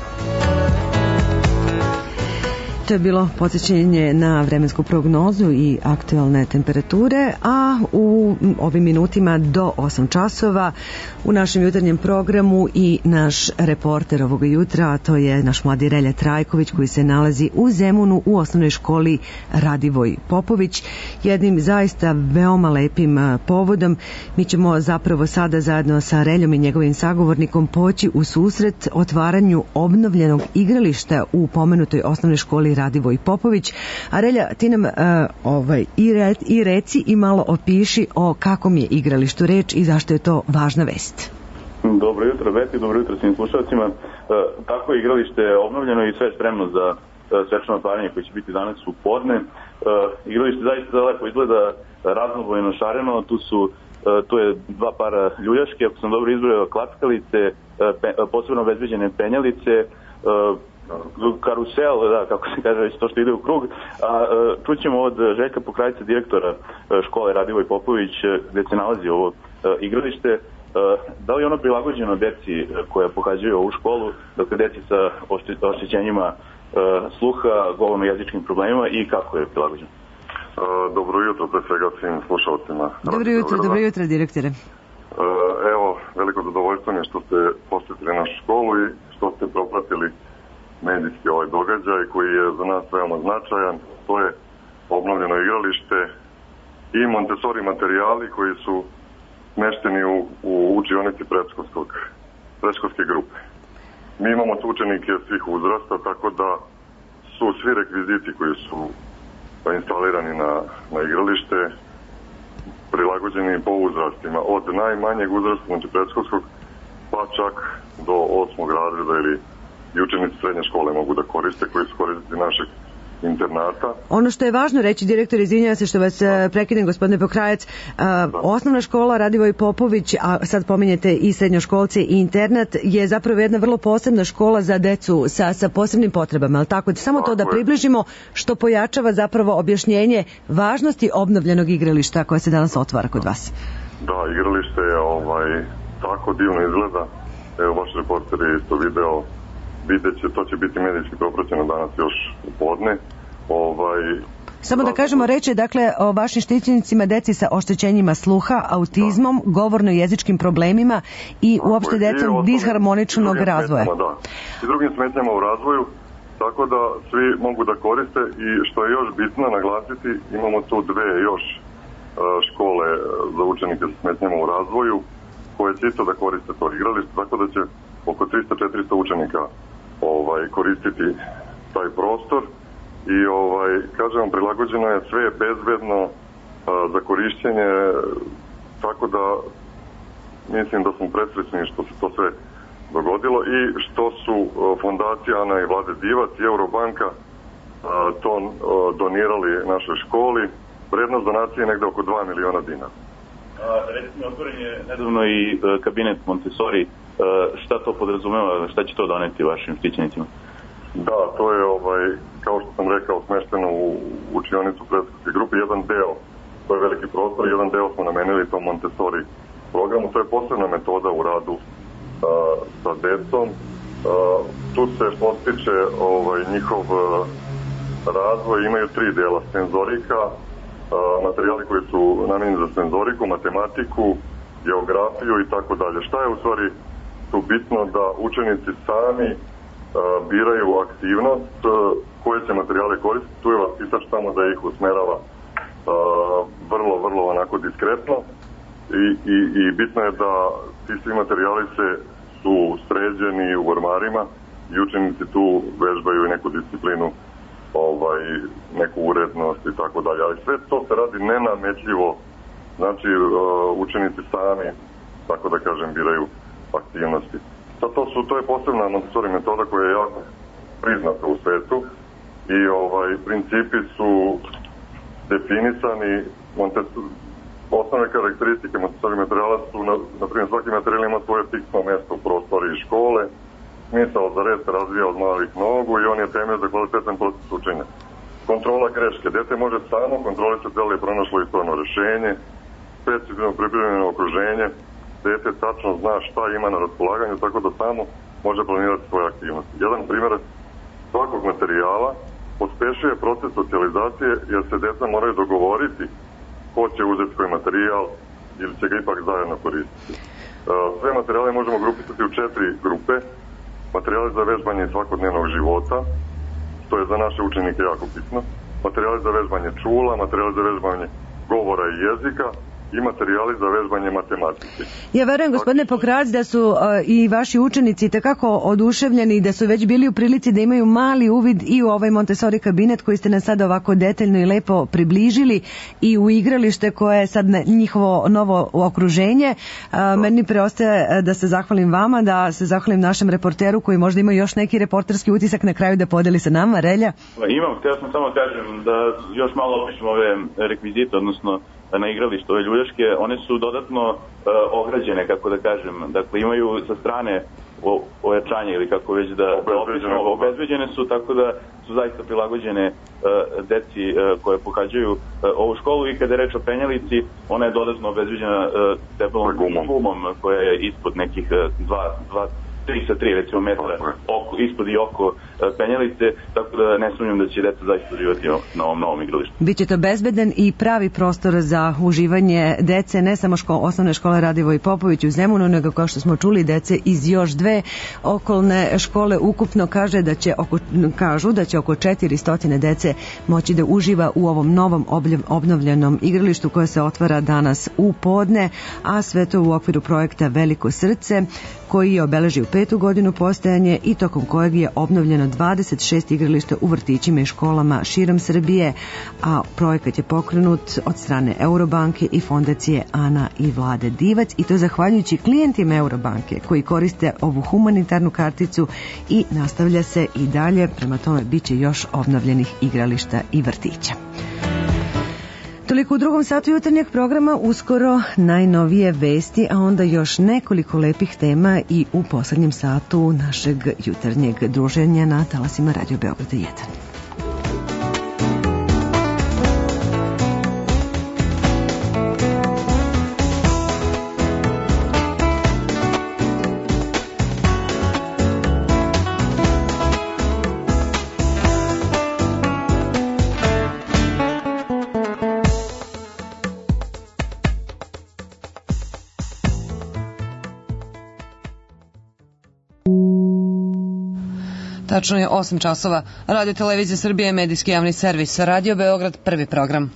To je bilo podsjećanje na vremensku prognozu i aktualne temperature, a u ovim minutima do osam časova u našem jutarnjem programu i naš reporter ovoga jutra, a to je naš mladi Relja Trajković koji se nalazi u Zemunu u osnovnoj školi Radivoj Popović. Jednim zaista veoma lepim povodom mi ćemo zapravo sada zajedno sa Reljom i njegovim sagovornikom poći u susret otvaranju obnovljenog igrališta u pomenutoj osnovnoj školi Radivoj Popović. A Relja, ti nam uh, ovaj, i, re, i reci i malo opiši o kakvom je igralištu reč i zašto je to važna vest. Dobro jutro, Beti, dobro jutro svim slušalcima. E, tako je igralište obnovljeno i sve spremno za e, svečano otvaranje koje će biti danas u podne. E, igralište zaista lepo izgleda, raznobojno šareno, tu su e, tu je dva para ljuljaške, ako sam dobro izbrojao, klackalice, e, pe, posebno obezbeđene penjalice, e, karusel, da, kako se kaže, to što ide u krug. A e, čućemo od Željka Pokrajca, direktora e, škole Radivoj Popović, gde se nalazi ovo e, igralište. Da li je ono prilagođeno deci koja pohađaju ovu školu, dakle deci sa oštećenjima sluha, govorno-jezičkim problemima i kako je prilagođeno? Dobro jutro, pre svega svim slušalcima. Dobro jutro, dobro jutro, direktore. Evo, veliko zadovoljstvo mi je što ste posjetili našu školu i što ste propratili medijski ovaj događaj koji je za nas veoma značajan. To je obnovljeno igralište i Montessori materijali koji su smešteni u, u učionici predškolske grupe. Mi imamo tu učenike svih uzrasta, tako da su svi rekviziti koji su instalirani na, na igralište prilagođeni po uzrastima. Od najmanjeg uzrasta, znači predškolskog, pa čak do osmog razreda ili i učenici srednje škole mogu da koriste, koji su koristiti našeg internata. Ono što je važno reći, direktor, izvinjavam se što vas prekidem, gospodine Pokrajac, osnovna škola Radivoj Popović, a sad pominjete i srednjoškolce i internat, je zapravo jedna vrlo posebna škola za decu sa, sa posebnim potrebama, ali tako, samo tako to da je. Približimo, što pojačava zapravo objašnjenje važnosti obnovljenog igrališta koje se danas otvara kod vas. Da, igralište je ovaj, tako divno izgleda, evo vaš reporter je isto video, vidjet će, to će biti medijski propraćeno danas još u podne. Ovaj, Samo da kažemo, reći dakle o vašim štićenicima deci sa oštećenjima sluha, autizmom, da. govorno-jezičkim problemima i tako uopšte decom disharmoničnog razvoja. Da. I drugim smetnjama u razvoju, tako da svi mogu da koriste i što je još bitno naglasiti, imamo tu dve još škole za učenike sa smetnjama u razvoju koje će isto da koriste to igralište, tako da će oko trista do četiristo učenika ovaj, koristiti taj prostor i ovaj, kažem, prilagođeno je sve bezbedno a, za korišćenje, tako da mislim da smo presrećni što se to sve dogodilo i što su a, fondacija Ana i Vlade Divac i Eurobanka a, to a, donirali našoj školi. Vrednost donacije je negde oko dva miliona dinara. Recimo, otvoren je nedavno i a, kabinet Montessori. Šta to podrazumeva, šta će to doneti vašim štićenicima? Da, to je, ovaj, kao što sam rekao, smešteno u učionicu predškolske grupe. Jedan deo, to je veliki prostor, jedan deo smo namenili tom Montessori programu. To je posebna metoda u radu a, sa decom. A, tu se postiče ovaj, njihov a, razvoj. Imaju tri dela, senzorika, a, materijali koji su namenjeni za senzoriku, matematiku, geografiju i tako dalje. Šta je u stvari tu bitno? Da učenici sami a, biraju aktivnost a, koje će materijale koristiti. Tu je vaspitač tamo da ih usmerava a, vrlo, vrlo onako diskretno i, i, i bitno je da ti svi materijali se su sređeni u ormarima i učenici tu vežbaju i neku disciplinu, ovaj, neku urednost i tako dalje, ali sve to se radi nenametljivo, znači učenici sami, tako da kažem, biraju aktivnosti. Sad to, su, to je posebna Montessori metoda koja je jako priznata u svetu i ovaj, principi su definisani. Montessori, osnovne karakteristike Montessori materijala su, na, na primjer, svaki materijal ima svoje fiksno mjesto u prostoriji škole, smisao za red se razvija od malih nogu i on je temelj za kvalitetan proces učenja. Kontrola greške. Dete može samo kontrolisati da li je pronašlo ispravno rešenje, specifično pripremljeno okruženje, dete tačno zna šta ima na raspolaganju, tako da samo može planirati svoje aktivnosti. Jedan primjer svakog materijala pospešuje proces socijalizacije jer se deca moraju dogovoriti ko će uzeti koji materijal ili će ga ipak zajedno koristiti. Sve materijale možemo grupisati u četiri grupe. Materijali za vežbanje svakodnevnog života, što je za naše učenike jako bitno. Materijali za vežbanje čula, materijali za vežbanje govora i jezika i materijali za vežbanje matematike. Ja verujem, gospodine Pokrac, da su uh, i vaši učenici takako oduševljeni, da su već bili u prilici da imaju mali uvid i u ovaj Montessori kabinet koji ste nam sad ovako detaljno i lepo približili i u igralište koje je sad njihovo novo okruženje. Uh, meni preostaje da se zahvalim vama, da se zahvalim našem reporteru koji možda ima još neki reporterski utisak na kraju da podeli sa nama. Relja? Imam, htio sam samo kažem da još malo opišem ove rekvizite, odnosno na igralištu ove ljuljaške, one su dodatno uh, ograđene, kako da kažem, dakle imaju sa strane o, ojačanje ili kako već da, da opišemo, obezbeđene su, tako da su zaista prilagođene uh, deci uh, koje pohađaju uh, ovu školu i kada je reč o penjalici, ona je dodatno obezbeđena uh, debelom gumom, gumom koja je ispod nekih uh, dva, dva tri sa tri recimo metra oko, ispod i oko penjalice, tako da ne sumnjam da će deca zaista uživati na ovom novom igralištu. Biće to bezbedan i pravi prostor za uživanje dece, ne samo ško, osnovne škole Radivoj Popović u Zemunu, nego kao što smo čuli dece iz još dve okolne škole. Ukupno kaže da će oko, kažu da će oko četiristo dece moći da uživa u ovom novom obnovljenom igralištu koje se otvara danas u podne, a sve to u okviru projekta Veliko srce koji je obeležio petu godinu postojanje i tokom kojeg je obnovljeno dvadeset šest igrališta u vrtićima i školama širom Srbije, a projekat je pokrenut od strane Eurobanke i fondacije Ana i Vlade Divac i to zahvaljujući klijentima Eurobanke koji koriste ovu humanitarnu karticu i nastavlja se i dalje, prema tome bit će još obnovljenih igrališta i vrtića. Toliko u drugom satu jutarnjeg programa, uskoro najnovije vesti, a onda još nekoliko lepih tema i u poslednjem satu našeg jutarnjeg druženja na talasima Radio Beograda jedan. Tačno je osam časova. Radio Televizija Srbije, medijski javni servis. Radio Beograd, prvi program.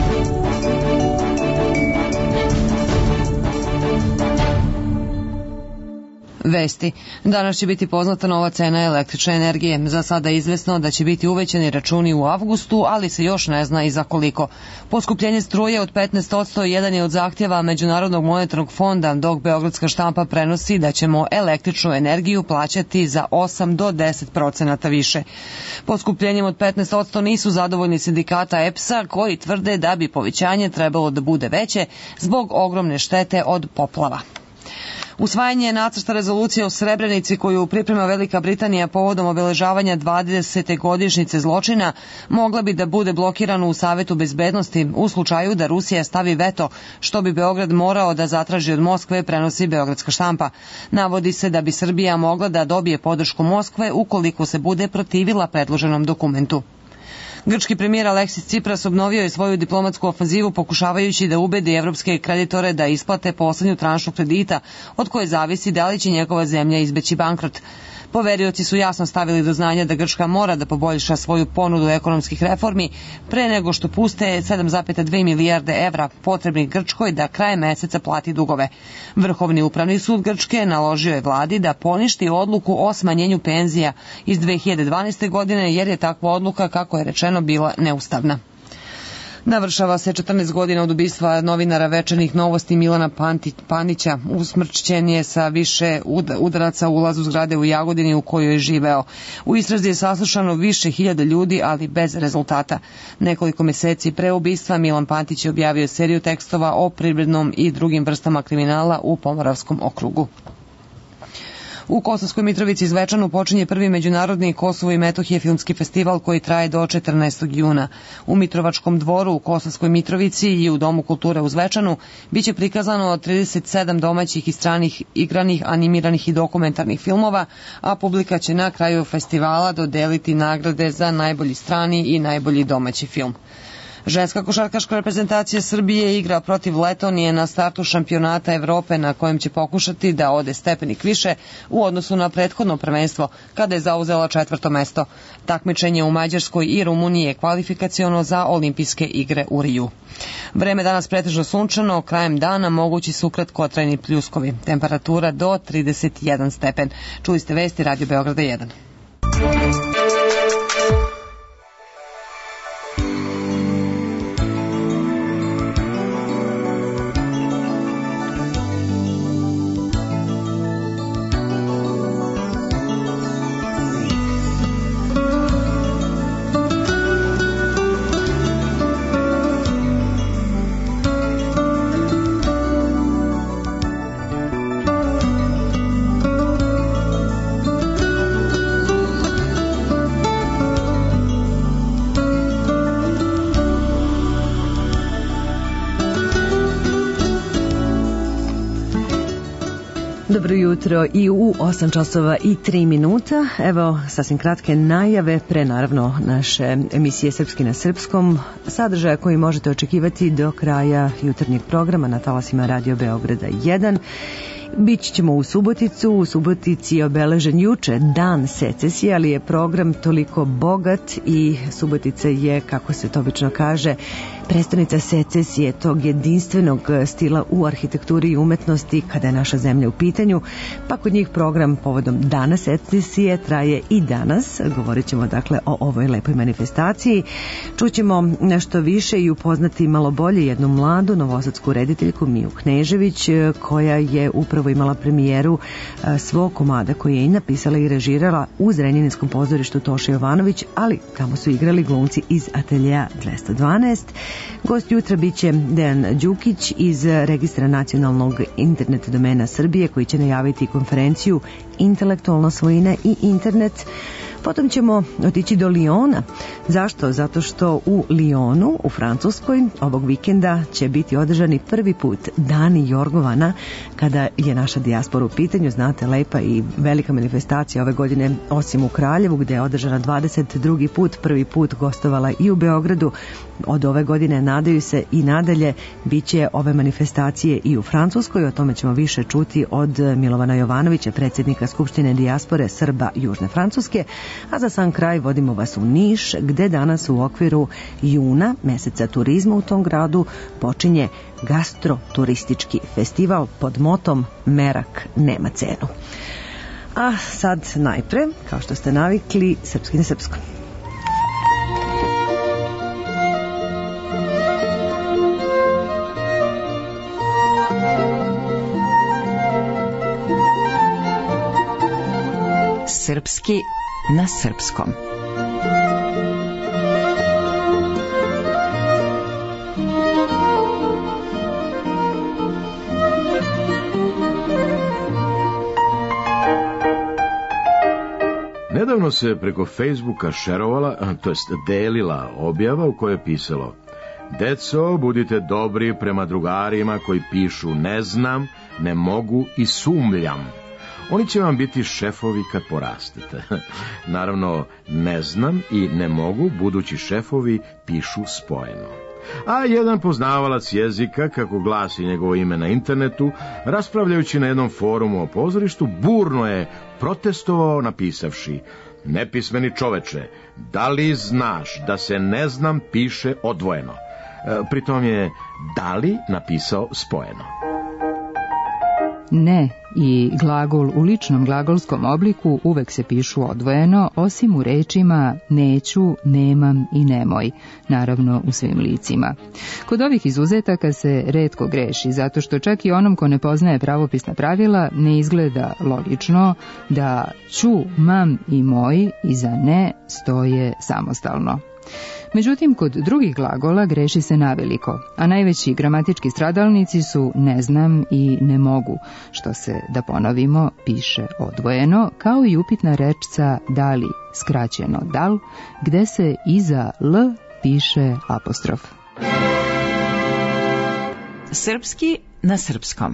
Vesti. Danas će biti poznata nova cena električne energije. Za sada je izvesno da će biti uvećani računi u avgustu, ali se još ne zna i za koliko. Poskupljenje struje od petnaest posto jedan je od zahtjeva Međunarodnog monetarnog fonda, dok Beogradska štampa prenosi da ćemo električnu energiju plaćati za osam do deset procenata više. Poskupljenjem od petnaest posto nisu zadovoljni sindikata E P S-a koji tvrde da bi povećanje trebalo da bude veće zbog ogromne štete od poplava. Usvajanje nacrta rezolucije o Srebrenici koju priprema Velika Britanija povodom obeležavanja dvadesete godišnjice zločina mogla bi da bude blokirano u Savetu bezbednosti u slučaju da Rusija stavi veto, što bi Beograd morao da zatraži od Moskve, prenosi Beogradska štampa. Navodi se da bi Srbija mogla da dobije podršku Moskve ukoliko se bude protivila predloženom dokumentu. Grčki premijer Aleksis Tsipras obnovio je svoju diplomatsku ofanzivu pokušavajući da ubedi evropske kreditore da isplate poslednju tranšu kredita od koje zavisi da li će njegova zemlja izbeći bankrot. Poverioci su jasno stavili do znanja da Grčka mora da poboljša svoju ponudu ekonomskih reformi pre nego što puste sedam zarez dve milijarde evra potrebnih Grčkoj da krajem meseca plati dugove. Vrhovni upravni sud Grčke naložio je vladi da poništi odluku o smanjenju penzija iz dve hiljade dvanaeste. godine jer je takva odluka, kako je rečeno, bila neustavna. Navršava se četrnaest godina od ubistva novinara Večernjih novosti Milana Panića. Usmrćen je sa više udaraca u ulazu zgrade u Jagodini u kojoj je živeo. U istrazi je saslušano više hiljada ljudi, ali bez rezultata. Nekoliko meseci pre ubistva Milan Pantić je objavio seriju tekstova o privrednom i drugim vrstama kriminala u Pomoravskom okrugu. U Kosovskoj Mitrovici Zvečanu počinje prvi međunarodni Kosovo i Metohije filmski festival koji traje do četrnaestog juna. U Mitrovačkom dvoru u Kosovskoj Mitrovici i u Domu kulture u Zvečanu biće prikazano trideset sedam domaćih i stranih igranih, animiranih i dokumentarnih filmova, a publika će na kraju festivala dodeliti nagrade za najbolji strani i najbolji domaći film. Ženska košarkaška reprezentacija Srbije igra protiv Letonije na startu šampionata Evrope na kojem će pokušati da ode stepenik više u odnosu na prethodno prvenstvo kada je zauzela četvrto mesto. Takmičenje u Mađarskoj i Rumuniji je kvalifikaciono za olimpijske igre u Riju. Vreme danas pretežno sunčano, krajem dana mogući su kratkotrajni pljuskovi. Temperatura do trideset jedan stepen. Čuli ste vesti Radio Beograda jedan. Dobro jutro i u osam časova i tri minuta. Evo sasvim kratke najave pre naravno naše emisije Srpski na srpskom, sadržaja koji možete očekivati do kraja jutarnjeg programa na talasima Radio Beograda jedan. Bići ćemo u Suboticu. U Subotici je obeležen juče dan secesije, ali je program toliko bogat i Subotica je, kako se to obično kaže, prestonica secesije, tog jedinstvenog stila u arhitekturi i umetnosti kada je naša zemlja u pitanju, pa kod njih program povodom dana secesije traje i danas. Govorit ćemo dakle o ovoj lepoj manifestaciji. Čućemo nešto više i upoznati malo bolje jednu mladu novosadsku rediteljku Miju Knežević, koja je upravo imala premijeru svog komada koji je i napisala i režirala u Zrenjaninskom pozorištu Toša Jovanović, ali tamo su igrali glumci iz ateljeja dvesta dvanaest. Gost jutra biće Dejan Đukić iz Registra nacionalnog internet domena Srbije, koji će najaviti konferenciju Intelektualna svojina i internet. Potom ćemo otići do Liona. Zašto? Zato što u Lionu, u Francuskoj, ovog vikenda će biti održani prvi put Dani Jorgovana, kada je naša dijaspora u pitanju. Znate, lepa i velika manifestacija ove godine, osim u Kraljevu, gde je održana dvadeset drugi put, prvi put gostovala i u Beogradu. Od ove godine nadaju se i nadalje biće ove manifestacije i u Francuskoj. O tome ćemo više čuti od Milovana Jovanovića, predsjednika Skupštine dijaspore Srba Južne Francuske. A za sam kraj vodimo vas u Niš, gde danas u okviru juna, meseca turizma u tom gradu, počinje gastroturistički festival pod motom Merak nema cenu. A sad najpre, kao što ste navikli, Srpski na srpskom. Srpski na srpskom. Nedavno se preko Facebooka šerovala, to jest delila objava u kojoj je pisalo: Deco, budite dobri prema drugarima koji pišu ne znam, ne mogu i sumljam. Oni će vam biti šefovi kad porastete. Naravno, ne znam i ne mogu, budući šefovi pišu spojeno. A jedan poznavalac jezika, kako glasi njegovo ime na internetu, raspravljajući na jednom forumu o pozorištu, burno je protestovao napisavši: nepismeni čoveče, da li znaš da se ne znam piše odvojeno? E, pritom je da li napisao spojeno. Ne i glagol u ličnom glagolskom obliku uvek se pišu odvojeno, osim u rečima neću, nemam i nemoj, naravno u svim licima. Kod ovih izuzetaka se retko greši, zato što čak i onom ko ne poznaje pravopisna pravila ne izgleda logično da ću, mam i moj iza ne stoje samostalno. Međutim, kod drugih glagola greši se naveliko, a najveći gramatički stradalnici su ne znam i ne mogu, što se, da ponovimo, piše odvojeno, kao i upitna rečca da li, skraćeno dal, gde se iza l piše apostrof. Srpski na srpskom.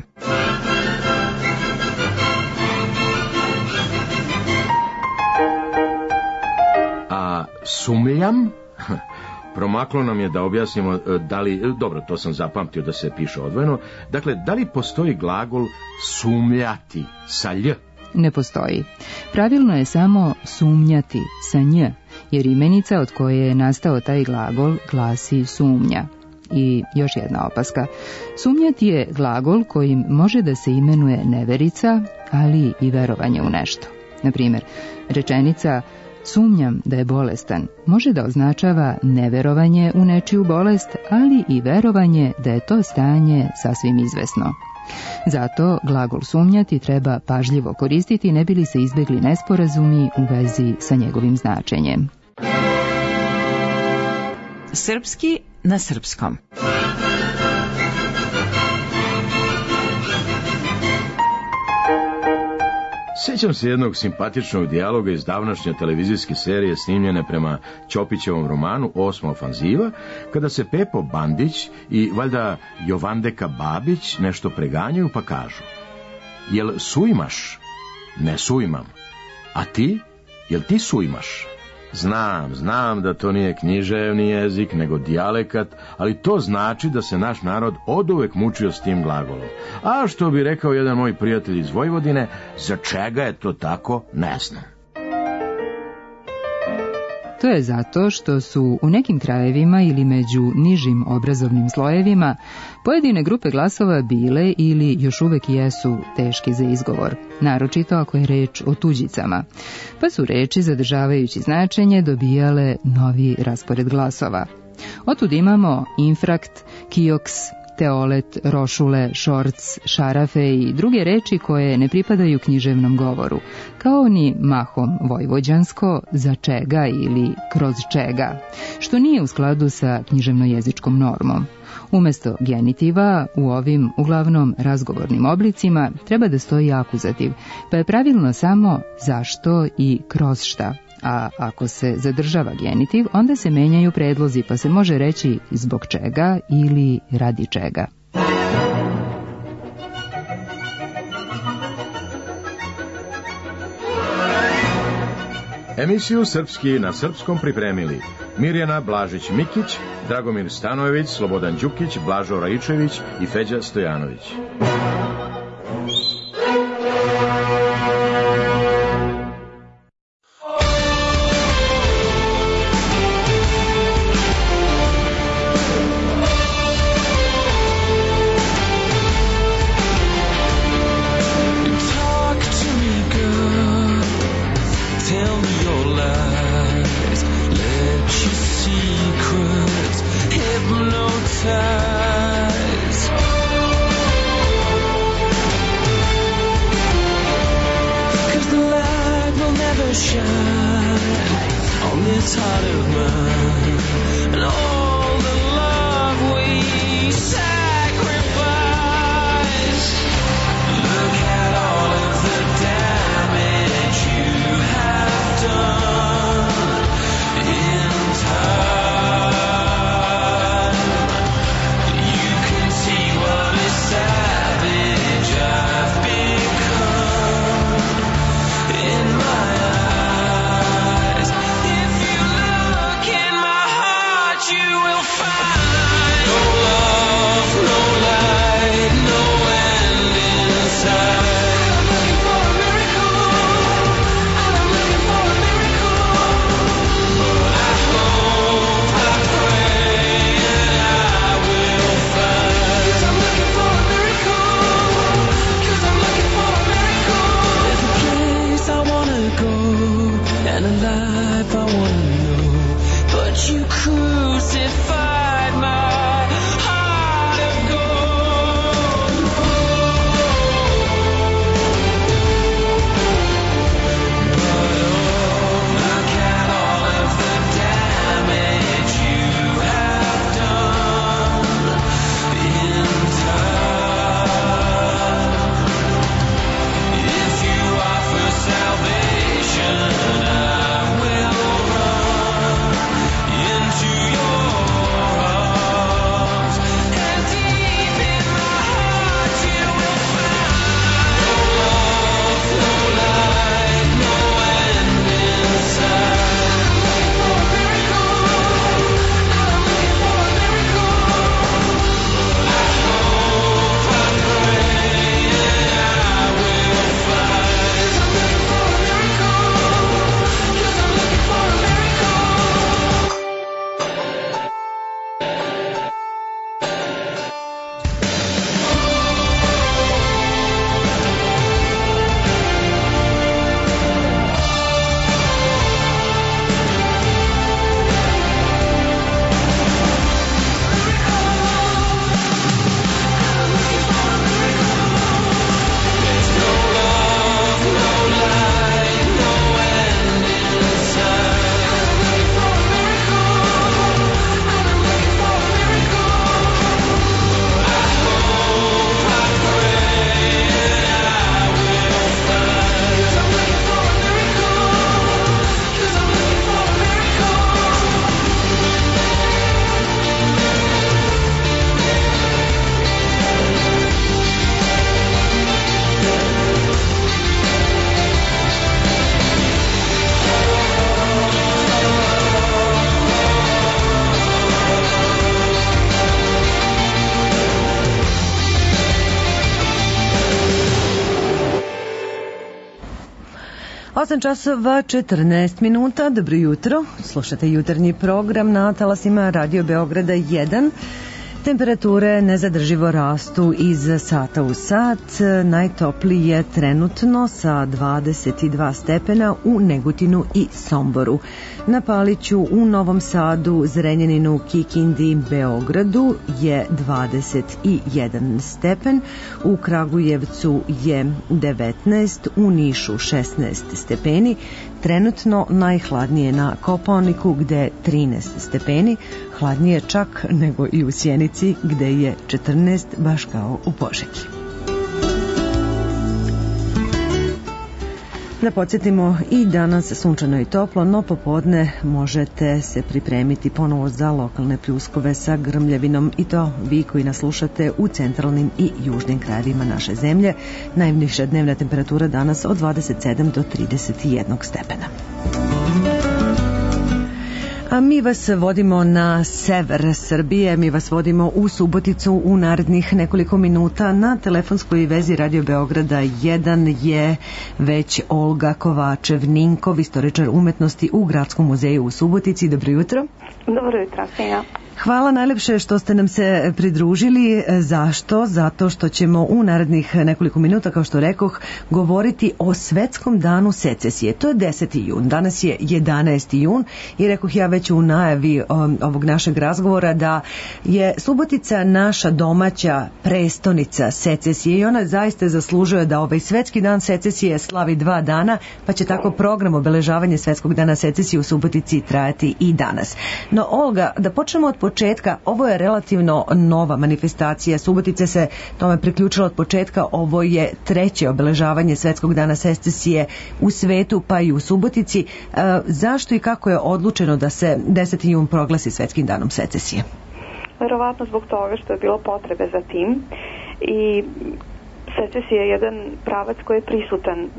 A sumljam? Promaklo nam je da objasnimo da li, dobro, to sam zapamtio da se piše odvojeno, dakle, da li postoji glagol sumljati sa lj? Ne postoji. Pravilno je samo sumnjati sa nj, jer imenica od koje je nastao taj glagol glasi sumnja. I još jedna opaska. Sumnjati je glagol kojim može da se imenuje neverica, ali i verovanje u nešto. Naprimjer, rečenica sumnjam da je bolestan može da označava neverovanje u nečiju bolest, ali i verovanje da je to stanje sasvim izvesno. Zato glagol sumnjati treba pažljivo koristiti, ne bi li se izbegli nesporazumi u vezi sa njegovim značenjem. Srpski na srpskom. Sjećam se jednog simpatičnog dijaloga iz davnašnje televizijske serije snimljene prema Ćopićevom romanu Osma ofanziva, kada se Pepo Bandić i valjda Jovandeka Babić nešto preganjaju pa kažu: jel sujmaš? Ne sujmam. A ti? Jel ti sujmaš? Znam, znam da to nije književni jezik, nego dijalekat, ali to znači da se naš narod oduvek mučio s tim glagolom. A što bi rekao jedan moj prijatelj iz Vojvodine, za čega je to tako, ne znam. To je zato što su u nekim krajevima ili među nižim obrazovnim slojevima pojedine grupe glasova bile ili još uvek jesu teški za izgovor, naročito ako je reč o tuđicama, pa su reči zadržavajući značenje dobijale novi raspored glasova. Otud imamo infrakt, kioks, teolet, rošule, šorc, šarafe i druge reči koje ne pripadaju književnom govoru, kao ni mahom vojvođansko, za čega ili kroz čega, što nije u skladu sa književnojezičkom normom. Umesto genitiva, u ovim uglavnom razgovornim oblicima treba da stoji akuzativ, pa je pravilno samo zašto i kroz šta. A ako se zadržava genitiv, onda se menjaju predlozi, pa se može reći zbog čega ili radi čega. Emisiju Srpski na srpskom pripremili Mirjana Blažić-Mikić, Dragomir Stanojević, Slobodan Đukić, Blažo Raičević i Feđa Stojanović. You will find osam časova četrnaest minuta, dobro jutro, slušate jutarnji program na talasima Radio Beograda jedan. Temperature nezadrživo rastu iz sata u sat, najtopliji je trenutno sa dvadeset dva stepena u Negotinu i Somboru. Na Paliću, u Novom Sadu, Zrenjaninu, Kikindi, Beogradu je dvadeset jedan stepen, u Kragujevcu je devetnaest, u Nišu šesnaest stepeni, trenutno najhladnije na Kopaoniku gde je trinaest stepeni, hladnije čak nego i u Sjenici gde je četrnaest, baš kao u Požegi. Da podsjetimo, i danas sunčano i toplo, no popodne možete se pripremiti ponovo za lokalne pljuskove sa grmljavinom, i to vi koji nas slušate u centralnim i južnim krajevima naše zemlje. Najviša dnevna temperatura danas od dvadeset sedam do trideset jedan stepena. A mi vas vodimo na sever Srbije, mi vas vodimo u Suboticu u narednih nekoliko minuta. Na telefonskoj vezi Radio Beograda jedan je već Olga Kovačev-Ninkov, istoričar umetnosti u Gradskom muzeju u Subotici. Dobro jutro. Dobro jutro, Sina. Hvala najlepše što ste nam se pridružili. Zašto? Zato što ćemo u narednih nekoliko minuta, kao što rekoh, govoriti o Svetskom danu secesije. To je deseti jun, danas je jedanaesti jun i rekoh ja već u najavi ovog našeg razgovora da je Subotica naša domaća prestonica secesije i ona zaista zaslužuje da ovaj Svetski dan secesije slavi dva dana, pa će tako program obeležavanja Svetskog dana secesije u Subotici trajati i danas. No, Olga, da počnemo od početka, ovo je relativno nova manifestacija. Subotica se tome priključila od početka. Ovo je treće obeležavanje Svetskog dana secesije u svetu, pa i u Subotici. E, zašto i kako je odlučeno da se deseti jun proglasi Svetskim danom secesije? Verovatno zbog toga što je bilo potrebe za tim i secesija je jedan pravac koji je prisutan e,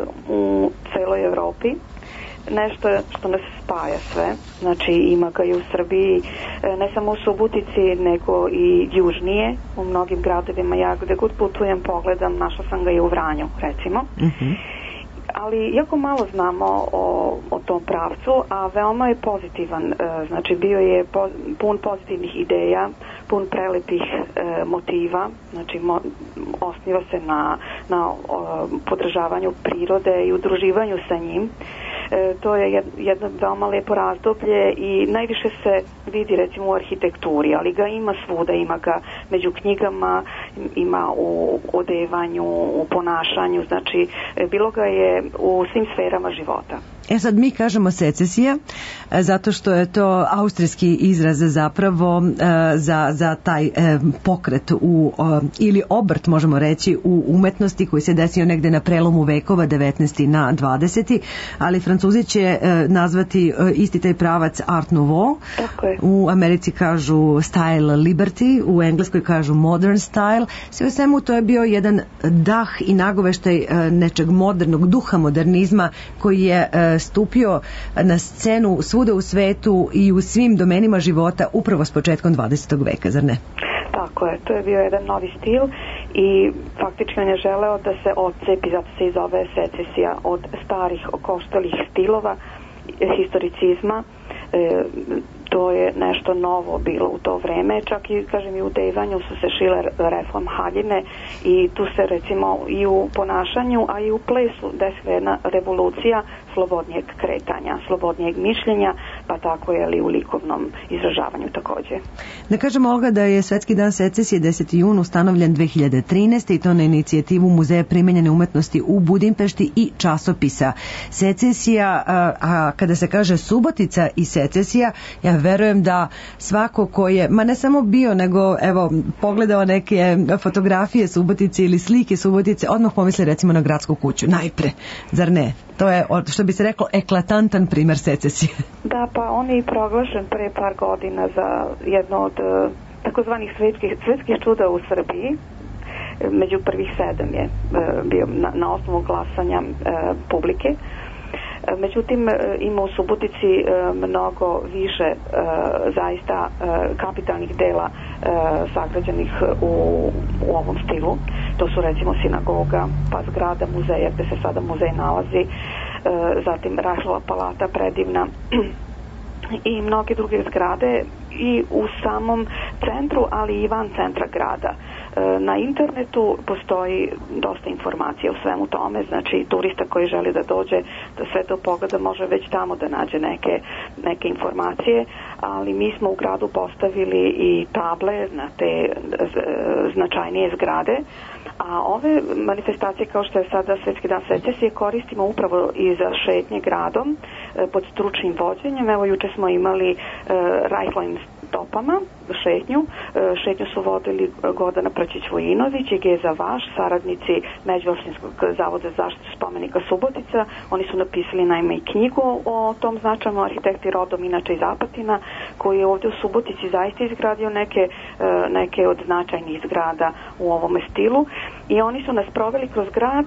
u celoj Evropi. Nešto što nas spaja sve, znači ima ga i u Srbiji, ne samo u Subotici, nego i južnije, u mnogim gradovima. Ja gde god putujem, pogledam, našla sam ga i u Vranju, recimo. Uh-huh. Ali jako malo znamo o, o tom pravcu, a veoma je pozitivan, znači bio je po, pun pozitivnih ideja, pun prelepih e, motiva, znači mo, osniva se na, na o, podržavanju prirode i udruživanju sa njim. E, to je jedno veoma lepo razdoblje i najviše se vidi recimo u arhitekturi, ali ga ima svuda, ima ga među knjigama, ima u odevanju, u ponašanju, znači bilo ga je u svim sferama života. E sad mi kažemo secesija zato što je to austrijski izraz zapravo za, za taj pokret u, ili obrt možemo reći u umetnosti koji se desio negde na prelomu vekova devetnaesti na dvadeseti, ali Francuzi će nazvati isti taj pravac Art Nouveau. U Americi kažu Style Liberty, u Engleskoj kažu Modern Style. Sve u svemu to je bio jedan dah i nagoveštaj nečeg modernog duha modernizma koji je stupio na scenu svuda u svetu i u svim domenima života upravo s početkom dvadesetog veka, zar ne? Tako je, to je bio jedan novi stil i faktički on je želeo da se odcepi, zato se i zove secesija, od starih okoštalih stilova historicizma. E, to je nešto novo bilo u to vreme, čak i kažem i u devanju su se šile reform haljine i tu se recimo i u ponašanju, a i u plesu desila jedna revolucija slobodnijeg kretanja, slobodnijeg mišljenja, pa tako je li u likovnom izražavanju takođe. Da kažemo, Olga, da je Svetski dan secesije deseti jun ustanovljen dve hiljade trinaeste. i to na inicijativu Muzeja primenjene umetnosti u Budimpešti i časopisa Secesija, a, a kada se kaže Subotica i secesija, ja verujem da svako ko je, ma ne samo bio, nego evo pogledao neke fotografije Subotice ili slike Subotice, odmah pomisli recimo na Gradsku kuću, najpre, zar ne? To je, što bi se reklo, eklatantan primer secesije. Da, pa on je i proglašen pre par godina za jedno od takozvanih svetskih, svetskih čuda u Srbiji. Među prvih sedam je bio na, na osnovu glasanja e, publike. Međutim, ima u Subotici mnogo više zaista kapitalnih dela sagrađenih u, u ovom stilu. To su recimo sinagoga, pa zgrada muzeja gde se sada muzej nalazi, zatim Rajhlova palata predivna i mnoge druge zgrade i u samom centru, ali i van centra grada. Na internetu postoji dosta informacija o svemu tome, znači turista koji želi da dođe da sve to pogleda može već tamo da nađe neke, neke informacije, ali mi smo u gradu postavili i table na te značajnije zgrade, a ove manifestacije kao što je sada Svetski dan secesije koristimo upravo i za šetnje gradom pod stručnim vođenjem. Evo juče smo imali Rajhlovim stopama šetnju. Šetnju su vodili Gordana Pračić-Vojinović i Geza Vaš, saradnici Međuopštinskog zavoda za zaštitu spomenika Subotica. Oni su napisali naime i knjigu o tom značajnom arhitekti rodom inače iz Apatina, koji je ovdje u Subotici zaista izgradio neke, neke od značajnih zgrada u ovome stilu i oni su nas proveli kroz grad,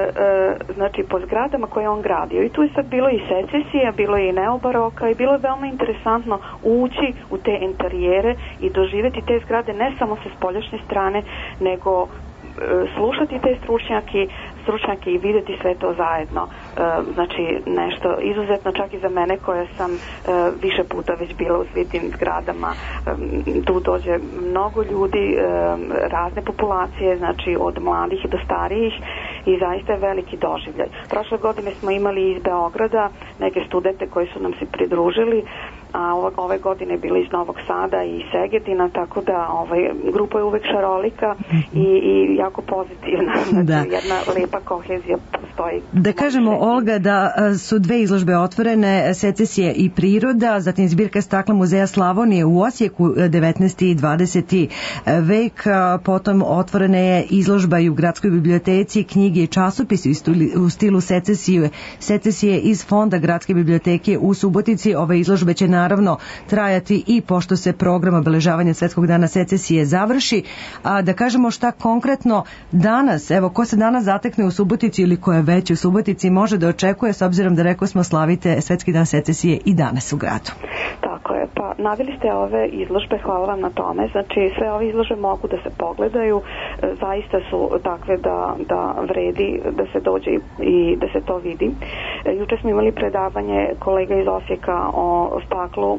znači po zgradama koje on gradio i tu je sad bilo i secesija, bilo je i neobaroka i bilo je veoma interesantno ući u te interijere i doživjeti te zgrade ne samo sa spoljašnje strane, nego slušati te stručnjake, stručnjake i vidjeti sve to zajedno. Znači nešto izuzetno čak i za mene koja sam više puta već bila u svim tim zgradama. Tu dođe mnogo ljudi, razne populacije, znači od mladih do starijih i zaista je veliki doživljaj. Prošle godine smo imali iz Beograda neke studente koji su nam se pridružili, a ove godine bili iz Novog Sada i Segedina, tako da ovaj, grupa je uvek šarolika i, i jako pozitivna. Znači, da. Jedna lepa kohezija postoji. Da kažemo, Olga, da su dve izložbe otvorene, secesije i priroda, zatim zbirka stakla Muzeja Slavonije u Osijeku, devetnaesti i dvadeseti vek, potom otvorena je izložba i u Gradskoj biblioteci, knjige i časopisi u stilu secesije, secesije iz fonda Gradske biblioteke u Subotici. Ove izložbe će naravno trajati i pošto se program obeležavanja Svetskog dana secesije završi. A da kažemo šta konkretno danas, evo ko se danas zatekne u Subotici ili ko je već u Subotici može da očekuje, s obzirom da rekao smo slavite Svetski dan secesije i danas u gradu. Tako je, pa naveli ste ove izložbe, hvala vam na tome, znači sve ove izložbe mogu da se pogledaju, zaista su takve da, da vredi da se dođe i da se to vidi. Juče smo imali predavanje kolega iz Osijeka o staklu e,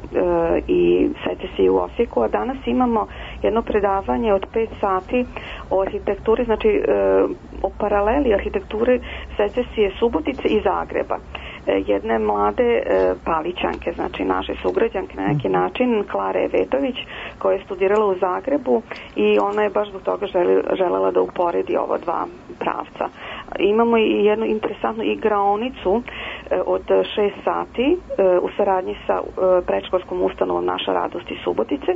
i secesiji u Osijeku, a danas imamo jedno predavanje od pet sati o arhitekturi, znači e, o paraleli arhitekture secesije Subotice i Zagreba. E, jedne mlade e, palićanke, znači naše sugrađanke na neki način, Klare Vetović, koja je studirala u Zagrebu i ona je baš zbog toga želi, želela da uporedi ova dva pravca. Imamo i jednu interesantnu igraonicu od šest sati u saradnji sa predškolskom ustanovom Naša radost iz Subotice.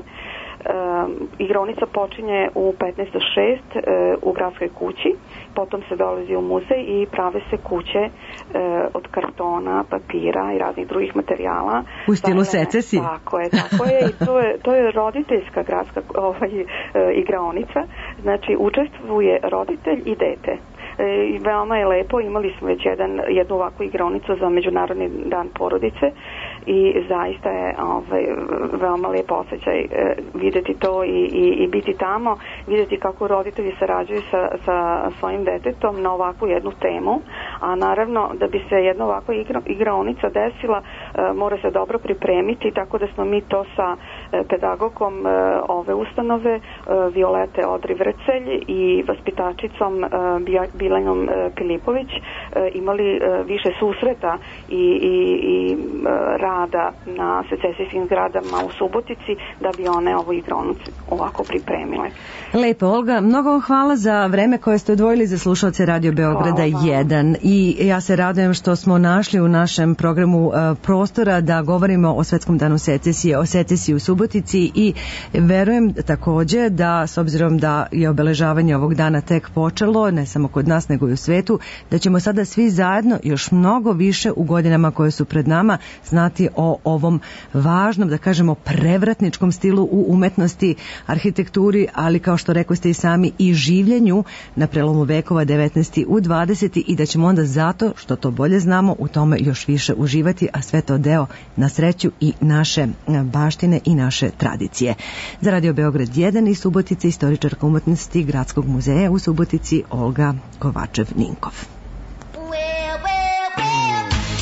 Igraonica počinje u petnaest do šest u gradskoj kući, potom se dolazi u muzej i prave se kuće od kartona, papira i raznih drugih materijala. U stilu secesije. Tako je, tako je i to je, to je roditeljska gradska ovaj, igraonica, znači učestvuje roditelj i dete. I veoma je lepo, imali smo već jedan, jednu ovakvu igraonicu za Međunarodni dan porodice i zaista je ovaj, veoma lepo osjećaj e, vidjeti to i, i, i biti tamo, vidjeti kako roditelji sarađuju sa, sa svojim detetom na ovakvu jednu temu, a naravno da bi se jedna ovakva igra, igraonica desila e, mora se dobro pripremiti, tako da smo mi to sa e, pedagogom e, ove ustanove e, Violete Odri-Vrcelj i vaspitačicom e, Bilenom e, Pilipović e, imali e, više susreta i, i, i e, rada na secesijskim zgradama u Subotici da bi one ovu igraonicu ovako pripremile. Lepo, Olga, mnogo vam hvala za vreme koje ste odvojili za slušalce Radio Beograda jedan i ja se radujem što smo našli u našem programu uh, prostora da govorimo o Svetskom danu secesije, o secesiji u Subotici i verujem takođe da s obzirom da je obeležavanje ovog dana tek počelo, ne samo kod nas nego i u svetu, da ćemo sada svi zajedno još mnogo više u godinama koje su pred nama znati o ovom važnom, da kažemo, prevratničkom stilu u umetnosti, arhitekturi, ali kao što rekao ste i sami i življenju na prelomu vekova devetnaesti u dvadeseti i da ćemo onda zato što to bolje znamo u tome još više uživati, a sve to deo na sreću i naše baštine i naše tradicije. Za Radio Beograd jedan i Subotice istoričarka umetnosti Gradskog muzeja u Subotici Olga Kovačev-Ninkov.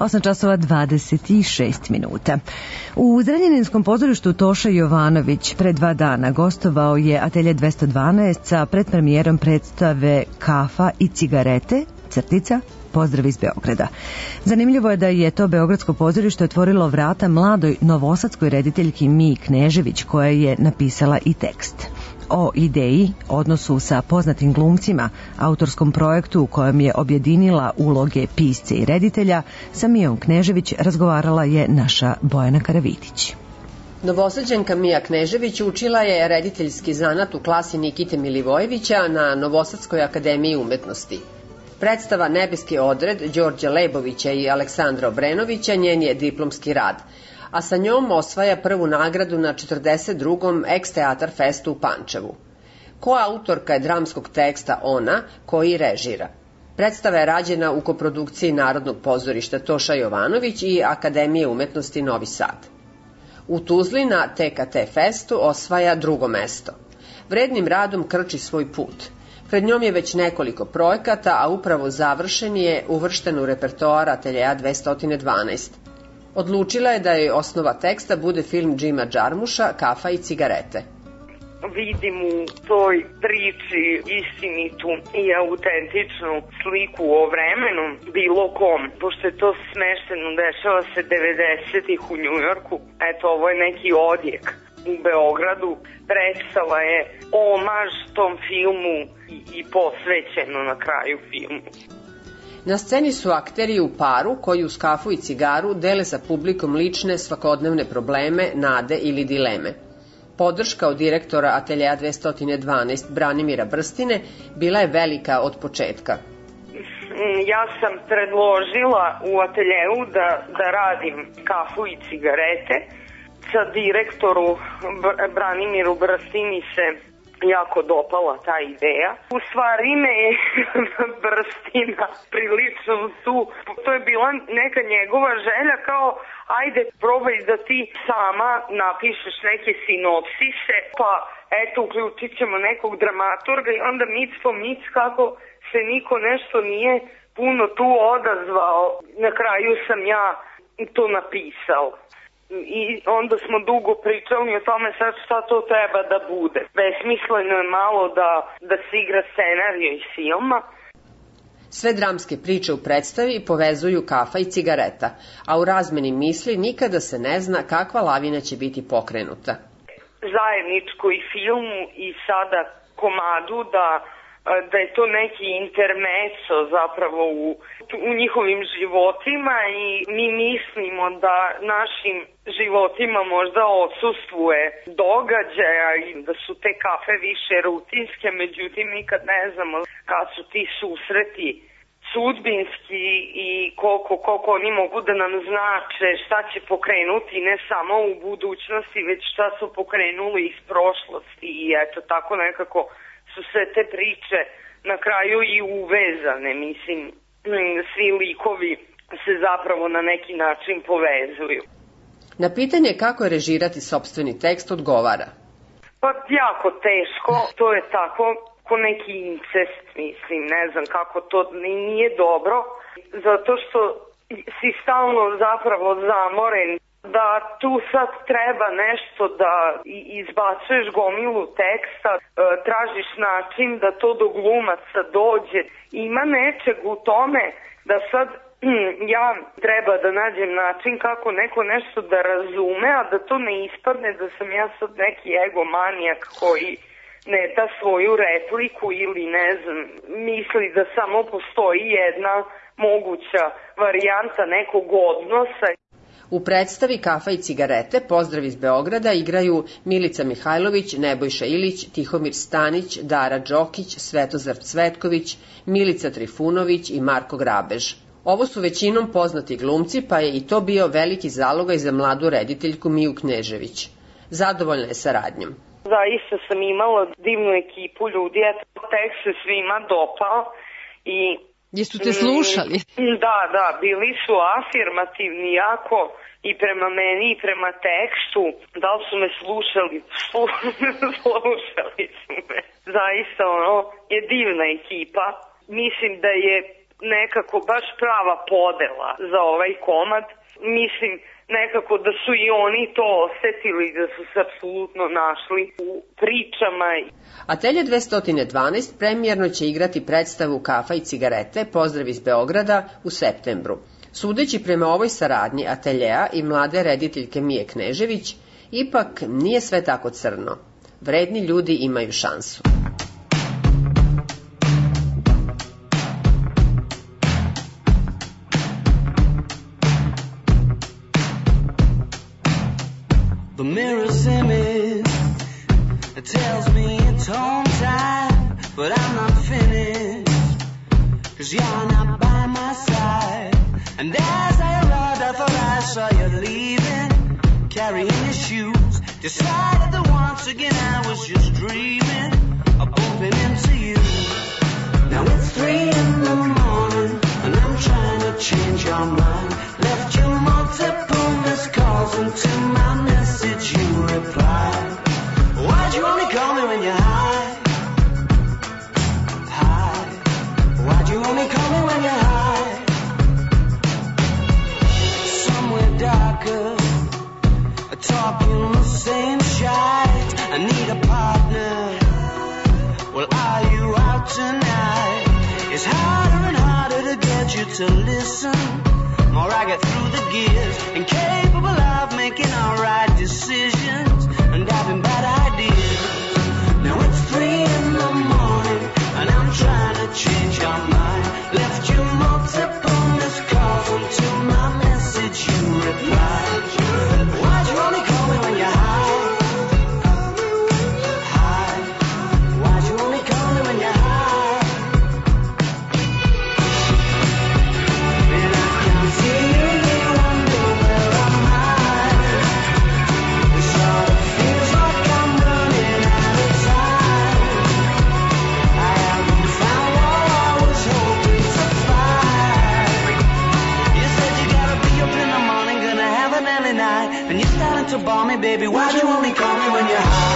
osam časova dvadeset šest minuta. U Zrenjaninskom pozorištu Toša Jovanović pre dva dana gostovao je Atelje dvesta dvanaest sa predpremijerom predstave Kafa i cigarete, crtica, pozdrav iz Beograda. Zanimljivo je da je to Beogradsko pozorište otvorilo vrata mladoj novosadskoj rediteljki Miji Knežević, koja je napisala i tekst. O ideji, odnosu sa poznatim glumcima, autorskom projektu u kojem je objedinila uloge pisce i reditelja, sa Mijom Knežević razgovarala je naša Bojana Karavitić. Novosađanka Mija Knežević učila je rediteljski zanat u klasi Nikite Milivojevića na Novosadskoj akademiji umetnosti. Predstava Nebeski odred Đorđa Lebovića i Aleksandra Obrenovića njen je diplomski rad, a sa njom osvaja prvu nagradu na četrdeset drugom Ex-Teatar festu u Pančevu. Koautorka je dramskog teksta ona, koji režira. Predstava je rađena u koprodukciji Narodnog pozorišta Toša Jovanović i Akademije umetnosti Novi Sad. U Tuzli na T K T festu osvaja drugo mesto. Vrednim radom krči svoj put. Pred njom je već nekoliko projekata, a upravo završen je uvršten u repertoar Ateljeja dvesta dvanaest. Odlučila je da joj osnova teksta bude film Džima Džarmuša Kafa i cigarete. Vidim u toj priči istinitu i autentičnu sliku o vremenu bilo kom, pošto je to smešteno, dešava se devedesetih u Njujorku. Eto, ovo je neki odjek u Beogradu. Predstava je omaž tom filmu i, i posvećeno na kraju filmu. Na sceni su akteri u paru koji uz kafu i cigaru dele sa publikom lične svakodnevne probleme, nade ili dileme. Podrška od direktora Ateljeja dvesta dvanaest Branimira Brstine bila je velika od početka. Ja sam predložila u ateljevu da, da radim kafu i cigarete. Sa direktoru Branimiru Brstini se jako dopala ta ideja. U stvari me je Brstina prilično tu. To je bila neka njegova želja kao ajde probaj da ti sama napišeš neke sinopsise, pa eto uključit ćemo nekog dramaturga i onda mic po mic kako se niko nešto nije puno tu odazvao. Na kraju sam ja to napisao. I onda smo dugo pričali o tome sad šta to treba da bude. Besmisleno je malo da, da se igra scenarij iz filma. Sve dramske priče u predstavi povezuju kafa i cigareta, a u razmeni misli nikada se ne zna kakva lavina će biti pokrenuta. Zajedničko i filmu i sada komadu da, da je to neki intermeco zapravo u, u njihovim životima i mi mislimo da našim životima možda odsustvuje događaja i da su te kafe više rutinske, međutim nikad ne znamo kad su ti susreti sudbinski i koliko, koliko oni mogu da nam znače šta će pokrenuti ne samo u budućnosti, već šta su pokrenuli iz prošlosti i eto tako nekako su sve te priče na kraju i uvezane, mislim, svi likovi se zapravo na neki način povezuju. Na pitanje kako je režirati sopstveni tekst odgovara. Pa jako teško, to je tako ko neki incest, mislim, ne znam kako to nije dobro, zato što si stalno zapravo zamoren, da tu sad treba nešto da izbacuješ gomilu teksta, tražiš način da to do glumaca dođe. Ima nečeg u tome da sad ja treba da nađem način kako neko nešto da razume, a da to ne ispadne da sam ja sad neki egomanijak koji ne da svoju repliku ili ne znam, misli da samo postoji jedna moguća varijanta nekog odnosa. U predstavi Kafa i cigarete, pozdrav iz Beograda, igraju Milica Mihajlović, Nebojša Ilić, Tihomir Stanić, Dara Đokić, Svetozar Cvetković, Milica Trifunović i Marko Grabež. Ovo su većinom poznati glumci, pa je i to bio veliki zalogaj za mladu rediteljku Miju Knežević. Zadovoljna je saradnjom. Zaista sam imala divnu ekipu ljudi, eto, tekst se svima dopao i... Jesu te slušali? Da, da, bili su afirmativni jako i prema meni i prema tekstu. Da li su me slušali? Slušali su me. Zaista, ono, je divna ekipa. Mislim da je nekako baš prava podela za ovaj komad. Mislim nekako da su i oni to osetili, da su se apsolutno našli u pričama. Atelje dvesta dvanaest premijerno će igrati predstavu Kafa i cigarete, pozdrav iz Beograda u septembru. Sudeći prema ovoj saradnji ateljea i mlade rediteljke Mije Knežević, ipak nije sve tako crno. Vredni ljudi imaju šansu. The mirror's image, it tells me it's home time, but I'm not finished, cause you're not by my side. And as I arrived, I thought I saw you leaving, carrying your shoes. Decided that once again I was just dreaming of bumping into you. Now it's three in the morning, and I'm trying to change your mind. Left you multiple missed calls, and to my message you replied. Why'd you only call me when you're high? High. Why'd you only call me when you're high? Somewhere darker, talking the same shite. I need a partner. Well, are you out tonight? It's harder and harder to get you to listen. More I get through the gears, incapable of making all right decisions, and having bad ideas. Now it's three in the morning, and I'm trying to change your mind. Left you multiple missed calls, and to my message you replied. Why'd you only call me when you're high? High. Why'd you only call me when you're high? And I can see you wonder where I'm high. It sort of feels like I'm running out of time. I haven't found what I was hoping to find. You said you gotta be up in the morning, gonna have an early night, and you're starting to bore me, baby. Why'd you only call me when you're high?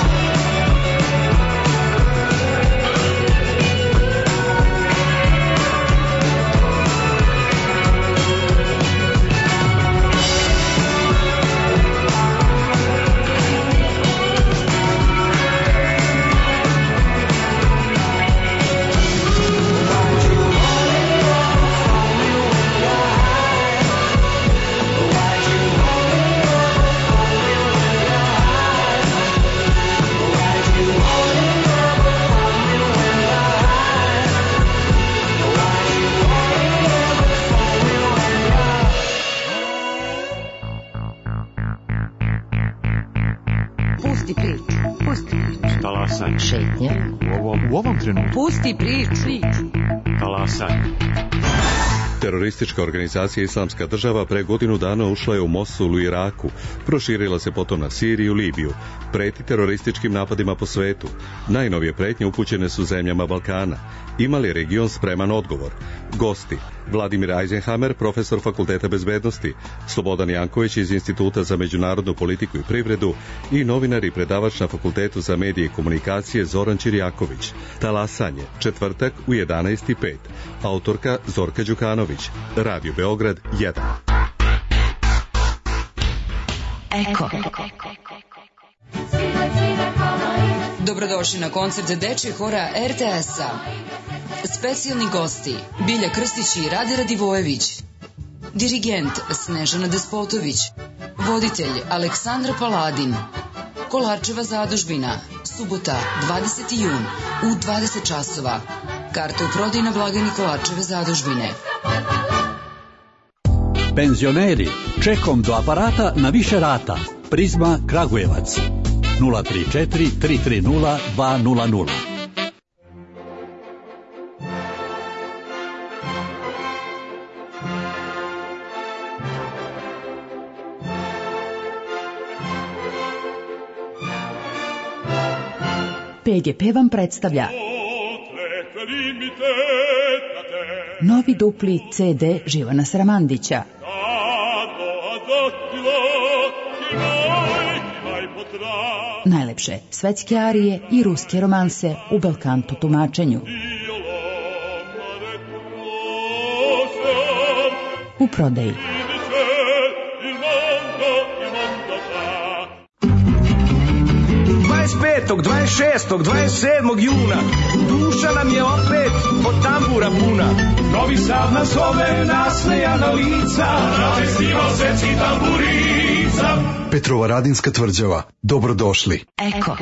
Pusti priču. Pusti priču. Talasaj. Šetnja. U ovom, u ovom trenutku. Pusti priču. Talasaj. Teroristička organizacija Islamska država pre godinu dana ušla je u Mosul u Iraku, proširila se potom na Siriju, Libiju, preti terorističkim napadima po svetu. Najnovije pretnje upućene su zemljama Balkana. Ima li region spreman odgovor? Gosti: Vladimir Eisenhammer, profesor Fakulteta bezbednosti, Slobodan Janković iz Instituta za međunarodnu politiku i privredu i novinar i predavač na Fakultetu za medije i komunikacije Zoran Čirjaković. Talasanje, četvrtak u jedanaest i pet. Autorka Zorka Đukanović. Radio Beograd jedan. Eko. Dobrodošli na koncert dečjeg hora er te es-a. Specijalni gosti Bilja Krstić i Rade Radivojević. Dirigent Snežana Despotović. Voditelj Aleksandra Paladin. Kolarčeva zadužbina. Subota, dvadeseti jun u dvadeset časova. Karte u prodaji na blagajni Kolarčeve zadužbine. Penzioneri, čekom do aparata na više rata. Prizma Kragujevac. nula tri četiri tri tri nula dva nula nula. pe ge pe vam predstavlja novi dupli ce de Živana Sramandića. Najlepše svetske arije i ruske romanse u belkanto tumačenju. kupoprodaji. dvadeset petog, dvadeset šestog, dvadeset sedmog juna duša nam je opet od tambura puna. Novi Sad nas zove, nasmejana lica, na festival svetskih tamburica. Petrova Radinska tvrđava, dobrodošli. Eko.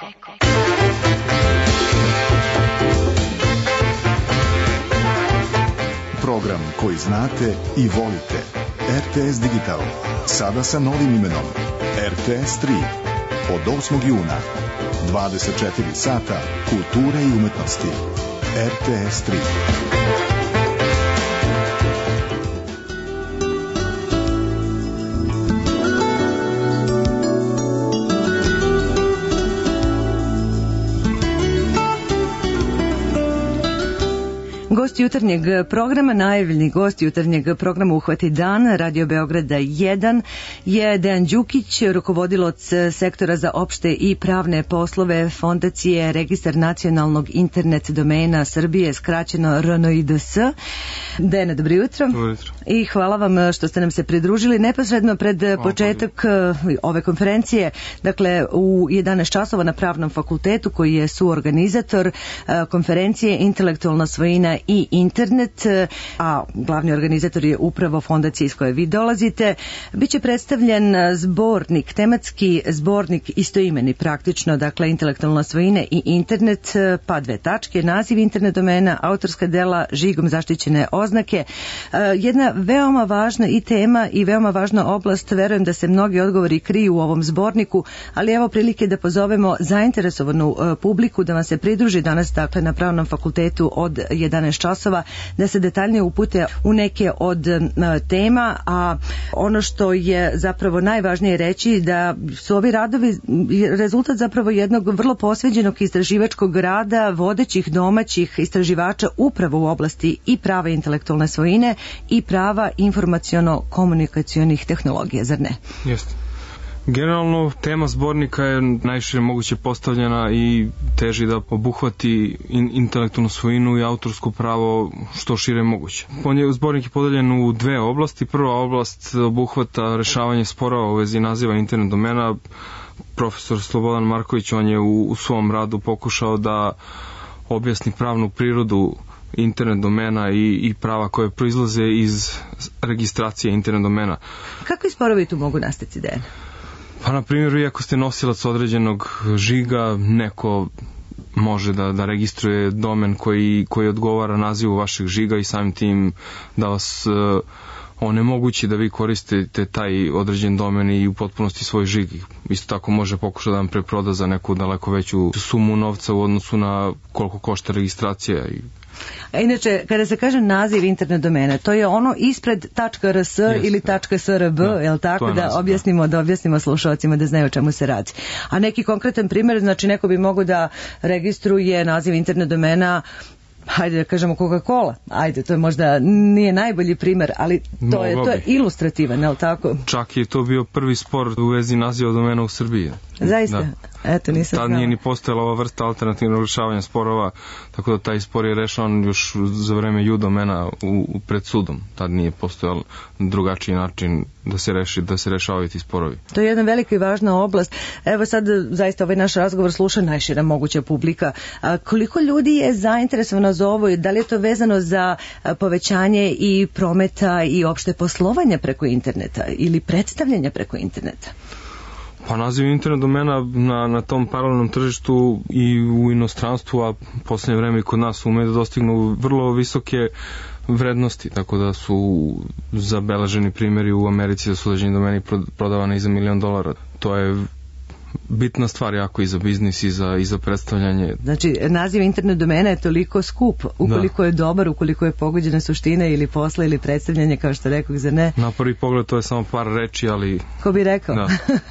Program koji znate i volite. R T S Digital. Sada sa novim imenom. R T S tri. Od osmog juna. dvadeset četiri sata kulture i umetnosti. R T S tri. Gost jutarnjeg programa, najavljeni gost jutarnjeg programa Uhvati dan, Radio Beograda jedan, je Dejan Đukić, rukovodilac sektora za opšte i pravne poslove Fondacije Registar nacionalnog internet domena Srbije, skraćeno R N I D S. Dejane, dobro jutro. Dobro jutro. I hvala vam što ste nam se pridružili neposredno pred početak ove konferencije, dakle u jedanaest časova na Pravnom fakultetu, koji je suorganizator konferencije Intelektualna svojina i internet, a glavni organizator je upravo fondacija iz koje vi dolazite. Biće predstavljen zbornik, tematski zbornik istoimeni praktično, dakle intelektualna svojina i internet, pa dve tačke, naziv internet domena, autorska dela, žigom zaštićene oznake. Jedna veoma važna i tema i veoma važna oblast, verujem da se mnogi odgovori kriju u ovom zborniku, ali evo prilike da pozovemo zainteresovanu publiku da vam se pridruži danas, dakle na Pravnom fakultetu od jedanaest časova, da se detaljnije upute u neke od tema, a ono što je zapravo najvažnije reći da su ovi radovi rezultat zapravo jednog vrlo posveđenog istraživačkog rada vodećih domaćih istraživača upravo u oblasti i prava intelektualne svojine i prava informaciono-komunikacionih tehnologija, zar ne? Jeste. Generalno, tema zbornika je najšire moguće postavljena i teži da obuhvati in, intelektualnu svojinu i autorsko pravo što šire moguće. On je, zbornik je podeljen u dve oblasti. Prva oblast obuhvata rešavanje sporova u vezi naziva internet domena. Profesor Slobodan Marković, on je u, u svom radu pokušao da objasni pravnu prirodu internet domena i, i prava koje proizlaze iz registracije internet domena. Kakvi sporovi tu mogu nastati, Dejan? Pa, na primjer, vi ako ste nosilac određenog žiga, neko može da, da registruje domen koji, koji odgovara nazivu vašeg žiga i samim tim da vas uh, onemogući da vi koristite taj određen domen i u potpunosti svoj žig. Isto tako može pokušati da vam preproda za neku daleko veću sumu novca u odnosu na koliko košta registracija. A inače, kada se kaže naziv internet domena, to je ono ispred .rs yes, ili .srb, da, je li tako, da naziv, objasnimo, da objasnimo slušalcima da znaju o čemu se radi. A neki konkretan primjer, znači neko bi mogao da registruje naziv internet domena, hajde da kažemo Coca-Cola, ajde, to je možda nije najbolji primer, ali to je, to je ilustrativan, je li tako? Čak je to bio prvi spor u vezi naziva domena u Srbiji. Zaista? Da. Eto, nisam Tad nije ni postojala ova vrsta alternativnog rešavanja sporova, tako da taj spor je rešavan još za vreme ju domena u, u pred sudom. Tad nije postojal drugačiji način da se reši, da se rešavaju ti sporovi. To je jedna velika i važna oblast. Evo sad zaista ovaj naš razgovor sluša najšira moguća publika. A koliko ljudi je zainteresovano za ovo? Da li je to vezano za povećanje i prometa i opšte poslovanja preko interneta ili predstavljanja preko interneta? Pa naziv internet domena na, na tom paralelnom tržištu i u inostranstvu, a poslednje vreme i kod nas ume da dostignu vrlo visoke vrednosti, tako da su zabeleženi primjeri u Americi da su određeni domeni prodavani i za milion dolara. To je bitna stvar jako i za biznis i za, i za predstavljanje. Znači, naziv internet domena je toliko skup, ukoliko da. je dobar, ukoliko je pogođena suština ili posla ili predstavljanje, kao što rekao, za ne. Na prvi pogled to je samo par reči, ali... Ko bi rekao? Da.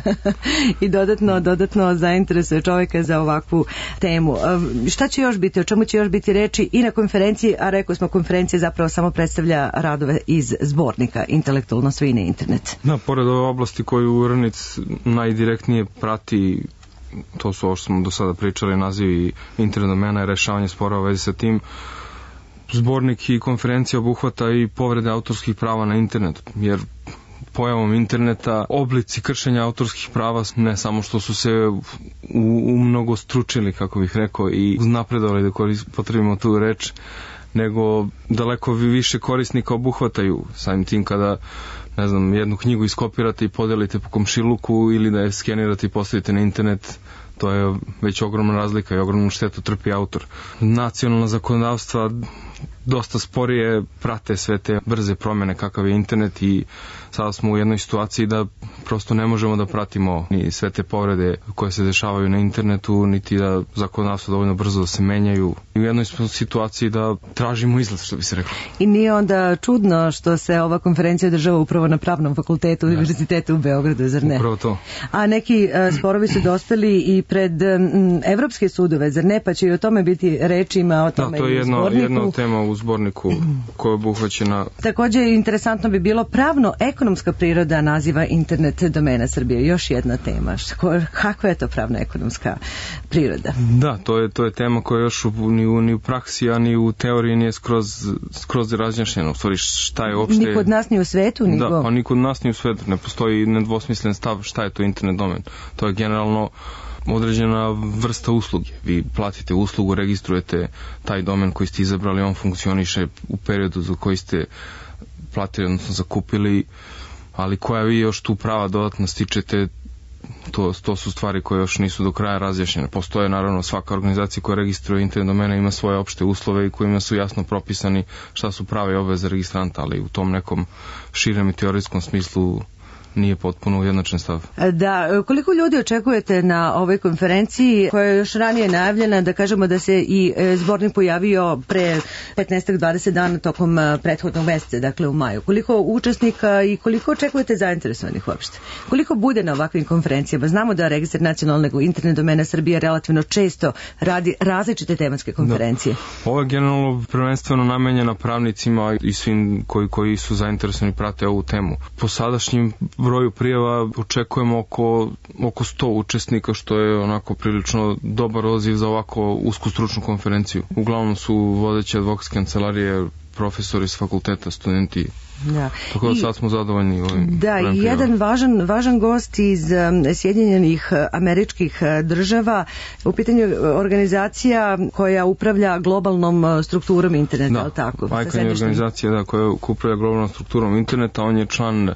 I dodatno, dodatno zainteresuje čovjeka za ovakvu temu. Šta će još biti, o čemu će još biti reči i na konferenciji, a rekao smo konferencija zapravo samo predstavlja radove iz zbornika Intelektualna svojina i internet. Da, pored ove oblasti koju Rnic najdirektnije prati, to su ovo što smo do sada pričali, nazivi internet domena i rešavanje sporova u vezi sa tim. Zbornik i konferencija obuhvata i povrede autorskih prava na internetu, jer pojavom interneta oblici kršenja autorskih prava ne samo što su se u, u mnogo stručili, kako bih rekao, i napredovali, da potrebimo tu reč, nego daleko više korisnika obuhvataju. Samim tim kada, ne znam, jednu knjigu iskopirate i podelite po komšiluku ili da je skenirate i postavite na internet, to je već ogromna razlika i ogromnu štetu trpi autor. Nacionalna zakonodavstva dosta sporije prate sve te brze promjene kakav je internet i sada smo u jednoj situaciji da prosto ne možemo da pratimo ni sve te povrede koje se dešavaju na internetu, niti da zakonodavstva dovoljno brzo da se menjaju. I u jednoj smo situaciji da tražimo izlaz, što bi se reklo. I nije onda čudno što se ova konferencija održava upravo na Pravnom fakultetu Univerziteta u Beogradu, zar ne? Upravo to. A neki a, sporovi su dospeli i pred m, evropske sudove, zar ne? Pa će i o tome biti reči, ima o tome da, to je i u jedno, zborniku. jedna od tema u zborniku koja je obuhvaćena. Također interesantno bi bilo pravno-ekonomska priroda naziva internet domena Srbije. Još jedna tema. Ško, kakva je to pravno-ekonomska priroda? Da, to je, to je tema koja još u, ni, u, ni u praksi, a ni u teoriji nije skroz, skroz razjašnjena. U stvari, šta je uopšte... Ni kod nas, ni u svetu? Ni da, go... pa ni kod nas, ni u svetu. Ne postoji nedvosmislen stav šta je to internet domen. To je generalno određena vrsta usluge. Vi platite uslugu, registrujete taj domen koji ste izabrali, on funkcioniše u periodu za koji ste platili, odnosno zakupili, ali koja vi još tu prava dodatno stičete, to, to su stvari koje još nisu do kraja razjašnjene. Postoje naravno svaka organizacija koja registruje internet domena ima svoje opšte uslove i kojima su jasno propisani šta su prave i obaveze registranta, ali u tom nekom širem i teorijskom smislu nije potpuno ujednačen stav. Da, koliko ljudi očekujete na ovoj konferenciji koja je još ranije najavljena, da kažemo da se i zbornik pojavio pre petnaest do dvadeset dana tokom prethodnog meseca, dakle u maju. Koliko učesnika i koliko očekujete zainteresovanih uopšte? Koliko bude na ovakvim konferencijama? Znamo da Registar nacionalnog internet domena Srbije relativno često radi različite tematske konferencije. Da. Ovo je generalno prvenstveno namenjena pravnicima i svim koji, koji su zainteresovani prate ovu temu. Po sadašnjim broju prijava očekujemo oko, oko sto učesnika, što je onako prilično dobar odziv za ovako usku stručnu konferenciju. Uglavnom su vodeće advokatske kancelarije, profesori s fakulteta, studenti. Da. Tako da I, sad smo zadovoljni ovim. Da, i jedan važan, važan gost iz um, Sjedinjenih američkih država, u pitanju organizacija koja upravlja globalnom strukturom interneta, da, tako? I C A N je organizacija da, koja upravlja globalnom strukturom interneta, on je član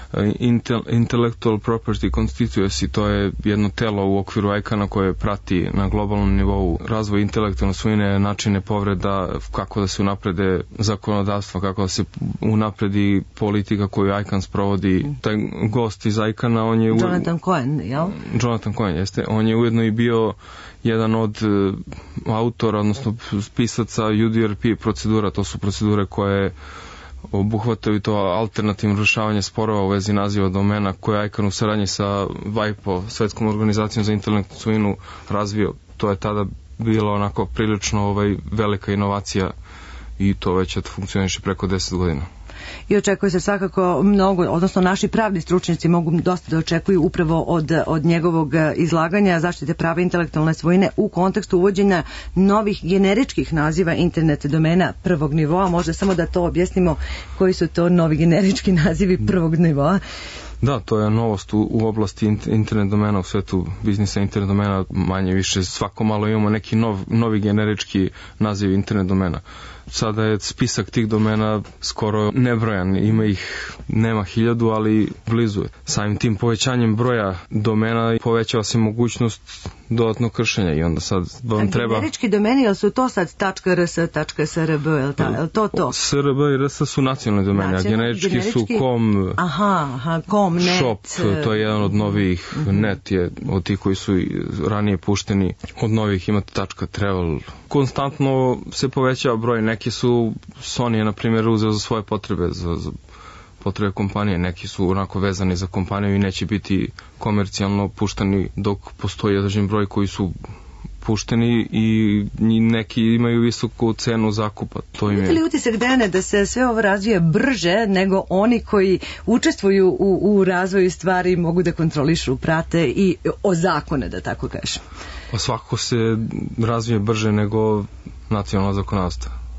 Intel, Intellectual Property Constituency, to je jedno telo u okviru I C A N-a koje prati na globalnom nivou razvoj intelektualne svojine, načine povreda, kako da se unaprede zakonodavstva, kako da se unapredi politika koju I C A N sprovodi. Taj gost iz I C A N-a, on je... Jonathan Cohen, jel? Jonathan Cohen, jeste. On je ujedno i bio jedan od uh, autora, odnosno pisaca U D R P procedura, to su procedure koje obuhvataju to alternativno rješavanje sporova u vezi naziva domena koje I C A N u saradnji sa V I P O, Svetskom organizacijom za intelektualnu svojinu, razvio. To je tada bilo onako prilično ovaj, velika inovacija i to već funkcioniše preko deset godina. I očekuje se svakako mnogo, odnosno naši pravni stručnjaci mogu dosta da očekuju upravo od, od njegovog izlaganja zaštite prava intelektualne svojine u kontekstu uvođenja novih generičkih naziva internet domena prvog nivoa. Možda samo da to objasnimo koji su to novi generički nazivi prvog nivoa. Da, to je novost u, u oblasti internet domena, u svetu biznisa internet domena, manje više svako malo imamo neki nov, novi generički naziv internet domena. Sada je spisak tih domena skoro nebrojan, ima ih, nema hiljadu, ali blizu je. Samim tim povećanjem broja domena povećava se mogućnost dodatnog kršenja i onda sad vam A treba... generički domeni, ili su to sad .rs, .srb, je ta, to to? S R B i R S su nacionalni domeni, a generički, generički su com, aha, aha, com, net, shop, to je jedan od novih, mm-hmm. net je od tih koji su ranije pušteni, od novih imate .travel. Konstantno se povećava broj, neki su, Sony je na primjer uzeo za svoje potrebe, za, za potrebe kompanije, neki su onako vezani za kompaniju i neće biti komercijalno pušteni dok postoji određen broj koji su pušteni i neki imaju visoku cenu zakupa. To im je... Imate li utisak, Dejane, da se sve ovo razvija brže nego oni koji učestvuju u, u razvoju stvari mogu da kontrolišu, prate i o zakone, da tako kažem? Pa svakako se razvije brže nego nacionalno zakonodavstvo.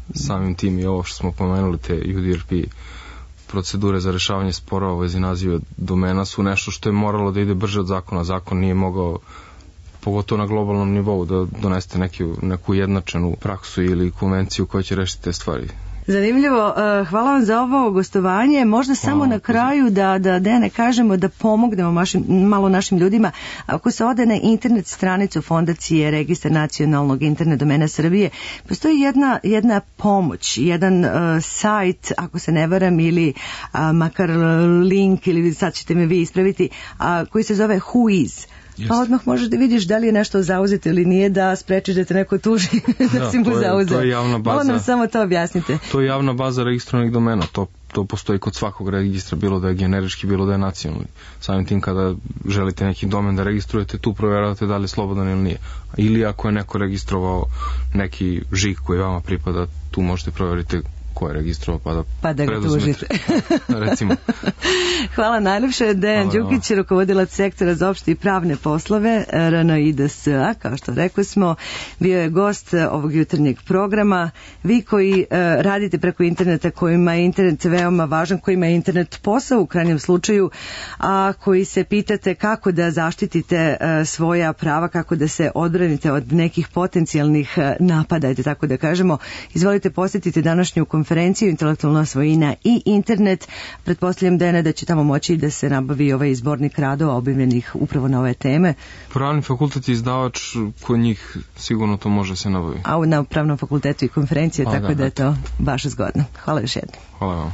Samim tim i ovo što smo pomenuli, te U D R P procedure za rešavanje sporova u vezi naziva domena su nešto što je moralo da ide brže od zakona. Zakon nije mogao, pogotovo na globalnom nivou, da doneste neki, neku jednačenu praksu ili konvenciju koja će rešiti te stvari. Zanimljivo, hvala vam za ovo gostovanje. Možda samo na kraju da, da Dejane kažemo da pomognemo mašim, malo našim ljudima. Ako se ode na internet stranicu Fondacije Registar nacionalnog internet domena Srbije, postoji jedna, jedna pomoć, jedan uh, sajt, ako se ne varam, ili uh, makar link, ili sad ćete me vi ispraviti, uh, koji se zove Who Is. Pa odmah možeš da vidiš da li je nešto zauzeto ili nije, da sprečiš da te neko tuži da, da si mu zauzeo. To je javna baza. Molim nam samo to objasnite. To je javna baza registrovanih domena. To, to postoji kod svakog registra, bilo da je generički, bilo da je nacionalni. Samim tim kada želite neki domen da registrujete, tu provjeravate da li je slobodan ili nije. Ili ako je neko registrovao neki žig koji vama pripada, tu možete provjeriti ko je registrovao pa da, pa da ga tužite. Recimo. Hvala najljepše. Dejan Đukić, rukovodilac sektora za opšte i pravne poslove R N I D S A, kao što rekao smo, bio je gost ovog jutarnjeg programa. Vi koji uh, radite preko interneta, kojima je internet veoma važan, kojima je internet posao u krajnjem slučaju, a koji se pitate kako da zaštitite uh, svoja prava, kako da se odbranite od nekih potencijalnih uh, napada, ajde tako da kažemo, izvolite posjetiti današnju konferenciju Intelektualna svojina i internet. Pretpostavljam, Dene, da će tamo moći da se nabavi ovaj izbornik radova objavljenih upravo na ove teme. Pravni fakultet je izdavač, kod njih sigurno to može se nabaviti. A na Pravnom fakultetu i konferencije, a, tako da, da je to baš zgodno. Hvala još jednom. Hvala vam.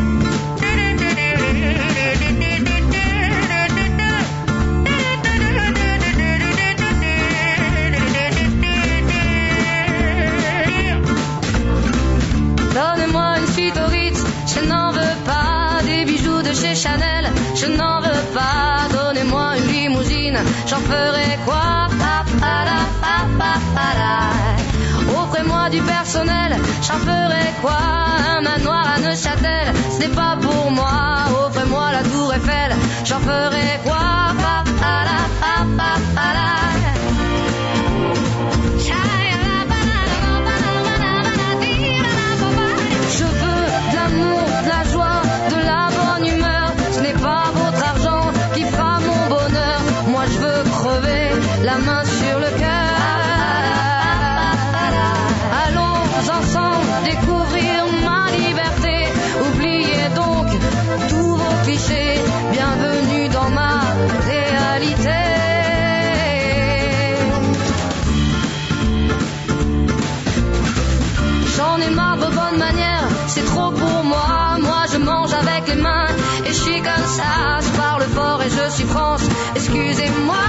Donnez-moi une suite au Ritz, je n'en veux pas. Des bijoux de chez Chanel, je n'en veux pas. Donnez-moi une limousine, j'en ferai quoi? Pa, pa, la, pa, pa, pa, la. Offrez-moi du personnel, j'en ferai quoi? Un manoir à Neuchâtel, ce n'est pas pour moi. Offrez-moi la tour Eiffel, j'en ferai quoi? Pa, pa, la, pa, pa, pa, la. Je veux de l'amour, de la joie, de la bonne humeur. Ce n'est pas votre argent qui fera mon bonheur. Moi je veux crever la main sur le cœur. Allons ensemble découvrir ma liberté. Oubliez donc tous vos clichés. Bienvenue dans ma réalité. J'en ai marre de vos bonnes manières, c'est trop pour moi. Moi je mange avec les mains et je suis comme ça. Je parle fort et je suis France, excusez-moi.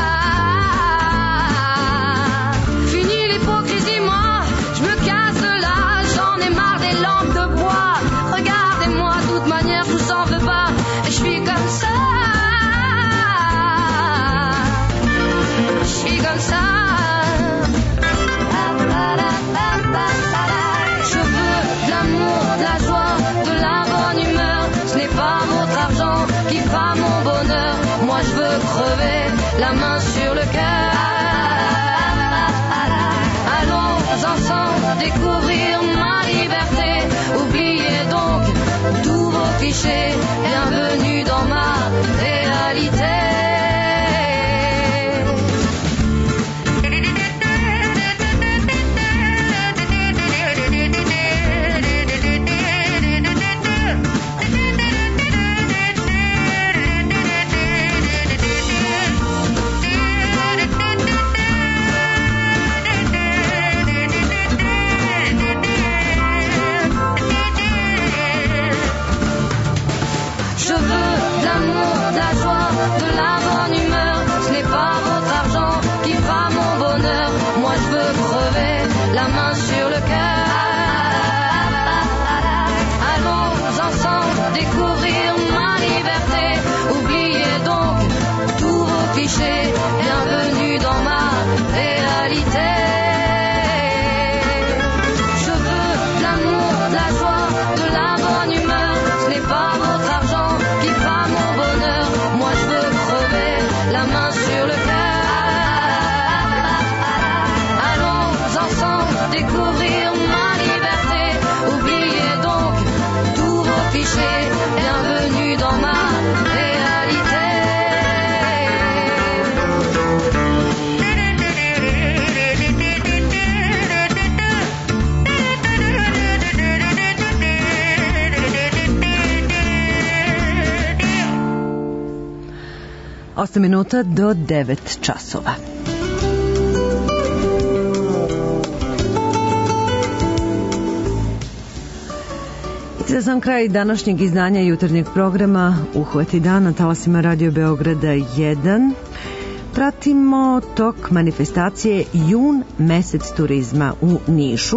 Fini l'hypocrisie, moi je me casse de là. J'en ai marre des lampes de bois. Regardez-moi, de toute manière je vous en veux pas. Et je suis comme ça. Je suis comme ça. De la joie, de la bonne humeur. Ce n'est pas votre argent qui fera mon bonheur. Moi je veux crever la main sur le cœur. Allons ensemble découvrir ma liberté. Oubliez donc tous vos clichés. Bienvenue dans ma réalité. La main sur le cœur. Allons ensemble découvrir ma liberté. Oubliez donc tous vos clichés. Bienvenue dans ma réalité. Je veux de l'amour, de la joie, de la bonne humeur. Ce n'est pas votre argent qui fera mon bonheur. Moi je veux crever la main sur le cœur. Découvrir osam minuta do devet časova. Za sam kraj današnjeg izdanja jutarnjeg programa Uhvati dan na talasima Radio Beograda jedan. Pratimo tok manifestacije Jun, mesec turizma u Nišu,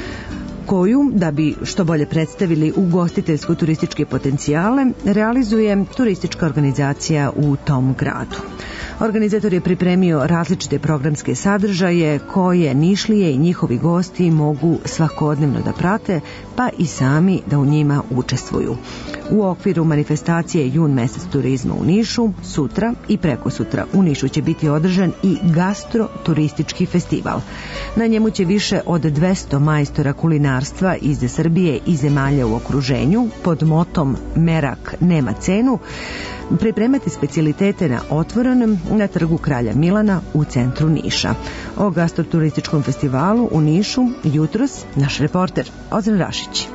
koju, da bi što bolje predstavili ugostiteljsko-turističke potencijale, realizuje turistička organizacija u tom gradu. Organizator je pripremio različite programske sadržaje koje Nišlije i njihovi gosti mogu svakodnevno da prate, pa i sami da u njima učestvuju. U okviru manifestacije Jun mesec turizma u Nišu, sutra i prekosutra u Nišu će biti održan i gastro-turistički festival. Na njemu će više od dvesta majstora kulinarstva iz Srbije i zemalja u okruženju pod motom Merak nema cenu pripremati specijalitete na otvorenom na trgu Kralja Milana u centru Niša. O gastroturističkom festivalu u Nišu jutros naš reporter Ozren Rašić.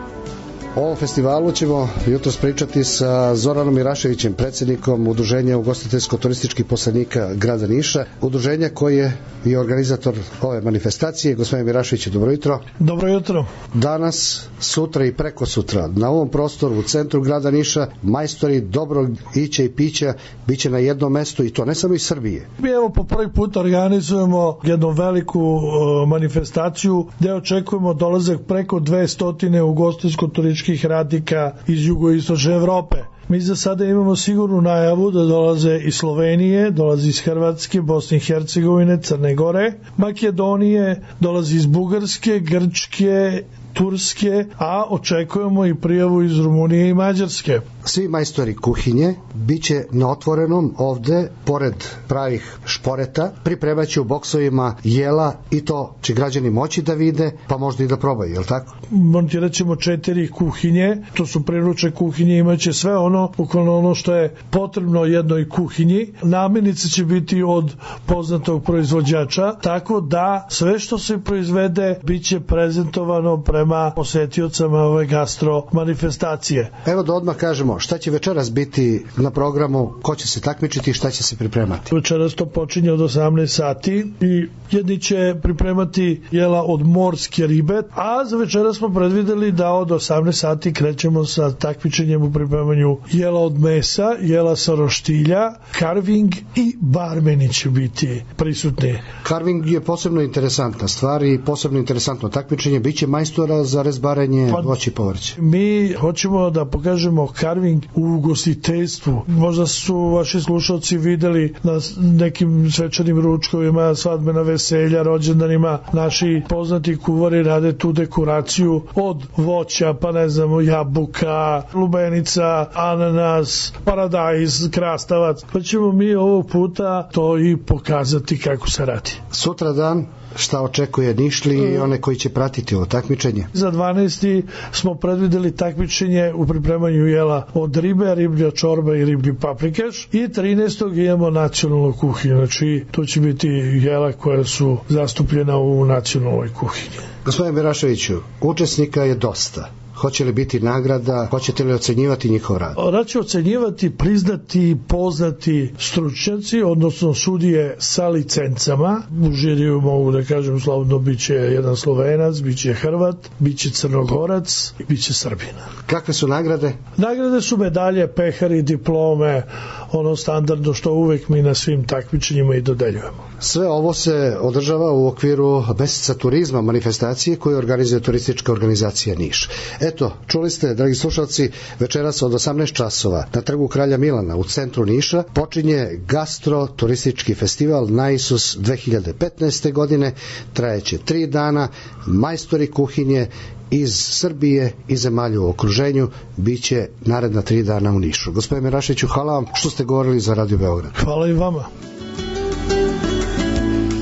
O ovom festivalu ćemo jutros pričati sa Zoranom Iraševićem, predsjednikom Udruženja ugostiteljsko-turističkih poslanika grada Niša, udruženja koje je organizator ove manifestacije. Gospodin Irašević, dobro jutro. Dobro jutro. Danas, sutra i preko sutra na ovom prostoru u centru grada Niša majstori dobrog ića i pića biće na jednom mestu, i to ne samo iz Srbije. Mi evo po prvi put organizujemo jednu veliku uh, manifestaciju gde očekujemo dolazak preko dvesta ugostiteljsko-turističkih radnika iz jugoistočne Evrope. Mi za sada imamo sigurnu najavu da dolaze iz Slovenije, dolazi iz Hrvatske, Bosne i Hercegovine, Crne Gore, Makedonije, dolazi iz Bugarske, Grčke, Turske, a očekujemo i prijavu iz Rumunije i Mađarske. Svi majstori kuhinje biće na otvorenom ovde, pored pravih šporeta, pripremaće u boksovima jela, i to će građani moći da vide, pa možda i da probaju, je li tako? Montirat ćemo četiri kuhinje, to su priručne kuhinje, imaće sve ono, bukvalno ono što je potrebno jednoj kuhinji. Namirnice će biti od poznatog proizvođača, tako da sve što se proizvede biće prezentovano prema posetiocama ove gastro manifestacije. Evo da odmah kažemo, šta će večeras biti na programu, ko će se takmičiti i šta će se pripremati? Večeras to počinje od osamnaest sati i jedni će pripremati jela od morske ribe, a za večeras smo predvideli da od osamnaest sati krećemo sa takmičenjem u pripremanju jela od mesa, jela sa roštilja, carving i barmeni će biti prisutni. Carving je posebno interesantna stvar i posebno interesantno takmičenje, biće majstora za rezbarenje pa, voća i povrća. Mi hoćemo da pokažemo carving u ugostiteljstvu. Možda su vaši slušalci videli na nekim svečanim ručkovima, svadbena veselja, rođendanima, naši poznati kuvari rade tu dekoraciju od voća, pa ne znamo, jabuka, lubenica, ananas, paradajz, krastavac. Pa ćemo mi ovog puta to i pokazati kako se radi. Sutra dan šta očekuje Nišli i one koji će pratiti ovo takmičenje? Za dvanaesti smo predvideli takmičenje u pripremanju jela od ribe, riblja čorba i riblji paprikaš, i trinaestog imamo nacionalnu kuhinju, znači to će biti jela koja su zastupljena u nacionalnoj kuhinji. Gospodin Beraševiću, učesnika je dosta. Hoće li biti nagrada, hoćete li ocenjivati njihov rad? Rad će ocenjivati priznati, poznati stručnjaci, odnosno sudije sa licencama. U žiriju mogu da kažem slobodno biće jedan Slovenac, biće Hrvat, biće Crnogorac i biće Srbina. Kakve su nagrade? Nagrade su medalje, pehari, diplome, ono standardno što uvek mi na svim takmičenjima i dodeljujemo. Sve ovo se održava u okviru meseca turizma manifestacije koju organizuje turistička organizacija Niš. Eto, čuli ste, dragi slušalci, večeras od osamnaest časova na trgu Kralja Milana u centru Niša počinje gastro-turistički festival Naisus dve hiljade petnaeste. godine, trajeće tri dana, majstori kuhinje iz Srbije i zemalja u okruženju biće naredna tri dana u Nišu. Gospodine Merašiću, hvala vam što ste govorili za Radio Beograd. Hvala i vama.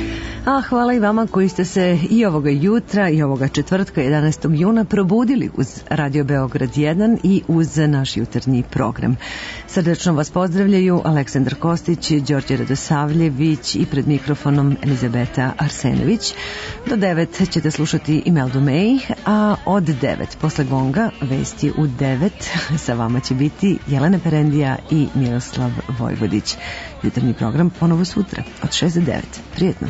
A hvala i vama koji ste se i ovoga jutra i ovoga četvrtka jedanaestog juna probudili uz Radio Beograd jedan i uz naš jutarnji program. Srdačno vas pozdravljaju Aleksandar Kostić, Đorđe Radosavljević i pred mikrofonom Elizabeta Arsenović. Do devet ćete slušati Imeldu May, a od devet posle gonga vesti u devet sa vama će biti Jelena Perendija i Miroslav Vojvodić. Jutarnji program ponovo sutra od šest do devet. Prijetno.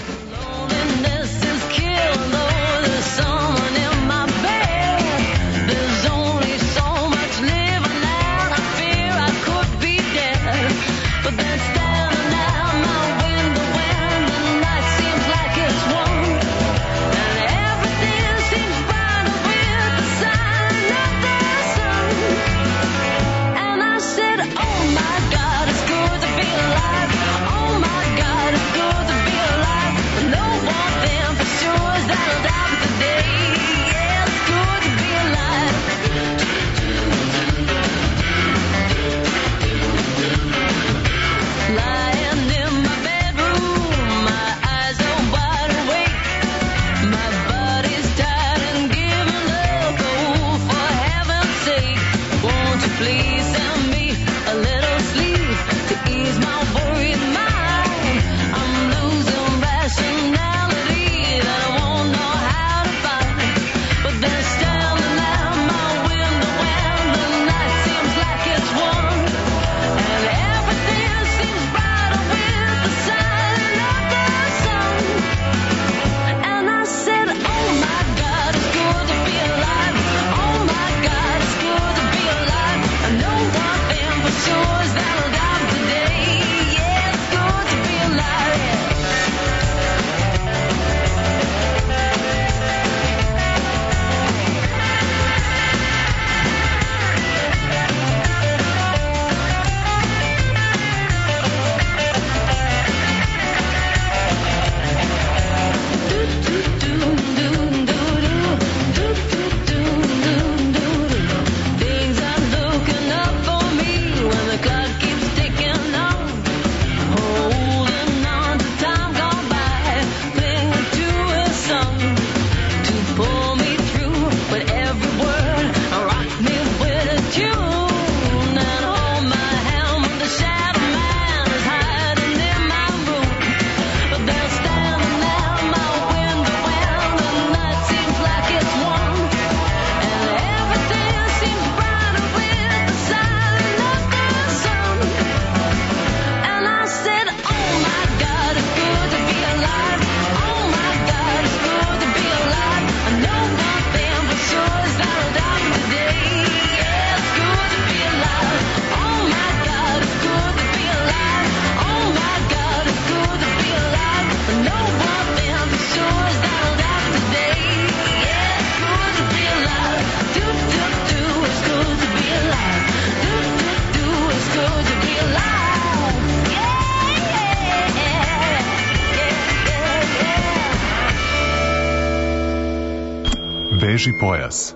Beži pojas.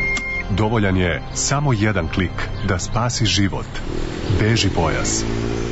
Dovoljan je samo jedan klik da spasi život. Beži pojas.